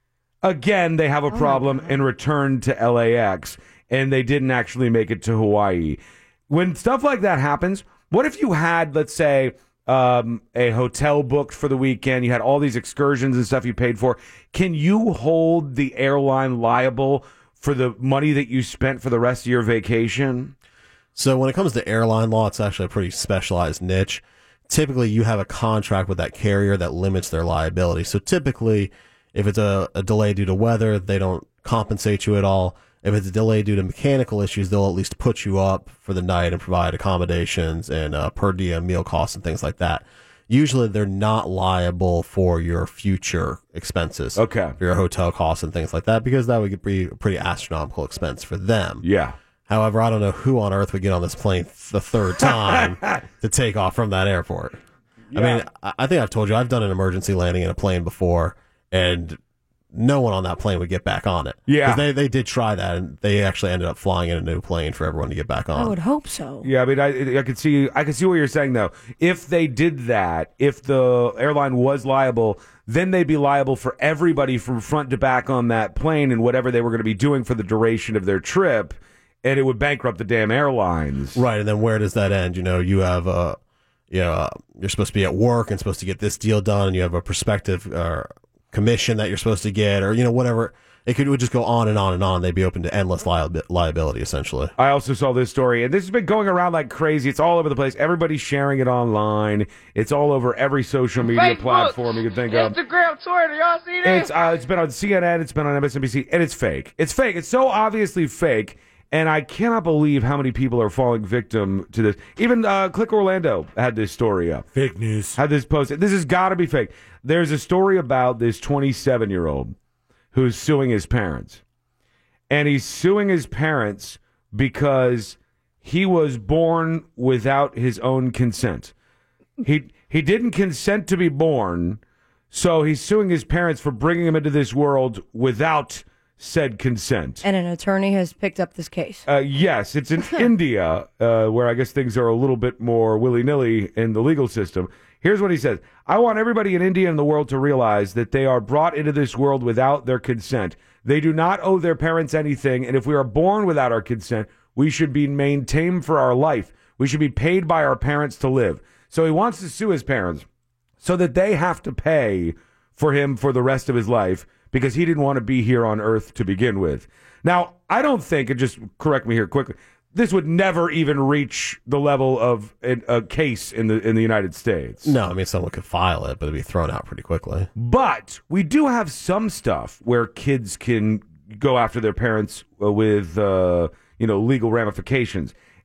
Again, they have a problem and return to L A X, and they didn't actually make it to Hawaii. When stuff like that happens, what if you had, let's say, um, a hotel booked for the weekend, you had all these excursions and stuff you paid for? Can you hold the airline liable for the money that you spent for the rest of your vacation? So when it comes to airline law, it's actually a pretty specialized niche. Typically, you have a contract with that carrier that limits their liability. So typically, if it's a, a delay due to weather, they don't compensate you at all. If it's a delay due to mechanical issues, they'll at least put you up for the night and provide accommodations and uh, per diem meal costs and things like that. Usually, they're not liable for your future expenses. Okay. For your hotel costs and things like that, because that would be a pretty astronomical expense for them. Yeah. However, I don't know who on earth would get on this plane the third time to take off from that airport. Yeah. I mean, I I think I've told you, I've done an emergency landing in a plane before, and no one on that plane would get back on it. Yeah. 'Cause They, they did try that, and they actually ended up flying in a new plane for everyone to get back on. I would hope so. Yeah, I mean, I, I could see, I could see what you're saying though. If they did that, if the airline was liable, then they'd be liable for everybody from front to back on that plane and whatever they were going to be doing for the duration of their trip, and it would bankrupt the damn airlines. Right, and then where does that end? You know, you have a, you know, uh, you're supposed to be at work and supposed to get this deal done, and you have a prospective uh, commission that you're supposed to get, or you know, whatever. It could it would just go on and on and on. They'd be open to endless liabi- liability, essentially. I also saw this story, and this has been going around like crazy. It's all over the place. Everybody's sharing it online. It's all over every social media Facebook, platform you can think of. Instagram, Twitter, y'all see this? It's uh, it's been on C N N, it's been on M S N B C, and it's fake. It's fake. It's so obviously fake, and I cannot believe how many people are falling victim to this. Even uh, Click Orlando had this story up. Fake news. Had this posted. This has got to be fake. There's a story about this twenty-seven-year-old who's suing his parents. And he's suing his parents because he was born without his own consent. He he didn't consent to be born, so he's suing his parents for bringing him into this world without said consent. And an attorney has picked up this case. Uh, yes, it's in India, uh, where I guess things are a little bit more willy-nilly in the legal system. Here's what he says. I want everybody in India and the world to realize that they are brought into this world without their consent. They do not owe their parents anything, and if we are born without our consent, we should be maintained for our life. We should be paid by our parents to live. So he wants to sue his parents so that they have to pay for him for the rest of his life because he didn't want to be here on Earth to begin with. Now, I don't think, and just correct me here quickly, this would never even reach the level of a, a case in the in the United States. No, I mean, someone could file it, but it'd be thrown out pretty quickly. But we do have some stuff where kids can go after their parents with, uh, you know, legal ramifications.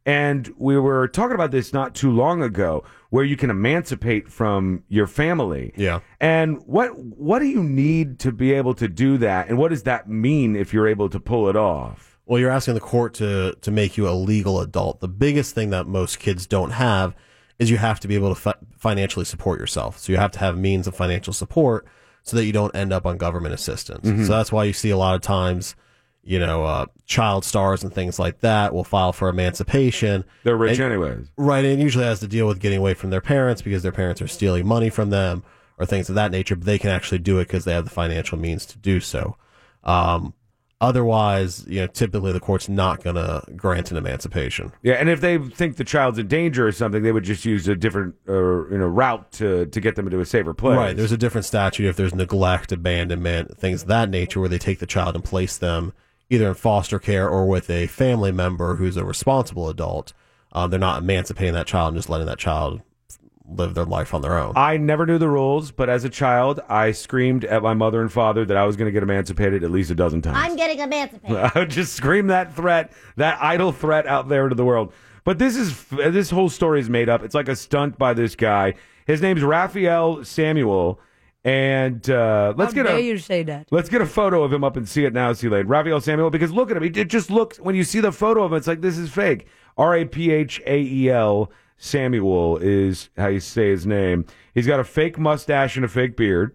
And we were talking about this not too long ago, where you can emancipate from your family. Yeah. And what what do you need to be able to do that? And what does that mean if you're able to pull it off? Well, you're asking the court to, to make you a legal adult. The biggest thing that most kids don't have is you have to be able to fi- financially support yourself. So you have to have means of financial support so that you don't end up on government assistance. Mhm. So that's why you see a lot of times, you know, uh, child stars and things like that will file for emancipation. They're rich And- anyways. Right, and it usually has to deal with getting away from their parents because their parents are stealing money from them or things of that nature, but they can actually do it because they have the financial means to do so. Um, otherwise, you know, typically the court's not going to grant an emancipation. Yeah, and if they think the child's in danger or something, they would just use a different uh, you know, route to, to get them into a safer place. Right, there's a different statute if there's neglect, abandonment, things of that nature, where they take the child and place them either in foster care or with a family member who's a responsible adult. Uh, they're not emancipating that child and just letting that child live their life on their own. I never knew the rules, but as a child, I screamed at my mother and father that I was going to get emancipated at least a dozen times. I'm getting emancipated. I would just scream that threat, that idle threat out there to the world. But this is this whole story is made up. It's like a stunt by this guy. His name's Raphael Samuel, and uh, let's How get dare a you say that? let's get a photo of him up and see it now, see Lane. Raphael Samuel, because look at him. He it just looks when you see the photo of him, it's like this is fake. R A P H A E L Samuel is how you say his name. He's got a fake mustache and a fake beard,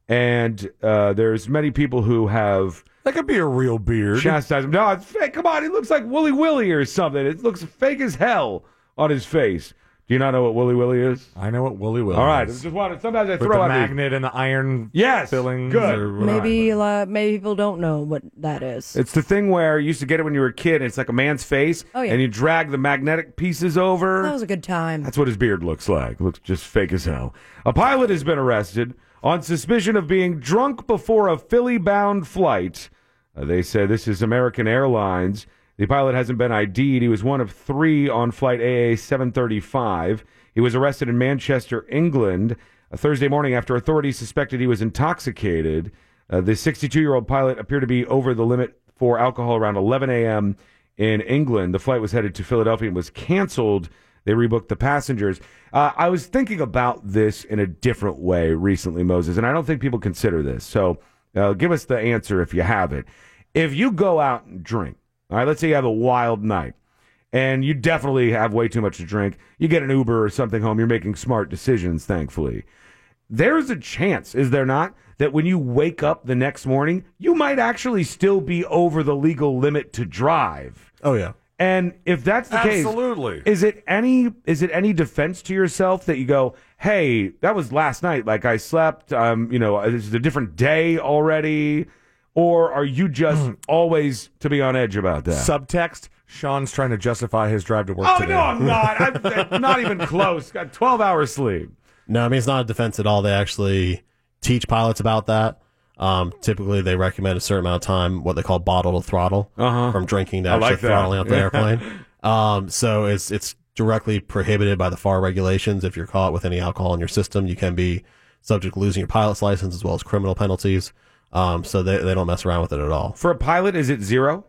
and uh, there's many people who have. That could be a real beard. Chastise him. No, it's fake. Come on, he looks like Wooly Willy or something. It looks fake as hell on his face. Do you not know what Wooly Willy is? I know what Wooly Willy All right, is. just wanted, sometimes I With throw the out magnet and the iron yes, fillings. good. Or whatever. Maybe uh, maybe people don't know what that is. It's the thing where you used to get it when you were a kid. And it's like a man's face, Oh, yeah. and you drag the magnetic pieces over. That was a good time. That's what his beard looks like. Looks just fake as hell. A pilot has been arrested on suspicion of being drunk before a Philly-bound flight. Uh, they say this is American Airlines. The pilot hasn't been I D'd. He was one of three on flight A A seven thirty-five. He was arrested in Manchester, England, a Thursday morning after authorities suspected he was intoxicated. Uh, the sixty-two-year-old pilot appeared to be over the limit for alcohol around eleven a.m. in England. The flight was headed to Philadelphia and was canceled. They rebooked the passengers. Uh, I was thinking about this in a different way recently, Moses, and I don't think people consider this. So uh, give us the answer if you have it. If you go out and drink, all right, let's say you have a wild night, and you definitely have way too much to drink. You get an Uber or something home. You're making smart decisions, thankfully. There's a chance, is there not, that when you wake up the next morning, you might actually still be over the legal limit to drive. Oh, yeah. And if that's the case, Absolutely. is it any is it any defense to yourself that you go, hey, that was last night, like I slept, um, you know, this is a different day already, or are you just always to be on edge about that? Subtext, Sean's trying to justify his drive to work Oh, today. no, I'm not. I'm, I'm not even close. Got twelve hours sleep. No, I mean, it's not a defense at all. They actually teach pilots about that. Um, typically, they recommend a certain amount of time, what they call bottle to throttle, Uh-huh. from drinking to I actually like that. throttling out the airplane. Um, so it's it's directly prohibited by the F A R regulations. If you're caught with any alcohol in your system, you can be subject to losing your pilot's license as well as criminal penalties. Um, so they they don't mess around with it at all. For a pilot, is it zero?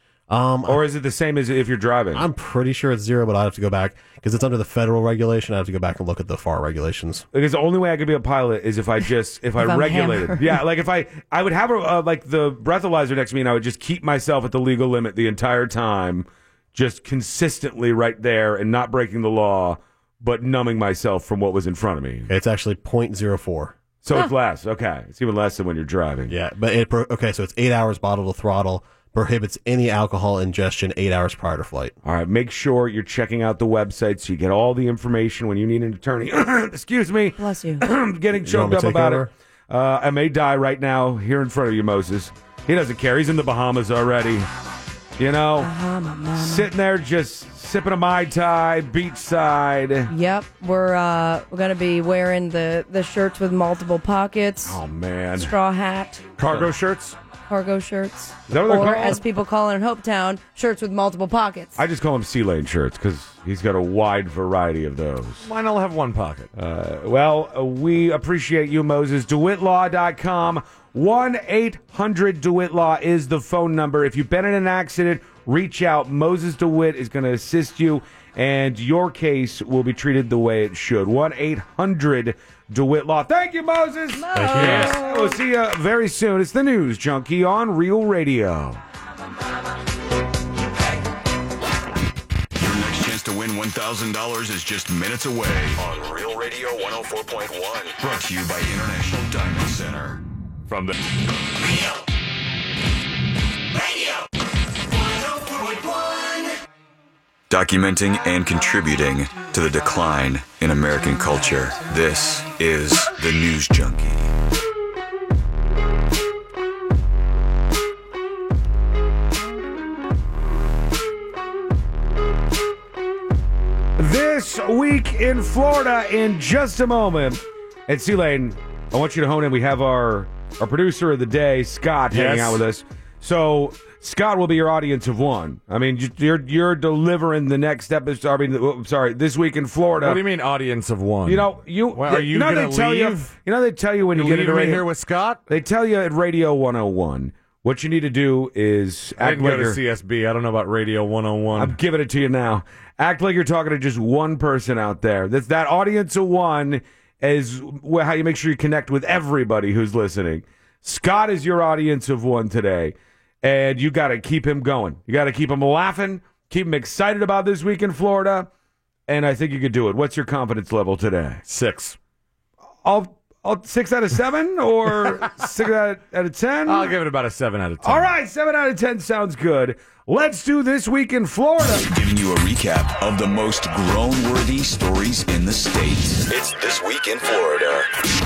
Um, or is it the same as if you're driving? I'm pretty sure it's zero, but I have to go back because it's under the federal regulation. I have to go back and look at the F A R regulations. Because the only way I could be a pilot is if I just if I If I'm regulated. hammered. Yeah, like if I I would have a uh, like the breathalyzer next to me, and I would just keep myself at the legal limit the entire time, just consistently right there, and not breaking the law, but numbing myself from what was in front of me. It's actually zero point zero four. So it's less. Okay, it's even less than when you're driving. Yeah, but it pro- okay. So it's eight hours bottle to throttle. Prohibits any alcohol ingestion eight hours prior to flight. All right, make sure you're checking out the website so you get all the information when you need an attorney. Excuse me. Bless you. I'm getting You want choked me up to take about over? it. Uh, I may die right now here in front of you, Moses. He doesn't care. He's in the Bahamas already. You know, Bahama mama. sitting there just sipping a Mai Tai, beachside. Yep, we're uh, we're gonna be wearing the, the shirts with multiple pockets. Oh man, straw hat, cargo shirts. cargo shirts, Is that what they're or called? as people call it in Hopetown, shirts with multiple pockets. I just call them Sea Lane shirts because he's got a wide variety of those. Mine all have one pocket. Uh, well, uh, we appreciate you, Moses. DeWitt Law dot com. one eight hundred DeWitt Law is the phone number. If you've been in an accident, reach out. Moses DeWitt is going to assist you, and your case will be treated the way it should. one eight hundred DeWitt Law. Thank you, Moses. Thank you. Yes. We'll see you very soon. It's the News Junkie on Real Radio. Your next chance to win one thousand dollars is just minutes away on Real Radio one oh four point one. Brought to you by International Diamond Center. From the Real Radio one oh four point one. Documenting and contributing to the decline in American culture. This is the News Junkie. This week in Florida in just a moment. And C-Lane, I want you to hone in. We have our, our producer of the day, Scott, hanging Yes. out with us. So Scott will be your audience of one. I mean, you- you're you're delivering the next episode. I mean, oh, sorry, this week in Florida. What do you mean, audience of one? You know, you Well, are you, know gonna they tell you, leave? you know they tell you when you, You get leave into me radio, here with Scott? They tell you at Radio one oh one what you need to do is I act didn't like go to you're- C S B. I don't know about Radio one oh one. I'm giving it to you now. Act like you're talking to just one person out there. That's that audience of one is wh- how you make sure you connect with everybody who's listening. Scott is your audience of one today, and you got to keep him going. You got to keep him laughing, keep him excited about this week in Florida, and I think you could do it. What's your confidence level today? Six. I'll, I'll six out of seven or six out, out of ten. I'll give it about a seven out of ten. All right, seven out of ten sounds good. Let's do This Week in Florida. Giving you a recap of the most groan-worthy stories in the state. It's This Week in Florida.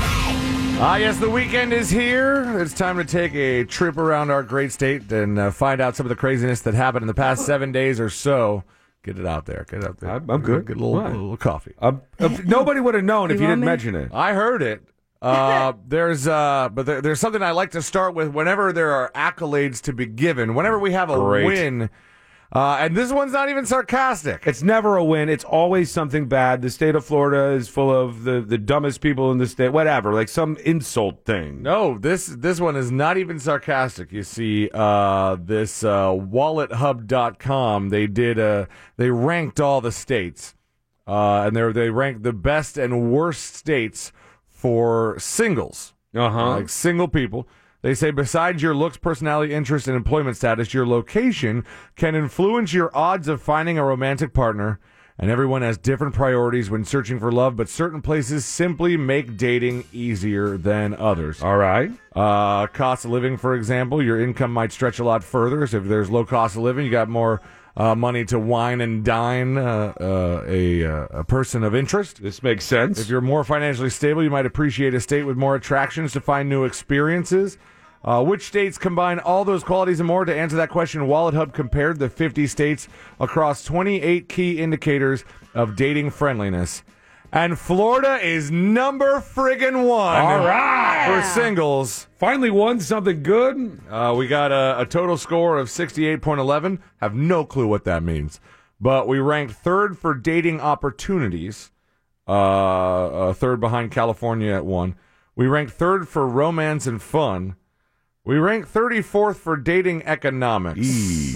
Ah, yes, the weekend is here. It's time to take a trip around our great state and uh, find out some of the craziness that happened in the past seven days or so. Get it out there. Get it out there. I'm, I'm good. Get a little, What? a little coffee. Um, uh, nobody would have known if You you want didn't me? mention it. I heard it. Uh, there's uh, but there, there's something I like to start with whenever there are accolades to be given. Whenever we have a Great. win, uh, and this one's not even sarcastic. It's never a win. It's always something bad. The state of Florida is full of the, the dumbest people in the state. Whatever, like some insult thing. No, this this one is not even sarcastic. You see, uh, this uh, wallet hub dot com, they did uh, they ranked all the states, uh, and they they ranked the best and worst states for singles, uh-huh. like single people. They say besides your looks, personality, interest, and employment status, your location can influence your odds of finding a romantic partner. And everyone has different priorities when searching for love, but certain places simply make dating easier than others. All right. Uh, cost of living, for example, your income might stretch a lot further. So if there's low cost of living, you got more uh, money to wine and dine uh, uh, a, uh, a person of interest. This makes sense. If you're more financially stable, you might appreciate a state with more attractions to find new experiences. Uh, which states combine all those qualities and more? To answer that question, Wallet Hub compared the fifty states across twenty-eight key indicators of dating friendliness. And Florida is number friggin' one. All right. For singles. Finally won something good. Uh, we got a, a total score of sixty-eight point one one. Have no clue what that means. But we ranked third for dating opportunities. Uh, uh, third behind California at one. We ranked third for romance and fun. We ranked thirty-fourth for dating economics.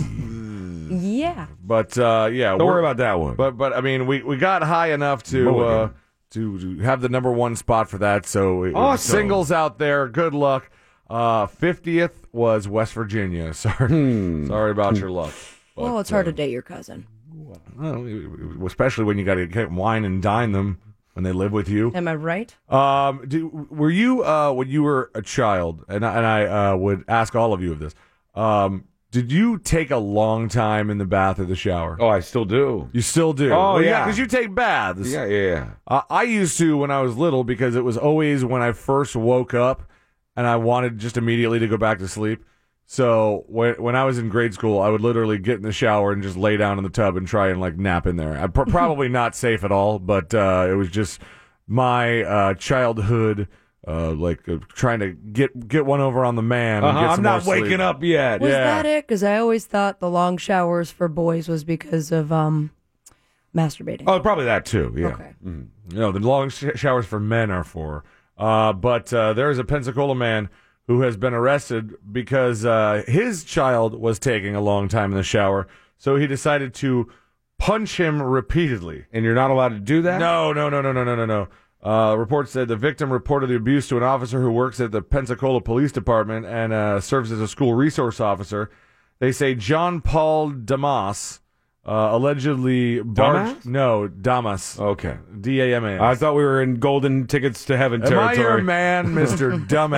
Yeah. But uh, yeah, Don't we're- worry about that one. But but I mean, we, we got high enough to uh, Mulligan. to to have the number one spot for that. So it- Awesome. singles out there, good luck. Uh, fiftieth was West Virginia. Sorry, Hmm. sorry about your luck. But, Well, it's hard to date your cousin. well, especially when you got to wine and dine them when they live with you. Am I right? Um, do, were you uh, when you were a child, and I, and I uh, would ask all of you of this. Um, did you take a long time in the bath or the shower? Oh, I still do. You still do? Oh, Well, yeah. because you take baths. Yeah, yeah, yeah. Uh, I used to when I was little because it was always when I first woke up and I wanted just immediately to go back to sleep. So when when I was in grade school, I would literally get in the shower and just lay down in the tub and try and like nap in there. I pr- probably not safe at all, but uh, it was just my uh, childhood, uh, like uh, trying to get get one over on the man. and Uh-huh, get I'm some not more sleep. waking up yet. Was Yeah. that it? Because I always thought the long showers for boys was because of um, masturbating. Oh, probably that too. Yeah. Okay. No, the long sh- showers for men are for. Uh, but uh, there is a Pensacola man who has been arrested because uh, his child was taking a long time in the shower, so he decided to punch him repeatedly. And you're not allowed to do that? No, no, no, no, no, no, no, no. Uh, reports said the victim reported the abuse to an officer who works at the Pensacola Police Department and uh, serves as a school resource officer. They say John Paul Damas uh, allegedly barged... Dumbass? No, Damas. Okay. D A M A S. I thought we were in golden tickets to heaven Am territory. I your man, Mister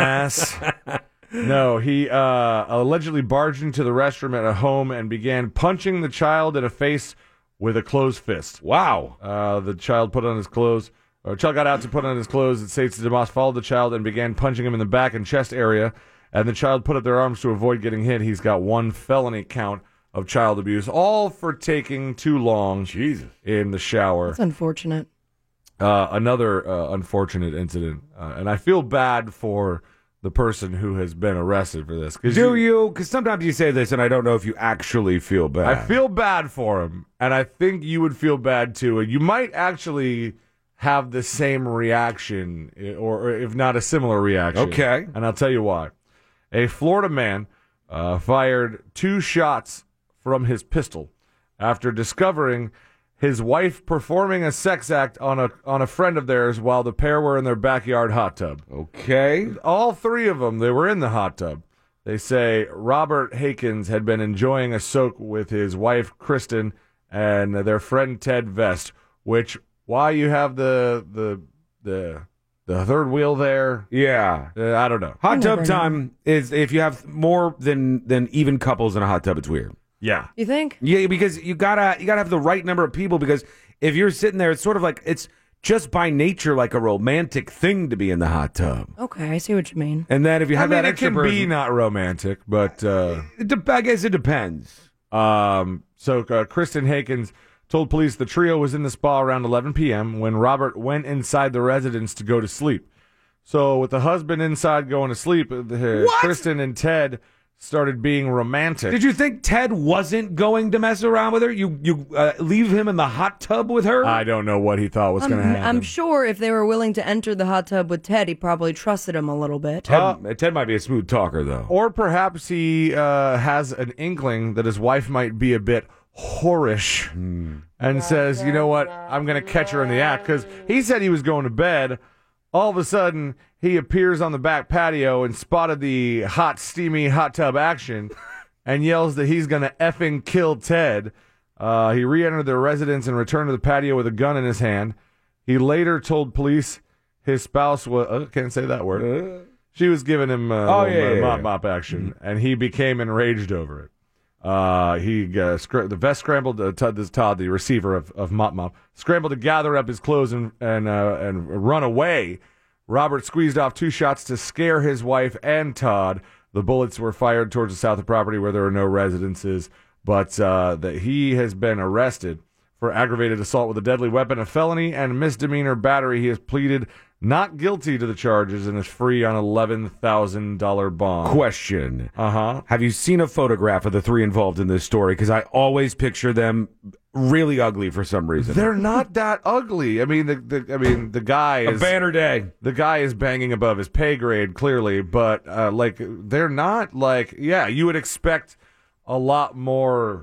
Dumbass? No, he uh, allegedly barged into the restroom at a home and began punching the child in the face with a closed fist. Wow. Uh, the child put on his clothes... Or child got out to put on his clothes. It states that Damas followed the child and began punching him in the back and chest area, and the child put up their arms to avoid getting hit. He's got one felony count of child abuse, all for taking too long Jesus. in the shower. That's unfortunate. Uh, another uh, unfortunate incident, uh, and I feel bad for the person who has been arrested for this. Do you? Because sometimes you say this, and I don't know if you actually feel bad. I feel bad for him, and I think you would feel bad too. And you might actually have the same reaction, or, or if not a similar reaction. Okay. And I'll tell you why. A Florida man uh, fired two shots from his pistol after discovering his wife performing a sex act on a on a friend of theirs while the pair were in their backyard hot tub. Okay. All three of them, they were in the hot tub. They say Robert Hakens had been enjoying a soak with his wife, Kristen, and their friend, Ted Vest, which... Why you have the the the the third wheel there? Yeah, uh, I don't know. Hot tub time is if you have more than than even couples in a hot tub, it's weird. Yeah, You think? Yeah, because you gotta you gotta have the right number of people. Because if you're sitting there, it's sort of like it's just by nature like a romantic thing to be in the hot tub. Okay, I see what you mean. And then if you I have mean, that it extra can person, be not romantic, but uh, it de- I guess it depends. Um, so uh, Kristen Hakens told police the trio was in the spa around eleven p.m. when Robert went inside the residence to go to sleep. So with the husband inside going to sleep, uh, Kristen and Ted started being romantic. Did you think Ted wasn't going to mess around with her? You you uh, leave him in the hot tub with her? I don't know what he thought was I'm, going to happen. I'm sure if they were willing to enter the hot tub with Ted, he probably trusted him a little bit. Ted, uh, Ted might be a smooth talker, though. Or perhaps he uh, has an inkling that his wife might be a bit whorish mm. and says, you know what, I'm going to catch her in the act. Because he said he was going to bed. All of a sudden, he appears on the back patio and spotted the hot, steamy hot tub action and yells that he's going to effing kill Ted. Uh, he re-entered their residence and returned to the patio with a gun in his hand. He later told police his spouse was, uh, can't say that word. She was giving him uh, oh, yeah, yeah, mop yeah. mop action, mm-hmm. and he became enraged over it. Uh, he uh, scr- the vest scrambled. Uh, Todd, this Todd, the receiver of, of Mop Mop, scrambled to gather up his clothes and and uh, and run away. Robert squeezed off two shots to scare his wife and Todd. The bullets were fired towards the south of the property where there were no residences, but uh, that he has been arrested for aggravated assault with a deadly weapon, a felony, and misdemeanor battery. He has pleaded not guilty to the charges and is free on eleven thousand dollars bond. Question. Uh-huh. Have you seen a photograph of the three involved in this story? Because I always picture them really ugly for some reason. They're not that ugly. I mean, the, the I mean, the guy is... A banner day. The guy is banging above his pay grade, clearly, but, uh, like, they're not, like... Yeah, you would expect a lot more...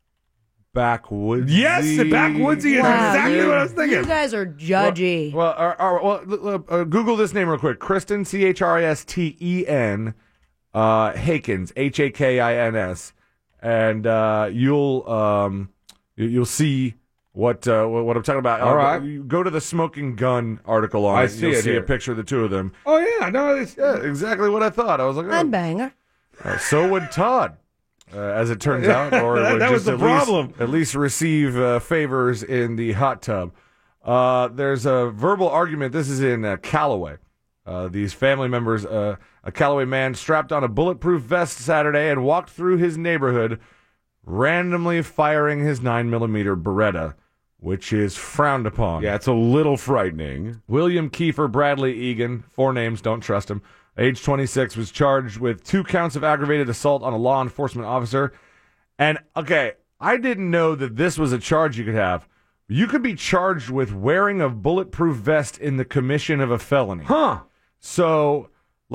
backwoodsy. Yes, backwoodsy is Wow, exactly you- what I was thinking. You guys are judgy. Well, well, uh, uh, well uh, uh, Google this name real quick. Kristen, C H R I S T E N, uh, Hakens, H A K I N S, and uh, you'll um, you- you'll see what uh, what what I'm talking about. All Uh, right. you Go to the Smoking Gun article on I it. see You'll it see here. a picture of the two of them. Oh yeah, no, it's, Yeah, exactly what I thought. I was like, oh. I'd bang her. Uh, so would Todd, uh, as it turns out, or That- would that was just the at problem. Least, at least receive uh, favors in the hot tub. Uh, there's a verbal argument. This is in uh, Callaway. Uh, these family members, uh, a Callaway man strapped on a bulletproof vest Saturday and walked through his neighborhood, randomly firing his nine millimeter Beretta, which is frowned upon. yeah, it's a little frightening. William Kiefer Bradley Egan, four names, don't trust him, age twenty-six, was charged with two counts of aggravated assault on a law enforcement officer. And, okay, I didn't know that this was a charge you could have. You could be charged with wearing a bulletproof vest in the commission of a felony. Huh. So, like,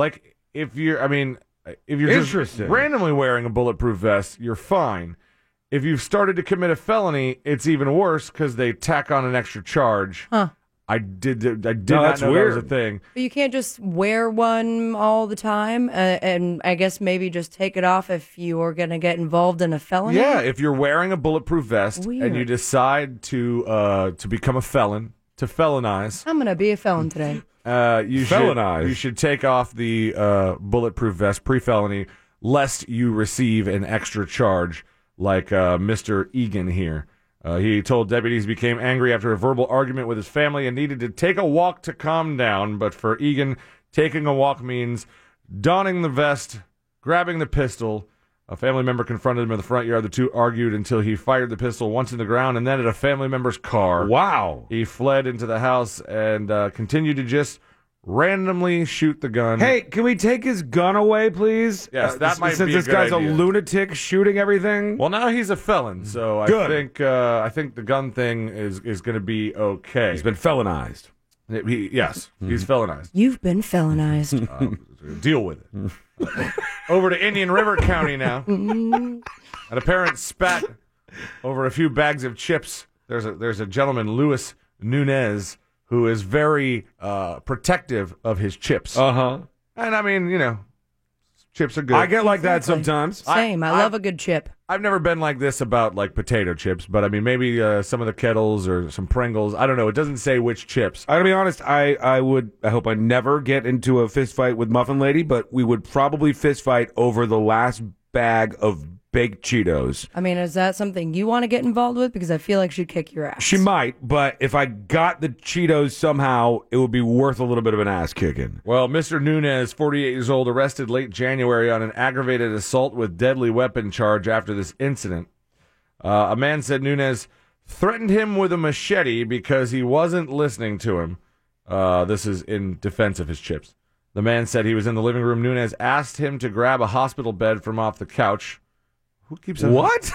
if you're, I mean, if you're just Interesting. randomly wearing a bulletproof vest, you're fine. If you've started to commit a felony, it's even worse because they tack on an extra charge. Huh. I did. I did No, not that's know weird. that was a thing. But you can't just wear one all the time, uh, and I guess maybe just take it off if you are going to get involved in a felony. Yeah, if you're wearing a bulletproof vest Weird. and you decide to uh, to become a felon, to felonize, I'm going to be a felon today. uh, you should Felonize. you should take off the uh, bulletproof vest pre-felony, lest you receive an extra charge like uh, Mister Egan here. Uh, he told deputies he became angry after a verbal argument with his family and needed to take a walk to calm down. But for Egan, taking a walk means donning the vest, grabbing the pistol. A family member confronted him in the front yard. The two argued until he fired the pistol once in the ground and then at a family member's car. Wow. He fled into the house and uh, continued to just randomly shoot the gun. Hey, can we take his gun away, please? Yes, that Uh, might since be a this good guy's idea. a lunatic shooting everything. Well, now he's a felon, so I Good. think uh, I think the gun thing is is going to be okay. He's been felonized. He, yes, he's felonized. You've been felonized. Uh, deal with it. Over to Indian River County now. An apparent spat over a few bags of chips. There's a there's a gentleman, Luis Nunez, who is very uh, protective of his chips. Uh huh. And I mean, you know, chips are good. I get like that Exactly. sometimes. Same. I, I- love a good chip. I've never been like this about like potato chips, but I mean maybe uh, some of the Kettles or some Pringles. I don't know. It doesn't say which chips. I gotta be honest. I, I would. I hope I never get into a fist fight with Muffin Lady, but we would probably fist fight over the last bag of baked Cheetos. I mean, is that something you want to get involved with? Because I feel like she'd kick your ass. She might, but if I got the Cheetos somehow, it would be worth a little bit of an ass kicking. Well, Mister Nunez, forty-eight years old, arrested late January on an aggravated assault with deadly weapon charge after this incident. Uh, a man said Nunez threatened him with a machete because he wasn't listening to him. Uh, this is in defense of his chips. The man said he was in the living room. Nunez asked him to grab a hospital bed from off the couch. Who keeps on What?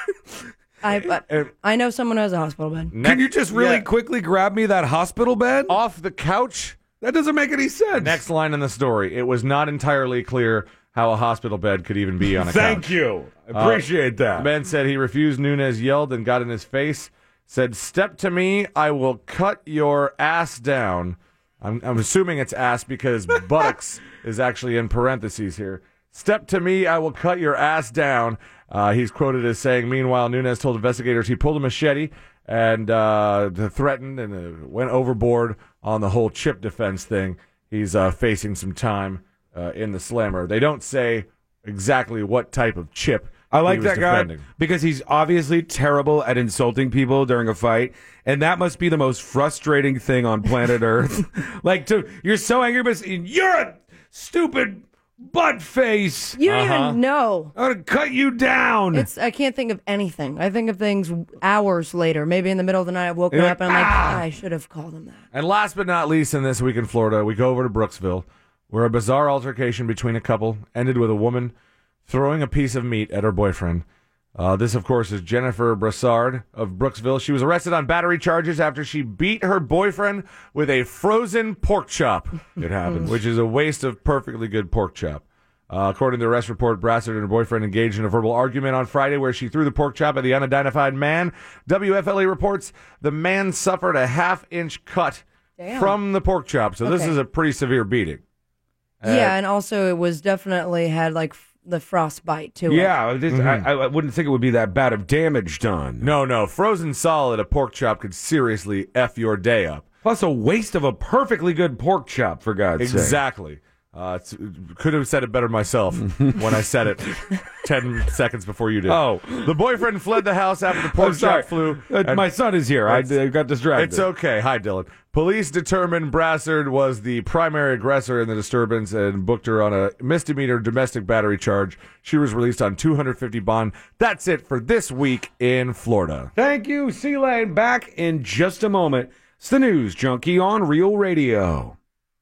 I, I, I know someone who has a hospital bed. Can you just really yeah. quickly grab me that hospital bed? Off the couch? That doesn't make any sense. Next line in the story. It was not entirely clear how a hospital bed could even be on a Thank couch. you. I appreciate Uh, that. The man said he refused. Nunez yelled and got in his face. Said, "Step to me, I will cut your ass down." I'm, I'm assuming it's ass because buttocks is actually in parentheses here. "Step to me, I will cut your ass down." Uh, he's quoted as saying, meanwhile, Nunez told investigators he pulled a machete and uh, threatened and uh, went overboard on the whole chip defense thing. He's uh, facing some time uh, in the slammer. They don't say exactly what type of chip I like he was that guy defending. because he's obviously terrible at insulting people during a fight, and that must be the most frustrating thing on planet Earth. Like, to you're so angry, but you're a stupid butt face. You don't even know. I'm gonna cut you down. It's. I can't think of anything. I think of things hours later. Maybe in the middle of the night, I've woken You're up like, and I'm like, "Ah!" I should have called him that. And last but not least, in This Week in Florida, we go over to Brooksville, where a bizarre altercation between a couple ended with a woman throwing a piece of meat at her boyfriend. Uh, this, of course, is Jennifer Brassard of Brooksville. She was arrested on battery charges after she beat her boyfriend with a frozen pork chop. It happens. Which is a waste of perfectly good pork chop. Uh, according to the arrest report, Brassard and her boyfriend engaged in a verbal argument on Friday where she threw the pork chop at the unidentified man. W F L A reports the man suffered a half-inch cut Damn. from the pork chop. So this Okay. is a pretty severe beating. Uh, yeah, and also it was definitely had like f- the frostbite to it. Yeah, I, just, Mhm. I, I wouldn't think it would be that bad of damage done. No, no. Frozen solid, a pork chop could seriously F your day up. Plus a waste of a perfectly good pork chop, for God's sake. Exactly. Uh, it's, could have said it better myself when I said it ten seconds before you did. Oh. The boyfriend fled the house after the pork I'm sorry. chop flew. Uh, and- my son is here. I, It's- I got distracted. It's okay. Hi, Dylan. Police determined Brassard was the primary aggressor in the disturbance and booked her on a misdemeanor domestic battery charge. She was released on two hundred fifty bond. That's it for this week in Florida. Thank you, C-Lane. Back in just a moment. It's the News Junkie on Real Radio.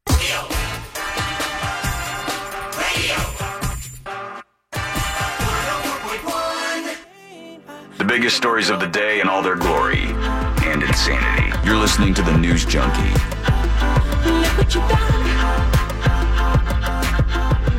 The biggest stories of the day in all their glory and insanity. You're listening to the News Junkie. Look what you done.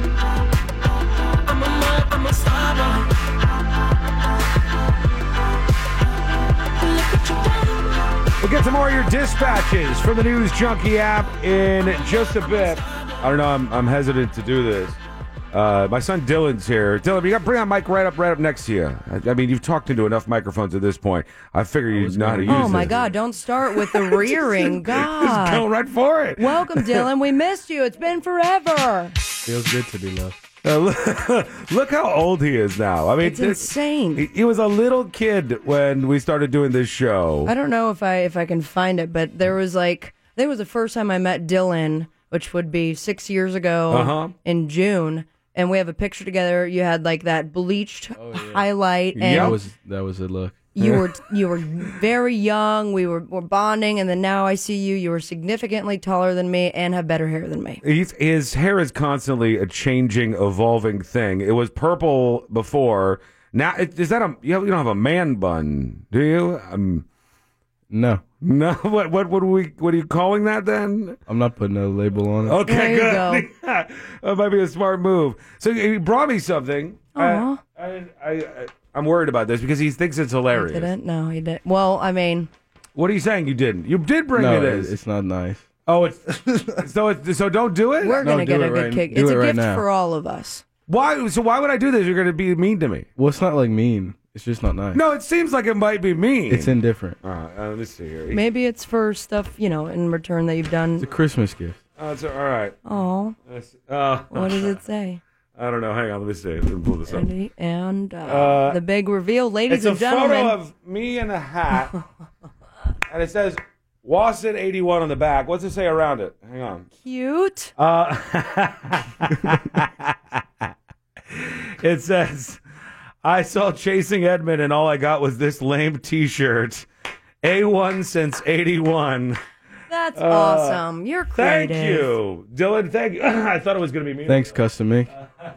We'll get to more of your dispatches from the News Junkie app in just a bit. I don't know. I'm, I'm hesitant to do this. Uh, my son Dylan's here. Dylan, you got to bring that mic right up, right up next to you. I, I mean, you've talked into enough microphones at this point. I figure you know how to use Oh my this. God! Don't start with the rearing. God, Just go right for it. Welcome, Dylan. We missed you. It's been forever. Feels good to be loved. Uh, look, look how old he is now. I mean, It's insane. He, he was a little kid when we started doing this show. I don't know if I if I can find it, but there was like I think it was the first time I met Dylan, which would be six years ago Uh-huh. in June. And we have a picture together. You had like that bleached highlight, and That was that was a look. you were you were very young. We were, were bonding, and then now I see you. You were significantly taller than me and have better hair than me. He's, his hair is constantly a changing, evolving thing. It was purple before. Now, is that a you don't have a man bun, do you? Um, No, no. What what what are we what are you calling that then? I'm not putting a label on it. Okay, good. That might be a smart move. So he brought me something. Aw. I, I, I, I I'm worried about this because he thinks it's He hilarious. didn't. No, he didn't. Well, I mean, What are you saying? You didn't. You did bring no, me this. it's not nice. Oh, it's so. It's, so don't do it. we're No, gonna do get a it good right- kick. do It's it a right gift now. for all of us. Why? So why would I do this? You're going to be mean to me. Well, it's not like mean. It's just not nice. No, it seems like it might be mean. It's indifferent. All right, uh, let me see here. Maybe it's for stuff you know in return that you've done. It's a Christmas gift. Oh, it's all right. Oh, That's- uh, what does it say? I don't know. Hang on. Let me see. Let me pull this up. And, and uh, Uh, the big reveal, ladies It's a and gentlemen. photo of me in a hat, and it says Wasson eighty-one on the back. What's it say around it? Hang on. Cute. Uh, it says, I saw Chasing Edmund, and all I got was this lame T-shirt. A one since eighty-one. That's Uh, awesome. You're Thank creative. you, Dylan. Thank you. I thought it was going to be me. Thanks, Custom Ink.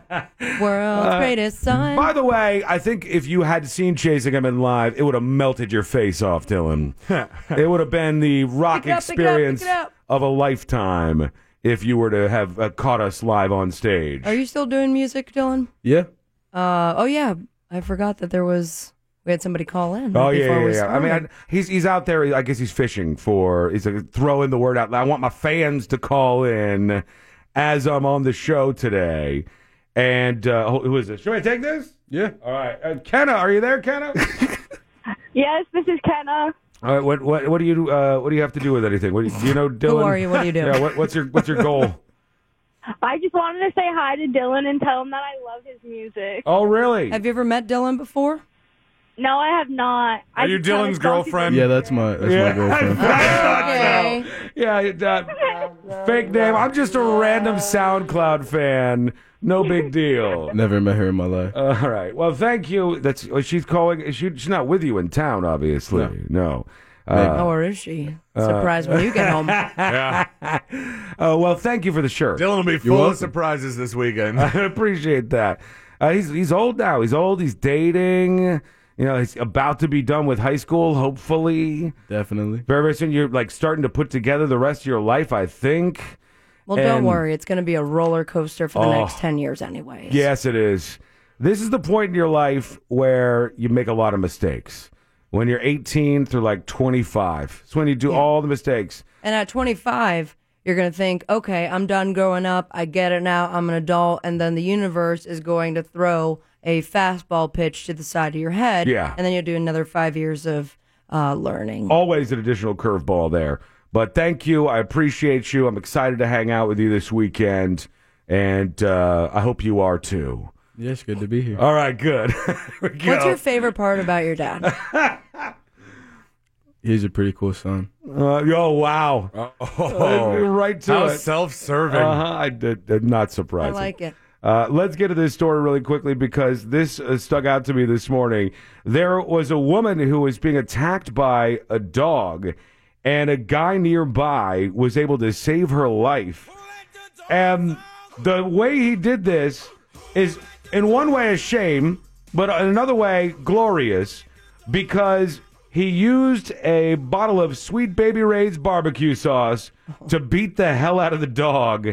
World's Uh, greatest son. By the way, I think if you had seen Chasing Edmund live, it would have melted your face off, Dylan. It would have been the rock Pick it up, pick it up, experience pick it up. of a lifetime if you were to have uh, caught us live on stage. Are you still doing music, Dylan? Yeah. Uh, oh yeah, I forgot that there was. We had somebody call in. Oh right yeah, before yeah, we yeah. I mean, started. I, he's he's out there. I guess he's fishing for. He's like, throwing the word out. I want my fans to call in as I'm on the show today. And uh, who who is this? Should I take this? Yeah. All right, uh, Kenna, are you there, Kenna? Yes, this is Kenna. All right, what what what do you uh, what do you have to do with anything? What do you, do you know, Dylan? are you? What do you do? Yeah, what, what's your what's your goal? I just wanted to say hi to Dylan and tell him that I love his music. Oh, really? Have you ever met Dylan before? No, I have not. I Are you just kinda Dylan's stalked his girlfriend? Yeah, that's my that's Yeah. my girlfriend. Okay. Yeah, uh, fake name. I'm just a random SoundCloud fan. No big deal. Never met her in my life. Uh, all right. Well, thank you. That's oh, she's calling. She, she's not with you in town, obviously. No. Uh, or is she? Surprised when you get home. yeah. Uh, well, thank you for the shirt. Dylan will be full of surprises this weekend. I appreciate that. Uh, he's he's old now. He's old. He's dating. You know, he's about to be done with high school. Hopefully, Definitely. very very soon. You're like starting to put together the rest of your life. I think. Well, don't And- worry. It's going to be a roller coaster for the Oh. next ten years, anyways. Yes, it is. This is the point in your life where you make a lot of mistakes. When you're eighteen through like twenty-five. It's when you do all the mistakes. And at twenty-five, you're going to think, okay, I'm done growing up. I get it now. I'm an adult. And then the universe is going to throw a fastball pitch to the side of your head. Yeah. And then you'll do another five years of uh, learning. Always an additional curveball there. But thank you. I appreciate you. I'm excited to hang out with you this weekend. And uh, I hope you are too. Yeah, it's good to be here. All right, good. Here we go. What's your favorite part about your dad? He's a pretty cool son. Uh, oh, wow. Oh, right to how it. self-serving. Uh-huh. I did, did not I surprising. like it. Uh, let's get to this story really quickly because this uh, stuck out to me this morning. There was a woman who was being attacked by a dog, and a guy nearby was able to save her life. And the way he did this is, in one way, a shame, but in another way, glorious, because he used a bottle of Sweet Baby Ray's barbecue sauce to beat the hell out of the dog.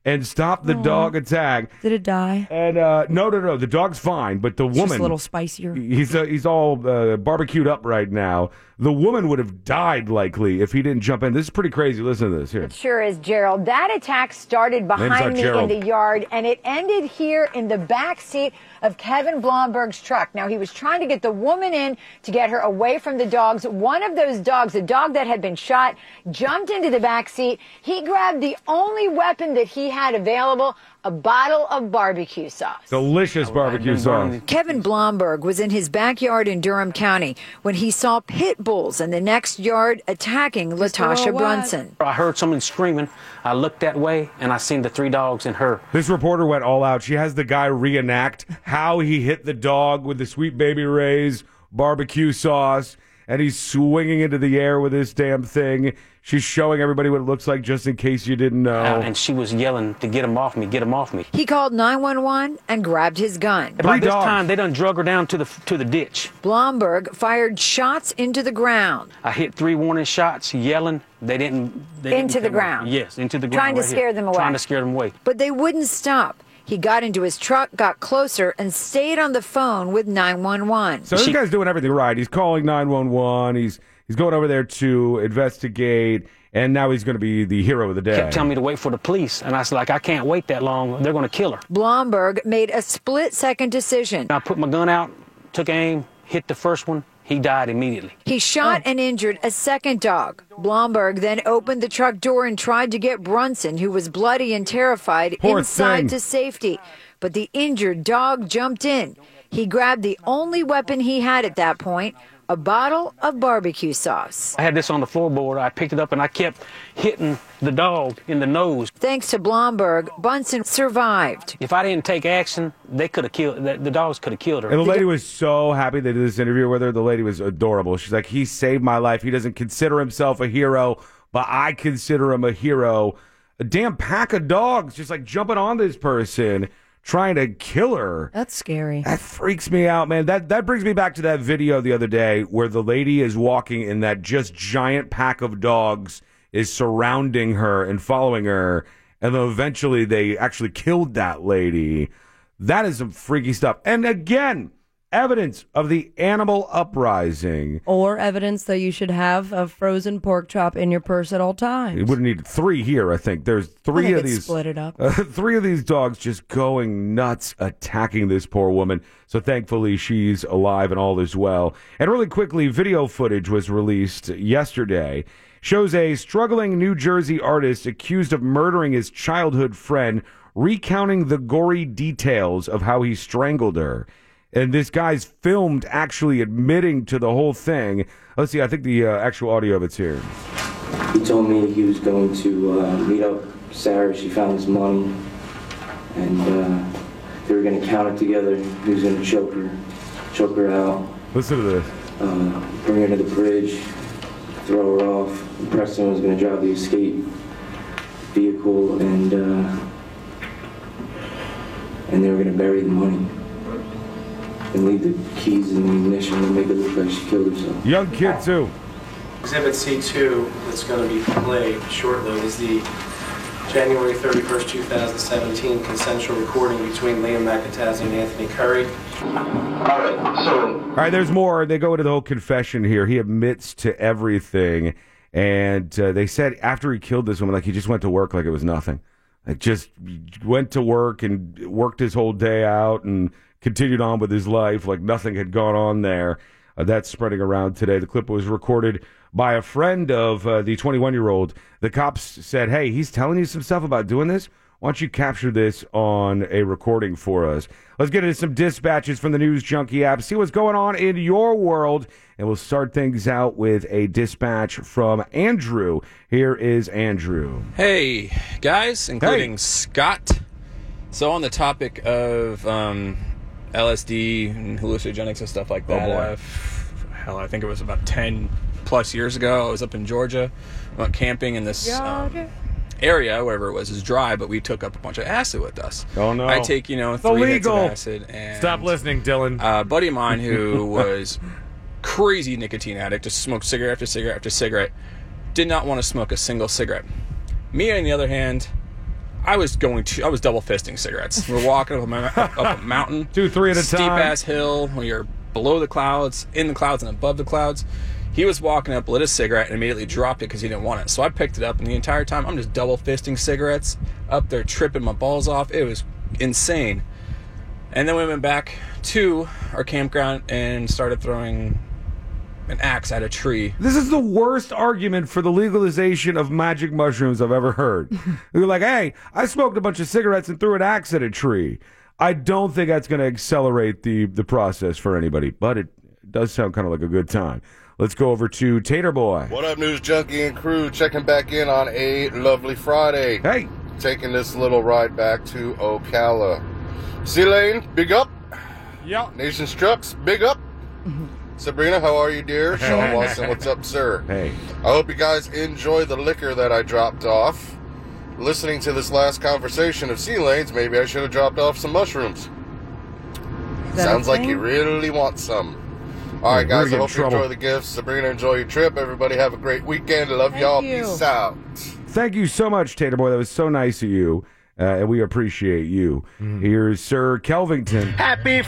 and stop the Aw. dog attack. Did it die? And uh, no, no, no, the dog's fine, but the It's woman just a little spicier. He's uh, he's all uh, barbecued up right now. The woman would have died likely if he didn't jump in. This is pretty crazy. Listen to this here. It sure is, Gerald. That attack started Name's not behind me Gerald. in the yard, and it ended here in the back seat of Kevin Blomberg's truck. Now, he was trying to get the woman in to get her away from the dogs. One of those dogs, a dog that had been shot, jumped into the back seat. He grabbed the only weapon that he had available, a bottle of barbecue sauce. Delicious barbecue sauce. Kevin Blomberg was in his backyard in Durham County when he saw pit bulls in the next yard attacking Latasha Brunson. I heard someone screaming. I looked that way, and I seen the three dogs and her. This reporter went all out. She has the guy reenact how he hit the dog with the Sweet Baby Ray's barbecue sauce, and he's swinging into the air with this damn thing. She's showing everybody what it looks like just in case you didn't know. Uh, and she was yelling to get him off me, get him off me. He called nine one one and grabbed his gun. By this time, they done drug her down to the to the ditch. Blomberg fired shots into the ground. I hit three warning shots, yelling. They didn't. They didn't Into the come ground? Up. Yes, into the ground. Trying to right scare here. them away. Trying to scare them away. But they wouldn't stop. He got into his truck, got closer, and stayed on the phone with nine one one. So this guy's doing everything right. He's calling nine one one. He's he's going over there to investigate, and now he's going to be the hero of the day. Kept telling me to wait for the police, and I was like, I can't wait that long. They're going to kill her. Blomberg made a split-second decision. I put my gun out, took aim, hit the first one. He died immediately. He shot and injured a second dog. Blomberg then opened the truck door and tried to get Brunson, who was bloody and terrified, Poor inside thing. to safety. But the injured dog jumped in. He grabbed the only weapon he had at that point, a bottle of barbecue sauce. I had this on the floorboard. I picked it up and I kept hitting the dog in the nose. Thanks to Blomberg, Bunsen survived. If I didn't take action, they could have killed. The, the dogs could have killed her. And the lady was so happy they did this interview with her. The lady was adorable. She's like, he saved my life. He doesn't consider himself a hero, but I consider him a hero. A damn pack of dogs just like jumping on this person, trying to kill her. That's scary. That freaks me out, man. That that brings me back to that video the other day where the lady is walking and that just giant pack of dogs is surrounding her and following her, and then eventually they actually killed that lady. That is some freaky stuff. And again, evidence of the animal uprising. Or evidence that you should have a frozen pork chop in your purse at all times. You would have needed three here, I think. There's three I think of it's these. split it up. Uh, three of these dogs just going nuts, attacking this poor woman. So thankfully she's alive and all is well. And really quickly, video footage was released yesterday. Shows a struggling New Jersey artist accused of murdering his childhood friend, recounting the gory details of how he strangled her. And this guy's filmed actually admitting to the whole thing. Let's see, I think the uh, actual audio of it's here. He told me he was going to uh, meet up Sarah. She found his money, and uh, they were going to count it together. He was going to choke her, choke her out. Listen to this. Uh, bring her to the bridge, throw her off. Preston was going to drive the escape vehicle, and uh, and they were going to bury the money and leave the keys and the ignition and make it look like she killed herself. Young kid, too. Exhibit C two that's going to be played shortly is the January thirty-first, two thousand seventeen consensual recording between Liam McAtazzi and Anthony Curry. All right, so... All right, there's more. They go into the whole confession here. He admits to everything. And uh, they said after he killed this woman, like he just went to work like it was nothing. Like just went to work and worked his whole day out and continued on with his life like nothing had gone on there. Uh, that's spreading around today. The clip was recorded by a friend of uh, the twenty-one-year-old. The cops said, hey, he's telling you some stuff about doing this. Why don't you capture this on a recording for us? Let's get into some dispatches from the News Junkie app. See what's going on in your world. And we'll start things out with a dispatch from Andrew. Here is Andrew. Hey, guys, including Hey. Scott. So on the topic of um, L S D and hallucinogenics and stuff like that, boy. uh, f- hell, I think it was about ten plus years ago. I was up in Georgia, went camping in this um, area, wherever it was, is dry, but we took up a bunch of acid with us. Oh, no. I take, you know, It's three illegal. hits of acid. And Stop listening, Dylan. a buddy of mine who was crazy nicotine addict, just smoked cigarette after cigarette after cigarette, did not want to smoke a single cigarette. Me, on the other hand, I was going to, I was double fisting cigarettes. We're walking up a, ma- up a mountain. Two, three at a steep time. Steep ass hill where you're below the clouds, in the clouds, and above the clouds. He was walking up, lit a cigarette, and immediately dropped it because he didn't want it. So I picked it up, and the entire time I'm just double fisting cigarettes up there, tripping my balls off. It was insane. And then we went back to our campground and started throwing an axe at a tree. This is the worst argument for the legalization of magic mushrooms I've ever heard. They're like, hey, I smoked a bunch of cigarettes and threw an axe at a tree. I don't think that's going to accelerate the, the process for anybody, but it does sound kind of like a good time. Let's go over to Tater Boy. What up, News Junkie and crew? Checking back in on a lovely Friday. Hey. Taking this little ride back to Ocala. C-Lane, big up. Yeah. Nation's Trucks, big up. Sabrina, how are you, dear? Sean Watson, what's up, sir? Hey. I hope you guys enjoy the liquor that I dropped off. Listening to this last conversation of C-Lanes, maybe I should have dropped off some mushrooms. Sounds like you really want some. All right, guys, I hope you enjoy the gifts. Sabrina, enjoy your trip. Everybody have a great weekend. Love Thank y'all. you. Peace out. Thank you so much, Tater Boy. That was so nice of you, uh, and we appreciate you. Here's Sir Kelvington. Happy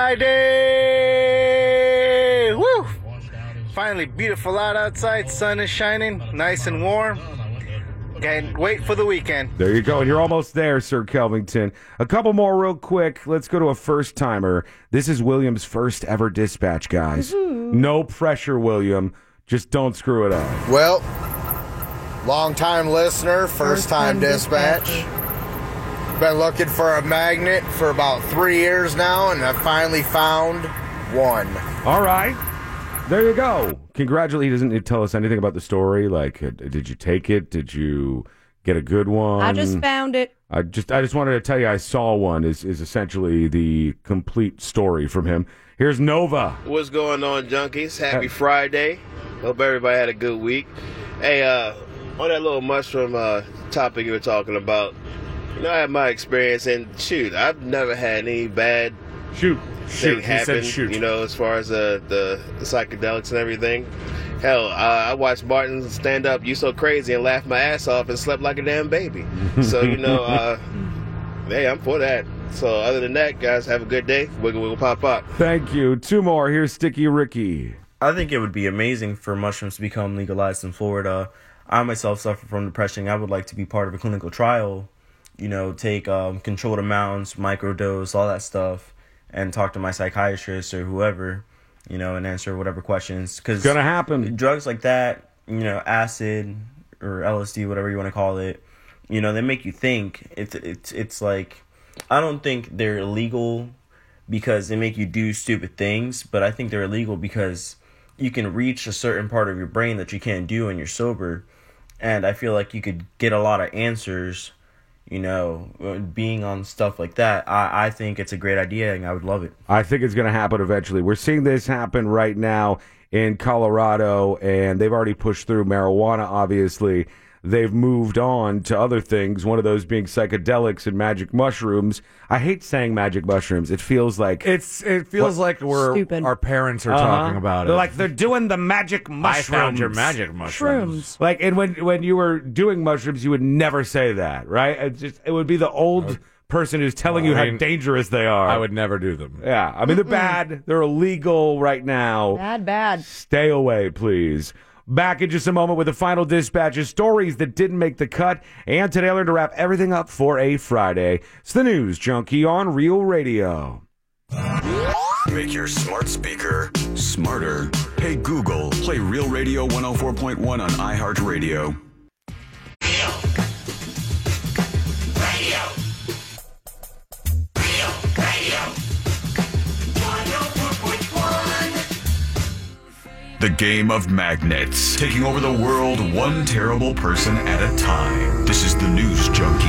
Friday! Woo! Finally beautiful out outside. Sun is shining, nice and warm. Can't wait for the weekend. There you go. And you're almost there, Sir Kelvington. A couple more real quick. Let's go to a first-timer. This is William's first ever dispatch, guys. No pressure, William. Just don't screw it up. Well, long-time listener, first-time dispatch. Been looking for a magnet for about three years now, and I finally found one. All right. There you go. Congratulations. He doesn't need to tell us anything about the story. Like, uh, did you take it? Did you get a good one? I just found it. I just I just wanted to tell you I saw one is, is essentially the complete story from him. Here's Nova. What's going on, junkies? Happy Hey. Friday. Hope everybody had a good week. Hey, uh, on that little mushroom uh, topic you were talking about, you know, I had my experience, and shoot, I've never had any bad shoot thing Shoot. He happen, said shoot. you know, as far as uh, the, the psychedelics and everything. Hell, uh, I watched Martin stand up, You So Crazy, and laughed my ass off and slept like a damn baby. So, you know, uh, hey, I'm for that. So, other than that, guys, have a good day. Wiggle, wiggle, pop, pop. Thank you. Two more. Here's Sticky Ricky. I think it would be amazing for mushrooms to become legalized in Florida. I myself suffer from depression. I would like to be part of a clinical trial, you know, take um, controlled amounts, microdose, all that stuff, and talk to my psychiatrist or whoever, you know, and answer whatever questions. Cause It's gonna happen. Drugs like that, you know, acid or L S D, whatever you want to call it, you know, they make you think. It's it's it's like, I don't think they're illegal because they make you do stupid things, but I think they're illegal because you can reach a certain part of your brain that you can't do when you're sober. And I feel like you could get a lot of answers, you know, being on stuff like that. I, I think it's a great idea, and I would love it. I think it's going to happen eventually. We're seeing this happen right now in Colorado, and they've already pushed through marijuana, obviously. They've moved on to other things, one of those being psychedelics and magic mushrooms. I hate saying magic mushrooms. It feels like... It's It feels What? like we're Stupid. our parents are Uh-huh. talking about it. They're like, they're doing the magic I mushrooms. found your magic mushrooms. Like, and when when you were doing mushrooms, you would never say that, right? It just it would be the old person who's telling Well, you I how mean, dangerous they are. I would never do them. Yeah, I mean, they're Mm-mm. bad. They're illegal right now. Bad, bad. Stay away, please. Back in just a moment with the final dispatches, stories that didn't make the cut, and today I learned to wrap everything up for a Friday. It's the News Junkie on Real Radio. Make your smart speaker smarter. Hey Google, play Real Radio one oh four point one on iHeartRadio. The game of magnets, taking over the world one terrible person at a time. This is the News Junkie.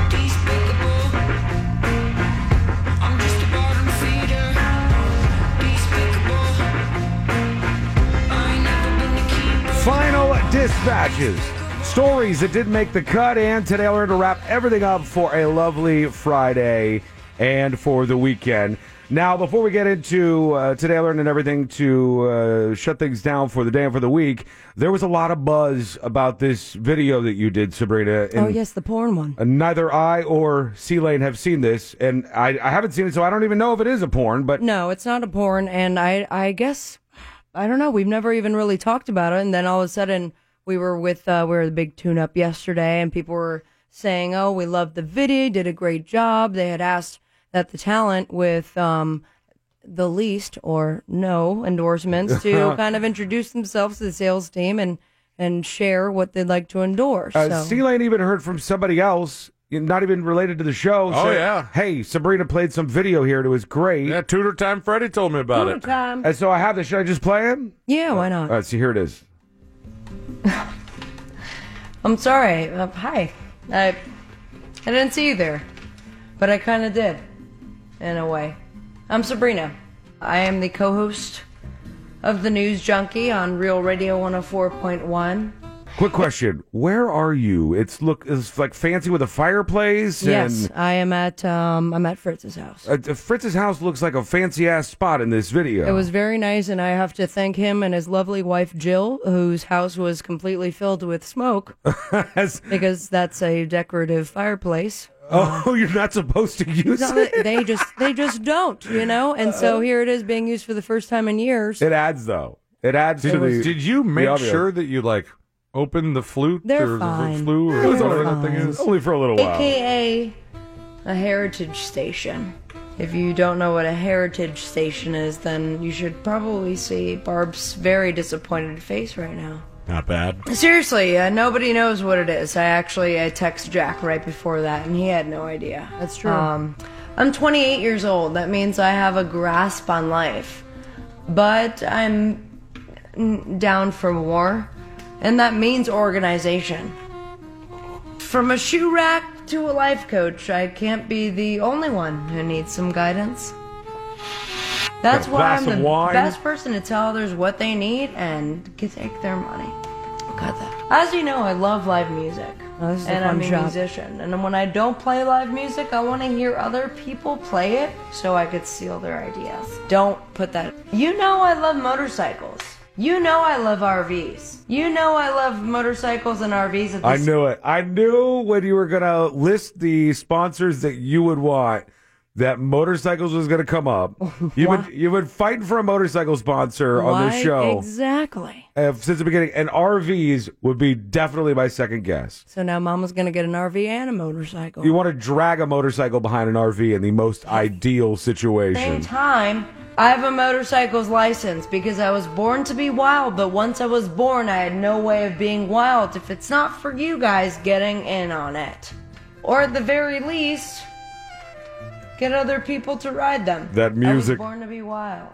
Final dispatches. Stories that didn't make the cut, and today I learned to wrap everything up for a lovely Friday. and for the weekend. Now, before we get into uh, Today I Learned and everything to uh, shut things down for the day and for the week, there was a lot of buzz about this video that you did, Sabrina. Oh, yes, the porn one. Uh, neither I or C-Lane have seen this, and I, I haven't seen it, so I don't even know if it is a porn, but... No, it's not a porn, and I, I guess, I don't know, we've never even really talked about it, and then all of a sudden, we were with, uh, we were at the big tune-up yesterday, and people were saying, oh, we loved the video, did a great job. They had asked that the talent with um, the least or no endorsements to kind of introduce themselves to the sales team and, and share what they'd like to endorse. Uh, so. C-Lane even heard from somebody else, not even related to the show. Oh, say, yeah. Hey, Sabrina played some video here, and it was great. Yeah, Tutor Time Freddy told me about Tutor it. Time. And so I have this. Should I just play it? Yeah, why not? All right, so here it is. I'm sorry. Uh, hi. I, I didn't see you there, but I kind of did. In a way. I'm Sabrina. I am the co-host of the News Junkie on Real Radio one oh four point one. Quick question. Where are you? It's look it's like fancy with a fireplace. Yes, And, I am at um I'm at Fritz's house. uh, Fritz's house looks like a fancy ass spot in this video. It was very nice, and I have to thank him and his lovely wife Jill, whose house was completely filled with smoke because that's a decorative fireplace. Oh, you're not supposed to use No, it? they just they just don't, you know. And so here it is being used for the first time in years. It adds though. It adds Did, to the. did you make the audio. sure that you like opened the flute They're or fine. the flute or They're whatever fine. that thing is? Only for a little while. A K A a heritage station. If you don't know what a heritage station is, then you should probably see Barb's very disappointed face right now. Not bad. Seriously, uh, nobody knows what it is. I actually I texted Jack right before that, and he had no idea. That's true. Um, I'm twenty-eight years old. That means I have a grasp on life. But I'm mm, down for more, and that means organization. From a shoe rack to a life coach, I can't be the only one who needs some guidance. That's Got a why glass I'm of the wine? best person to tell others what they need and can take their money. Got that. As you know, I love live music. Oh, this is a and fun I'm a job. musician. And when I don't play live music, I want to hear other people play it so I could steal their ideas. Don't put that. You know I love motorcycles. You know I love R Vs. You know I love motorcycles and R Vs. At I this knew it. I knew when you were going to list the sponsors that you would want that motorcycles was going to come up. You've been, you've been fighting for a motorcycle sponsor on this Why show exactly? uh, since the beginning, and R Vs would be definitely my second guess. So now Mama's gonna get an R V and a motorcycle. You want to drag a motorcycle behind an R V in the most ideal Same situation. time, I have a motorcycle's license because I was born to be wild, but once I was born, I had no way of being wild if it's not for you guys getting in on it. Or at the very least, get other people to ride them. That music. I was born to be wild.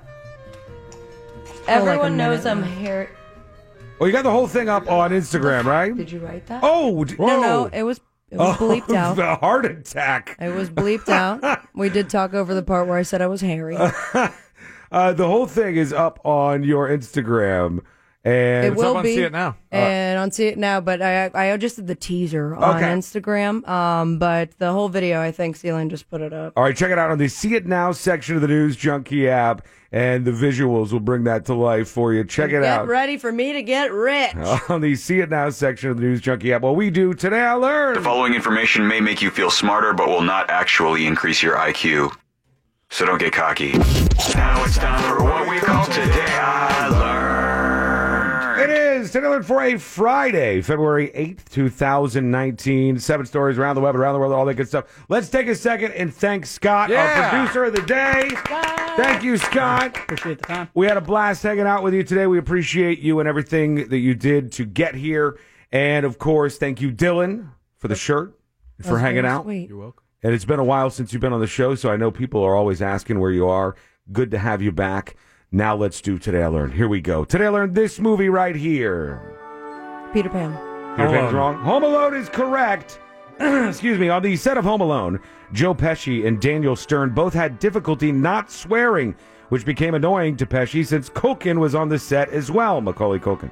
like a Everyone knows minute I'm here. Well, you got the whole thing up on Instagram, right? Did you write that? Oh, d- No, whoa. no, it was it was Oh, bleeped out. The heart attack. It was bleeped out. We did talk over the part where I said I was hairy. Uh, the whole thing is up on your Instagram, and It will be, See It Now. and on See It Now. But I I just did the teaser on Okay. Instagram. Um, but the whole video, I think Celine just put it up. All right, check it out on the See It Now section of the News Junkie app, and the visuals will bring that to life for you. Check it Get out ready for me to get rich. on the See It Now section of the News Junkie app. What we do today, I learned. The following information may make you feel smarter, but will not actually increase your I Q. So don't get cocky. Now it's time for what we call Today I Learned. It is Today I Learned for a Friday, February eighth, twenty nineteen. Seven stories around the web, around the world, all that good stuff. Let's take a second and thank Scott, Yeah. our producer of the day. Thank you, Scott. Appreciate the time. We had a blast hanging out with you today. We appreciate you and everything that you did to get here. And, of course, thank you, Dylan, for the shirt, and for That's hanging very out. sweet. You're welcome. And it's been a while since you've been on the show, so I know people are always asking where you are. Good to have you back. Now let's do Today I Learned. Here we go. Today I learned this movie right here. Peter Pan. Peter Home Pan's Alone. wrong. Home Alone is correct. Excuse me. On the set of Home Alone, Joe Pesci and Daniel Stern both had difficulty not swearing, which became annoying to Pesci since Culkin was on the set as well, Macaulay Culkin.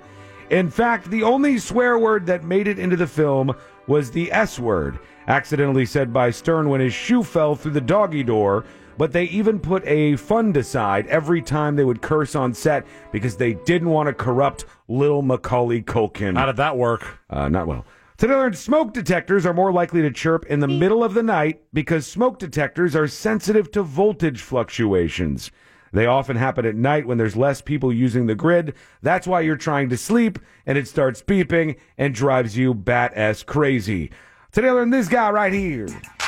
In fact, the only swear word that made it into the film was the S word, accidentally said by Stern when his shoe fell through the doggy door, but they even put a fund aside every time they would curse on set because they didn't want to corrupt little Macaulay Culkin. How did that work? Uh, not well. Today, learned smoke detectors are more likely to chirp in the middle of the night because smoke detectors are sensitive to voltage fluctuations. They often happen at night when there's less people using the grid. That's why you're trying to sleep, and it starts beeping and drives you bat-ass crazy. Today, I learned this guy right here.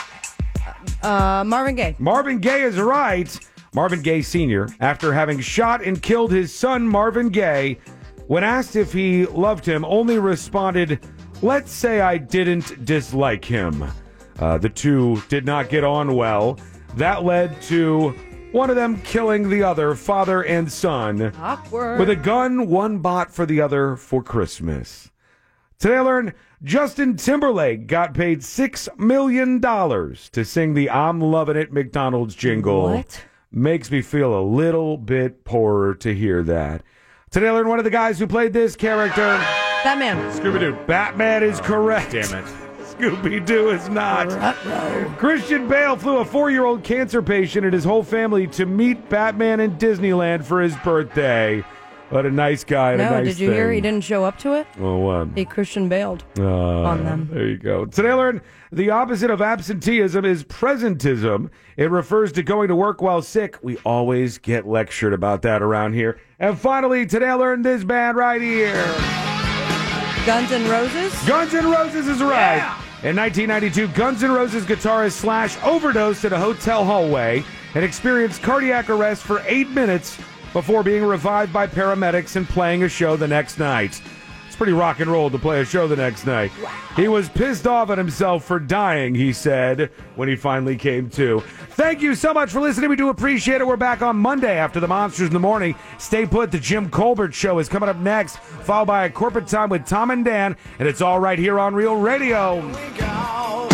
Uh, Marvin Gaye. Marvin Gaye is right. Marvin Gaye Senior, after having shot and killed his son Marvin Gaye, when asked if he loved him, only responded, "Let's say I didn't dislike him." Uh, the two did not get on well. That led to one of them killing the other, father and son. Awkward. With a gun one bought for the other for Christmas. Today I learned Justin Timberlake got paid six million dollars to sing the I'm Lovin' It McDonald's jingle. What? Makes me feel a little bit poorer to hear that. Today I learned one of the guys who played this character. Batman. Scooby-Doo. Batman is correct. Damn it. Scooby-Doo is not. Christian Bale flew a four-year-old cancer patient and his whole family to meet Batman in Disneyland for his birthday. What a nice guy and No, a nice did you thing. hear he didn't show up to it? Well, what? He Christian bailed Uh, on them. There you go. Today I learned the opposite of absenteeism is presentism. It refers to going to work while sick. We always get lectured about that around here. And finally, today I learned this band right here. Guns N' Roses? Guns N' Roses is right. In nineteen ninety-two, Guns N' Roses guitarist Slash overdosed in a hotel hallway and experienced cardiac arrest for eight minutes before being revived by paramedics and playing a show the next night. It's pretty rock and roll to play a show the next night. He was pissed off at himself for dying, he said, when he finally came to. Thank you so much for listening. We do appreciate it. We're back on Monday after the Monsters in the Morning. Stay put. The Jim Colbert Show is coming up next, followed by a Corporate Time with Tom and Dan, and it's all right here on Real Radio.